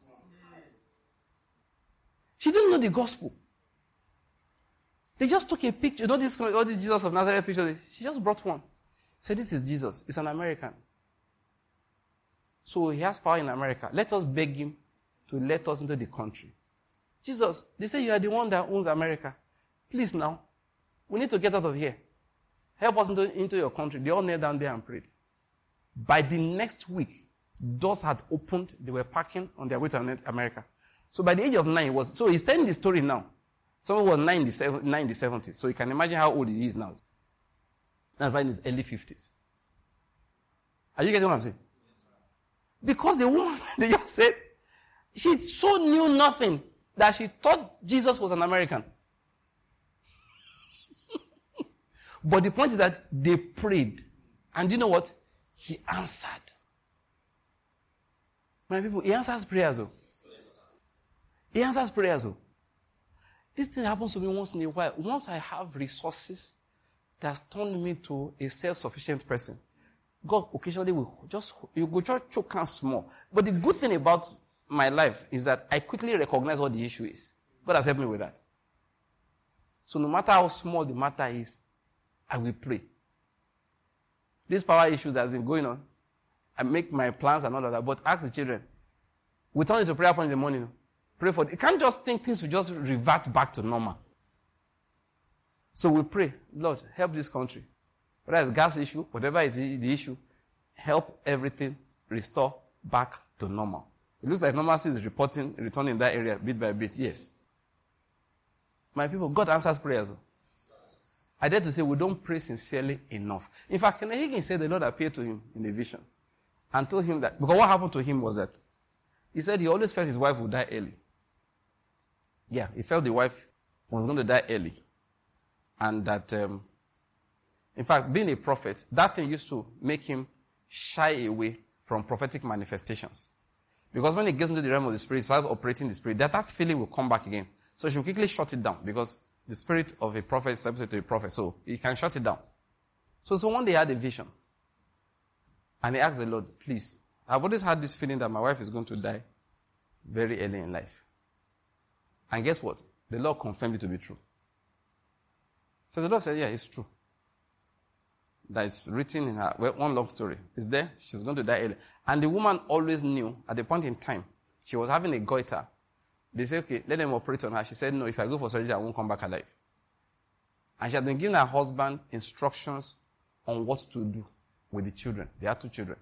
She didn't know the gospel. They just took a picture. You know this, all these Jesus of Nazareth pictures? She just brought one. Said, this is Jesus. He's an American. So he has power in America. Let us beg him to let us into the country. Jesus, they say you are the one that owns America. Please now, we need to get out of here. Help us into, into your country. They all knelt down there and prayed. By the next week, doors had opened. They were parking on their way to America. So by the age of nine, it was, so he's telling the story now. Someone was nine in the seventies. So you can imagine how old he is now. Now in his early fifties. Are you getting what I'm saying? Because the woman, they just said, she so knew nothing that she thought Jesus was an American. But the point is that they prayed. And you know what? He answered. My people, he answers prayers. Oh. He answers prayers. Oh. This thing happens to me once in a while. Once I have resources that's turned me to a self-sufficient person, God occasionally will just, you go just choke hands small. But the good thing about my life is that I quickly recognize what the issue is. God has helped me with that. So no matter how small the matter is, I will pray. This power issue that has been going on, I make my plans and all of that, but ask the children. We turn it to prayer point in the morning. Pray for it. You can't just think things will just revert back to normal. So we pray, Lord, help this country. Whether it's gas issue, whatever is the issue, help everything restore back to normal. It looks like normalcy is reporting, returning in that area bit by bit. Yes. My people, God answers prayers. I dare to say we don't pray sincerely enough. In fact, Kenneth Hagin said the Lord appeared to him in a vision and told him that, because what happened to him was that he said he always felt his wife would die early. Yeah, he felt the wife was going to die early. And that, um, in fact, being a prophet, that thing used to make him shy away from prophetic manifestations. Because when he gets into the realm of the spirit, he starts operating the spirit, that, that feeling will come back again. So he should quickly shut it down because the spirit of a prophet is subject to a prophet, so he can shut it down. So, so one day he had a vision. And he asked the Lord, please, I've always had this feeling that my wife is going to die very early in life. And guess what? The Lord confirmed it to be true. So the Lord said, yeah, it's true. That is written in her, well, one long story. It's there. She's going to die early. And the woman always knew, at the point in time, she was having a goiter. They said, okay, let them operate on her. She said, no, if I go for surgery, I won't come back alive. And she had been giving her husband instructions on what to do with the children. They had two children.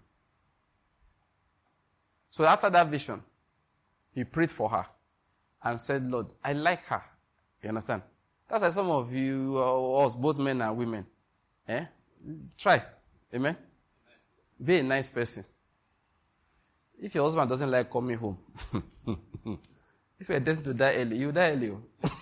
So after that vision, he prayed for her and said, Lord, I like her. You understand? That's why some of you, uh, us, both men and women, eh? Try. Amen? Be a nice person. If your husband doesn't like coming home, if you're destined to die early, you die early.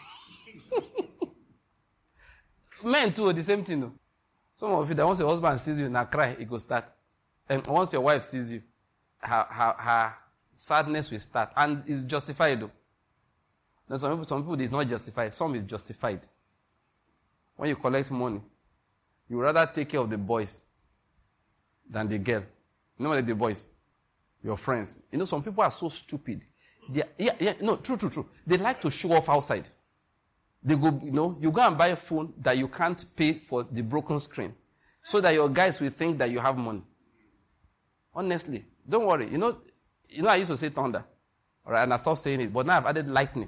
Men too, the same thing. Some of you, that once your husband sees you, now cry, it will start. And once your wife sees you, her, her, her sadness will start. And it's justified though. Now, some people, some people, it's not justified. Some is justified. When you collect money, you rather take care of the boys than the girl. You know what the boys? Your friends. You know, some people are so stupid. They are, yeah, yeah, no, true, true, true. They like to show off outside. They go, you know, you go and buy a phone that you can't pay for the broken screen so that your guys will think that you have money. Honestly, don't worry. You know, you know, I used to say thunder, all right, and I stopped saying it, but now I've added lightning.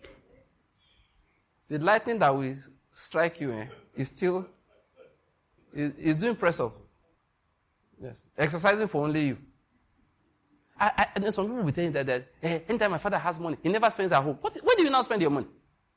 The lightning that will strike you eh, is still He's, he's doing press up. Yes. Exercising for only you. I, I, and some people will be telling that, that hey, anytime my father has money, he never spends at home. What, where do you now spend your money?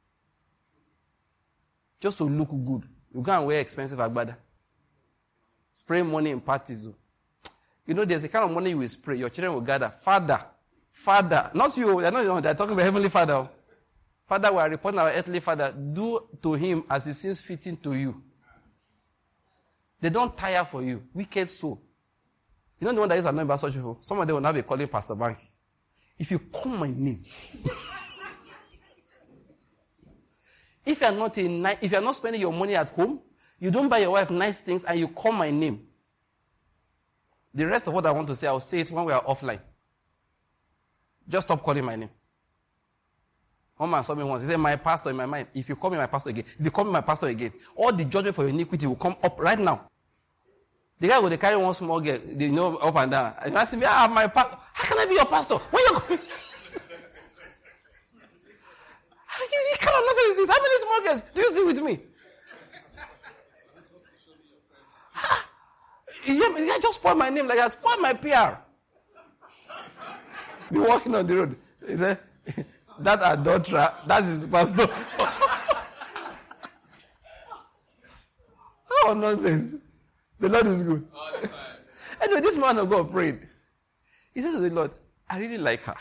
Just to look good. You go and wear expensive agbada. Spray money in parties. You know, there's a kind of money you will spray. Your children will gather. Father. Father. Not you. They're not they're talking about Heavenly Father. Father, we are reporting our earthly father. Do to him as it seems fitting to you. They don't tire for you. Wicked soul. You know the one that is annoyed by such people? Some of them will now be calling Pastor Banky. If you call my name. If you are not a ni- if you are not spending your money at home, you don't buy your wife nice things and you call my name. The rest of what I want to say, I'll say it when we are offline. Just stop calling my name. One man saw me once. He said, my pastor in my mind. If you call me my pastor again, if you call me my pastor again, all the judgment for your iniquity will come up right now. The guy will carry one small girl, you know, up and down. And you ask me, ah, my pastor. How can I be your pastor? When you going? You, you cannot nonsense this. How many small girls do you see with me? Ah, you, you just spoil my name like I spoiled my P R. Be walking on the road. He said, that adulterer, that's his pastor. Oh, nonsense. The Lord is good. Anyway, this man of God prayed. He said to the Lord, I really like her.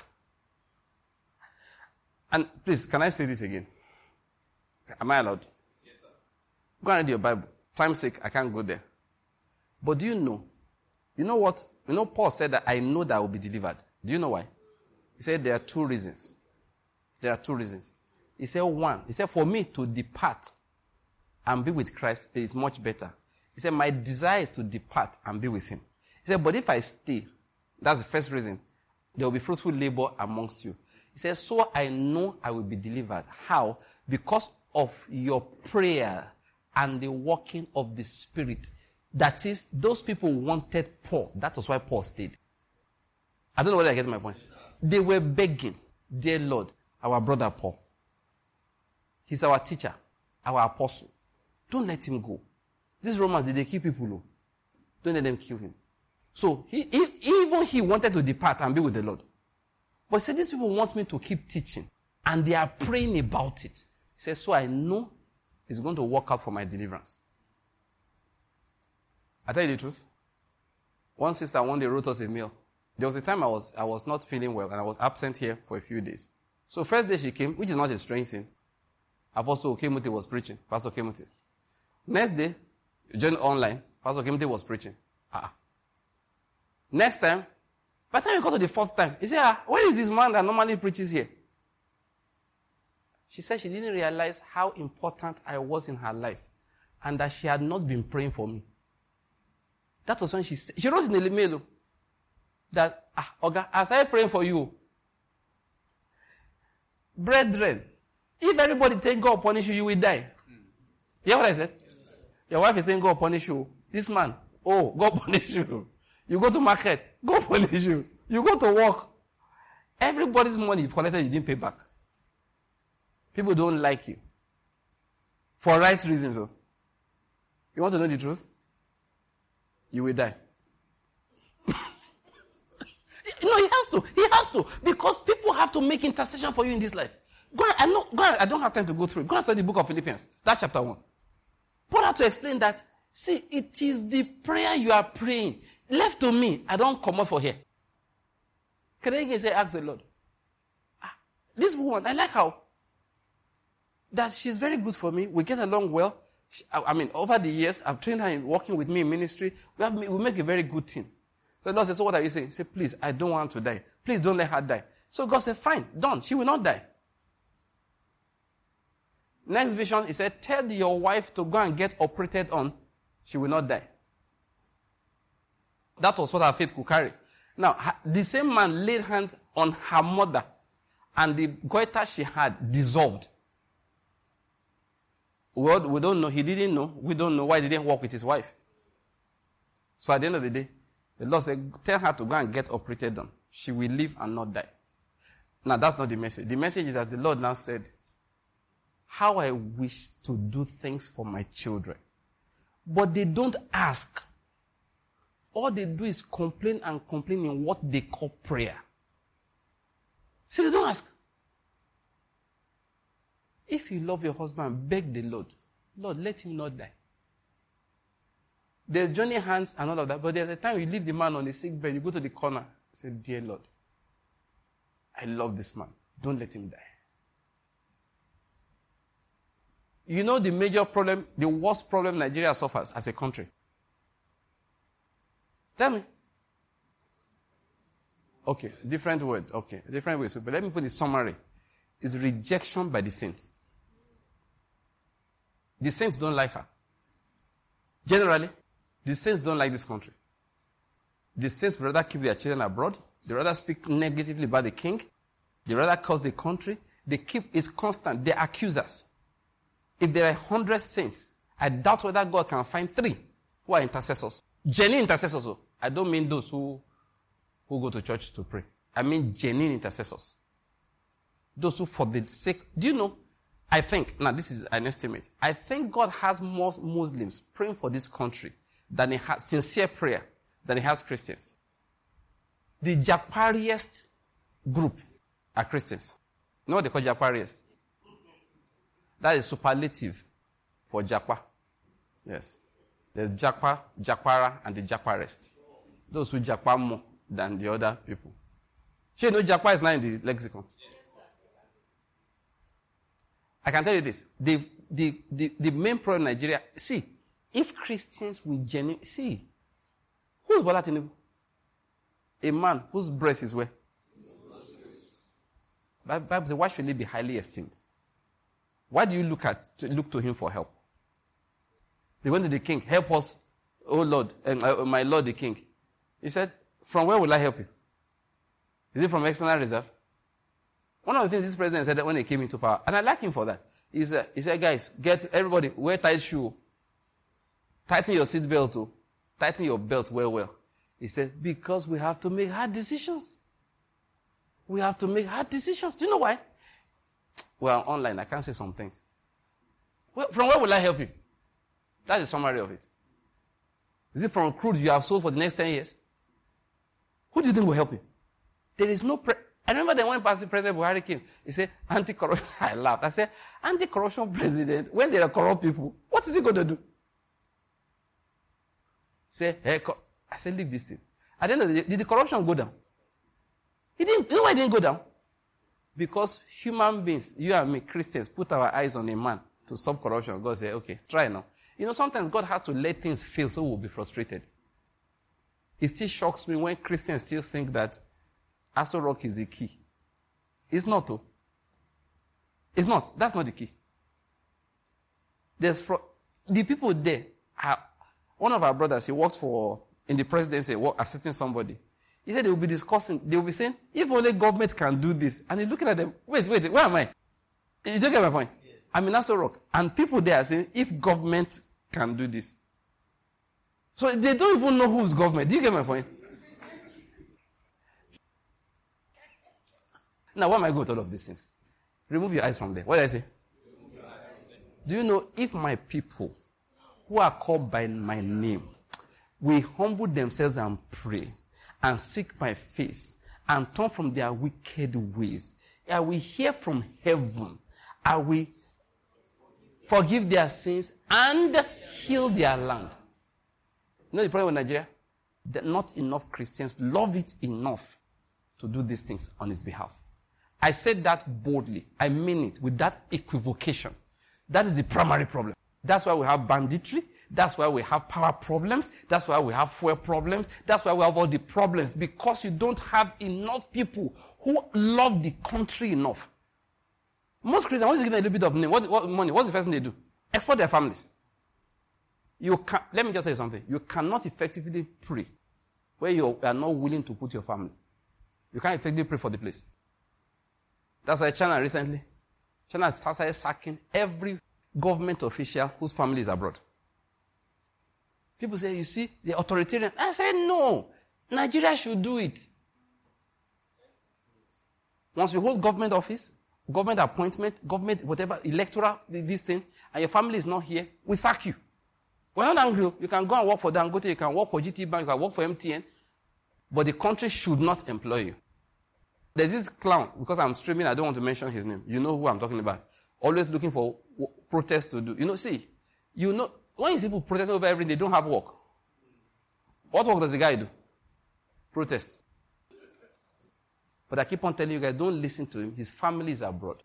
And please, can I say this again? Am I allowed? Yes, sir. Go and read your Bible. Time's sake, I can't go there. But do you know? You know what? You know, Paul said that I know that I will be delivered. Do you know why? He said there are two reasons. There are two reasons. He said one. He said for me to depart and be with Christ is much better. He said my desire is to depart and be with him. He said, but if I stay, that's the first reason, there will be fruitful labor amongst you. He says, so I know I will be delivered. How? Because of your prayer and the working of the Spirit. That is, those people wanted Paul. That was why Paul stayed. I don't know whether I get my point. They were begging, dear Lord, our brother Paul. He's our teacher, our apostle. Don't let him go. These Romans, did they kill people? Though? Don't let them kill him. So, he, he, even he wanted to depart and be with the Lord. But he said, these people want me to keep teaching. And they are praying about it. He said, so I know it's going to work out for my deliverance. I tell you the truth. One sister one day wrote us a mail. There was a time I was I was not feeling well and I was absent here for a few days. So first day she came, which is not a strange thing. Apostle Kemuti was preaching. Pastor Kemuti. Next day, joined online. Pastor Kemuti was preaching. Ah. Next time, by the time we got to the fourth time, he said, ah, where is this man that normally preaches here? She said she didn't realize how important I was in her life and that she had not been praying for me. That was when she said, she wrote in the email that, ah, Oga, as I pray for you, brethren, if everybody think God punish you, you will die. Mm. You hear what I said? Yes, your wife is saying God punish you. This man, oh, God punish you. You go to market, God punish you. You go to work. Everybody's money you've collected, you didn't pay back. People don't like you. For right reasons. Oh. You want to know the truth? You will die. No, he has to. He has to. Because people have to make intercession for you in this life. Go on, I, know, go on, I don't have time to go through it. Go and study the book of Philippians. That chapter one. Paul had to explain that, see, it is the prayer you are praying. Left to me, I don't come up for here. Can I say, ask the Lord? Ah, this woman, I like how that she's very good for me. We get along well. She, I, I mean, over the years, I've trained her in working with me in ministry. We, have, we make a very good team. So the Lord said, so what are you saying? He said, please, I don't want to die. Please don't let her die. So God said, fine, done. She will not die. Next vision, he said, tell your wife to go and get operated on. She will not die. That was what her faith could carry. Now, the same man laid hands on her mother, and the goiter she had dissolved. Well, we don't know. He didn't know. We don't know why he didn't work with his wife. So at the end of the day, the Lord said, tell her to go and get operated on. She will live and not die. Now, that's not the message. The message is that the Lord now said, how I wish to do things for my children. But they don't ask. All they do is complain and complain in what they call prayer. See, they don't ask. If you love your husband, beg the Lord. Lord, let him not die. There's joining hands and all of that, but there's a time you leave the man on the sick bed, you go to the corner, say, dear Lord, I love this man. Don't let him die. You know the major problem, the worst problem Nigeria suffers as a country? Tell me. Okay, different words. Okay, different ways. But let me put the summary. It's rejection by the saints. The saints don't like her. Generally, the saints don't like this country. The saints would rather keep their children abroad. They rather speak negatively about the king. They rather curse the country. They keep, it's constant. They accuse us. If there are one hundred saints, I doubt whether God can find three who are intercessors. Genuine intercessors. I don't mean those who, who go to church to pray. I mean genuine intercessors. Those who, for the sake, do you know, I think, now this is an estimate, I think God has more Muslims praying for this country than he has, sincere prayer, than he has Christians. The Japariest group are Christians. You know what they call Japariest? That is superlative for Japa. Yes. There's Japa, Japara, and the Japarest. Those who Japa more than the other people. So you know Japa is not in the lexicon. I can tell you this. The, the, the, the main problem in Nigeria, see, if Christians will genuinely, see, who is Bola Tinubu? A man whose breath is where? Bible says, why should he be highly esteemed? Why do you look at to look to him for help? They went to the king, help us, oh Lord, and uh, my Lord the king. He said, from where will I help you? Is it from external reserve? One of the things this president said when he came into power, and I like him for that, he said, he said guys, get everybody, wear tight shoe, tighten your seat belt too, tighten your belt well, well. He said, because we have to make hard decisions. We have to make hard decisions. Do you know why? Well, online, I can't say some things. Well, from where will I help you? That's the summary of it. Is it from crude you have sold for the next ten years? Who do you think will help you? There is no... Pre- I remember that when President Buhari came, he said, anti-corruption. I laughed. I said, anti-corruption president, when there are corrupt people, what is he going to do? Say, hey, co-. I said, leave this thing. At the end of the day, did the corruption go down? It didn't. You know why it didn't go down? Because human beings, you and me, Christians, put our eyes on a man to stop corruption. God said, okay, try now. You know, sometimes God has to let things fail so we'll be frustrated. It still shocks me when Christians still think that Aso Rock is the key. It's not, though. It's not. That's not the key. There's fr- the people there are, one of our brothers, he works for, in the presidency, work, assisting somebody. He said they will be discussing, they will be saying, if only government can do this. And he's looking at them, wait, wait, where am I? You don't get my point? Yes. I'm in Aso Rock. And people there are saying, if government can do this. So they don't even know who's government. Do you get my point? Now, why am I going with all of these things? Remove your eyes from there. What did I say? Do you know, if my people who are called by my name will humble themselves and pray and seek my face and turn from their wicked ways, I will hear from heaven. I will forgive their sins and heal their land. You know the problem with Nigeria? That not enough Christians love it enough to do these things on its behalf. I said that boldly. I mean it with that equivocation. That is the primary problem. That's why we have banditry. That's why we have power problems. That's why we have fuel problems. That's why we have all the problems. Because you don't have enough people who love the country enough. Most Christians, once you give them a little bit of money, what, what money, what's the first thing they do? Export their families. You can, let me just say something. You cannot effectively pray where you are not willing to put your family. You can't effectively pray for the place. That's why China recently, China started sacking every government official whose family is abroad. People say, you see, the authoritarian. I said, no. Nigeria should do it. Once you hold government office, government appointment, government, whatever, electoral, this thing, and your family is not here, we sack you. We're not angry. You can go and work for Dangote, you can work for G T Bank, you can work for M T N, but the country should not employ you. There's this clown, because I'm streaming, I don't want to mention his name. You know who I'm talking about. Always looking for protests to do. You know, see, you know, when you see people protesting over everything, they don't have work. What work does the guy do? Protest. But I keep on telling you guys, don't listen to him. His family is abroad.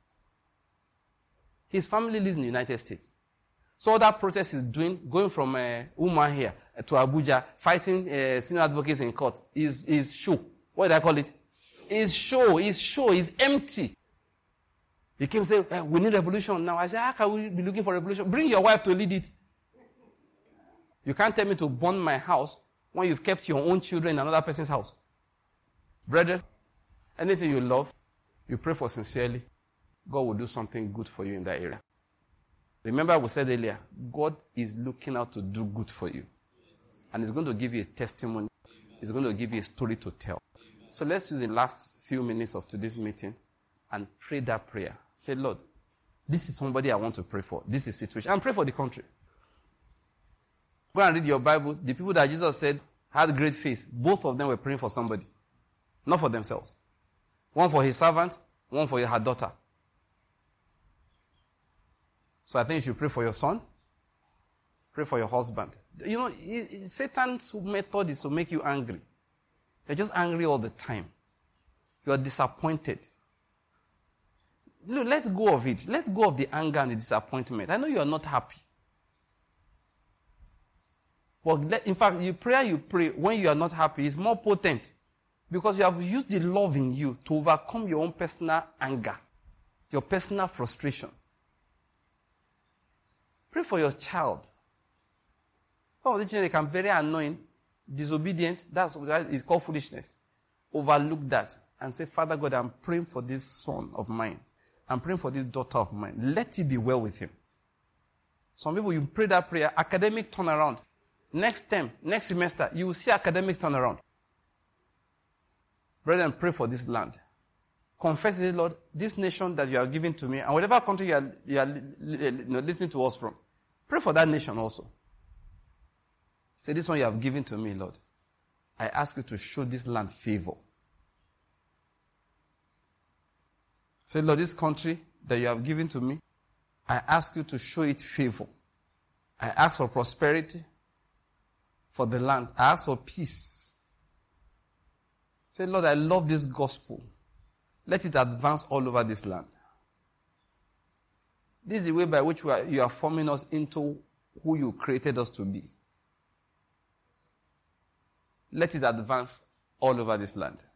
His family lives in the United States. So that protest is doing, going from uh, Uma here to Abuja, fighting uh, senior advocates in court, is is show. What did I call it? Is show, is show, is empty. He came and said, eh, we need revolution now. I said, how can we be looking for revolution? Bring your wife to lead it. You can't tell me to burn my house when you've kept your own children in another person's house. Brethren, anything you love, you pray for sincerely, God will do something good for you in that area. Remember we said earlier, God is looking out to do good for you. And He's going to give you a testimony. He's going to give you a story to tell. So let's use the last few minutes of today's meeting and pray that prayer. Say, Lord, this is somebody I want to pray for. This is a situation. And pray for the country. Go and read your Bible. The people that Jesus said had great faith, both of them were praying for somebody. Not for themselves. One for his servant, one for her daughter. So I think you should pray for your son. Pray for your husband. You know, Satan's method is to make you angry. You're just angry all the time. You're disappointed. Look, let go of it. Let go of the anger and the disappointment. I know you are not happy. But let, in fact, the prayer you pray when you are not happy is more potent. Because you have used the love in you to overcome your own personal anger. Your personal frustration. Pray for your child. Some of the children can be very annoying, disobedient. That's what is called foolishness. Overlook that and say, Father God, I'm praying for this son of mine. I'm praying for this daughter of mine. Let it be well with him. Some people, you pray that prayer, academic turnaround. Next term, next semester, you will see academic turnaround. Brethren, pray for this land. Confess it, Lord, this nation that you are giving to me, and whatever country you are, you are you know, listening to us from, pray for that nation also. Say, this one you have given to me, Lord. I ask you to show this land favor. Say, Lord, this country that you have given to me, I ask you to show it favor. I ask for prosperity for the land. I ask for peace. Say, Lord, I love this gospel. Let it advance all over this land. This is the way by which we are, you are forming us into who you created us to be. Let it advance all over this land.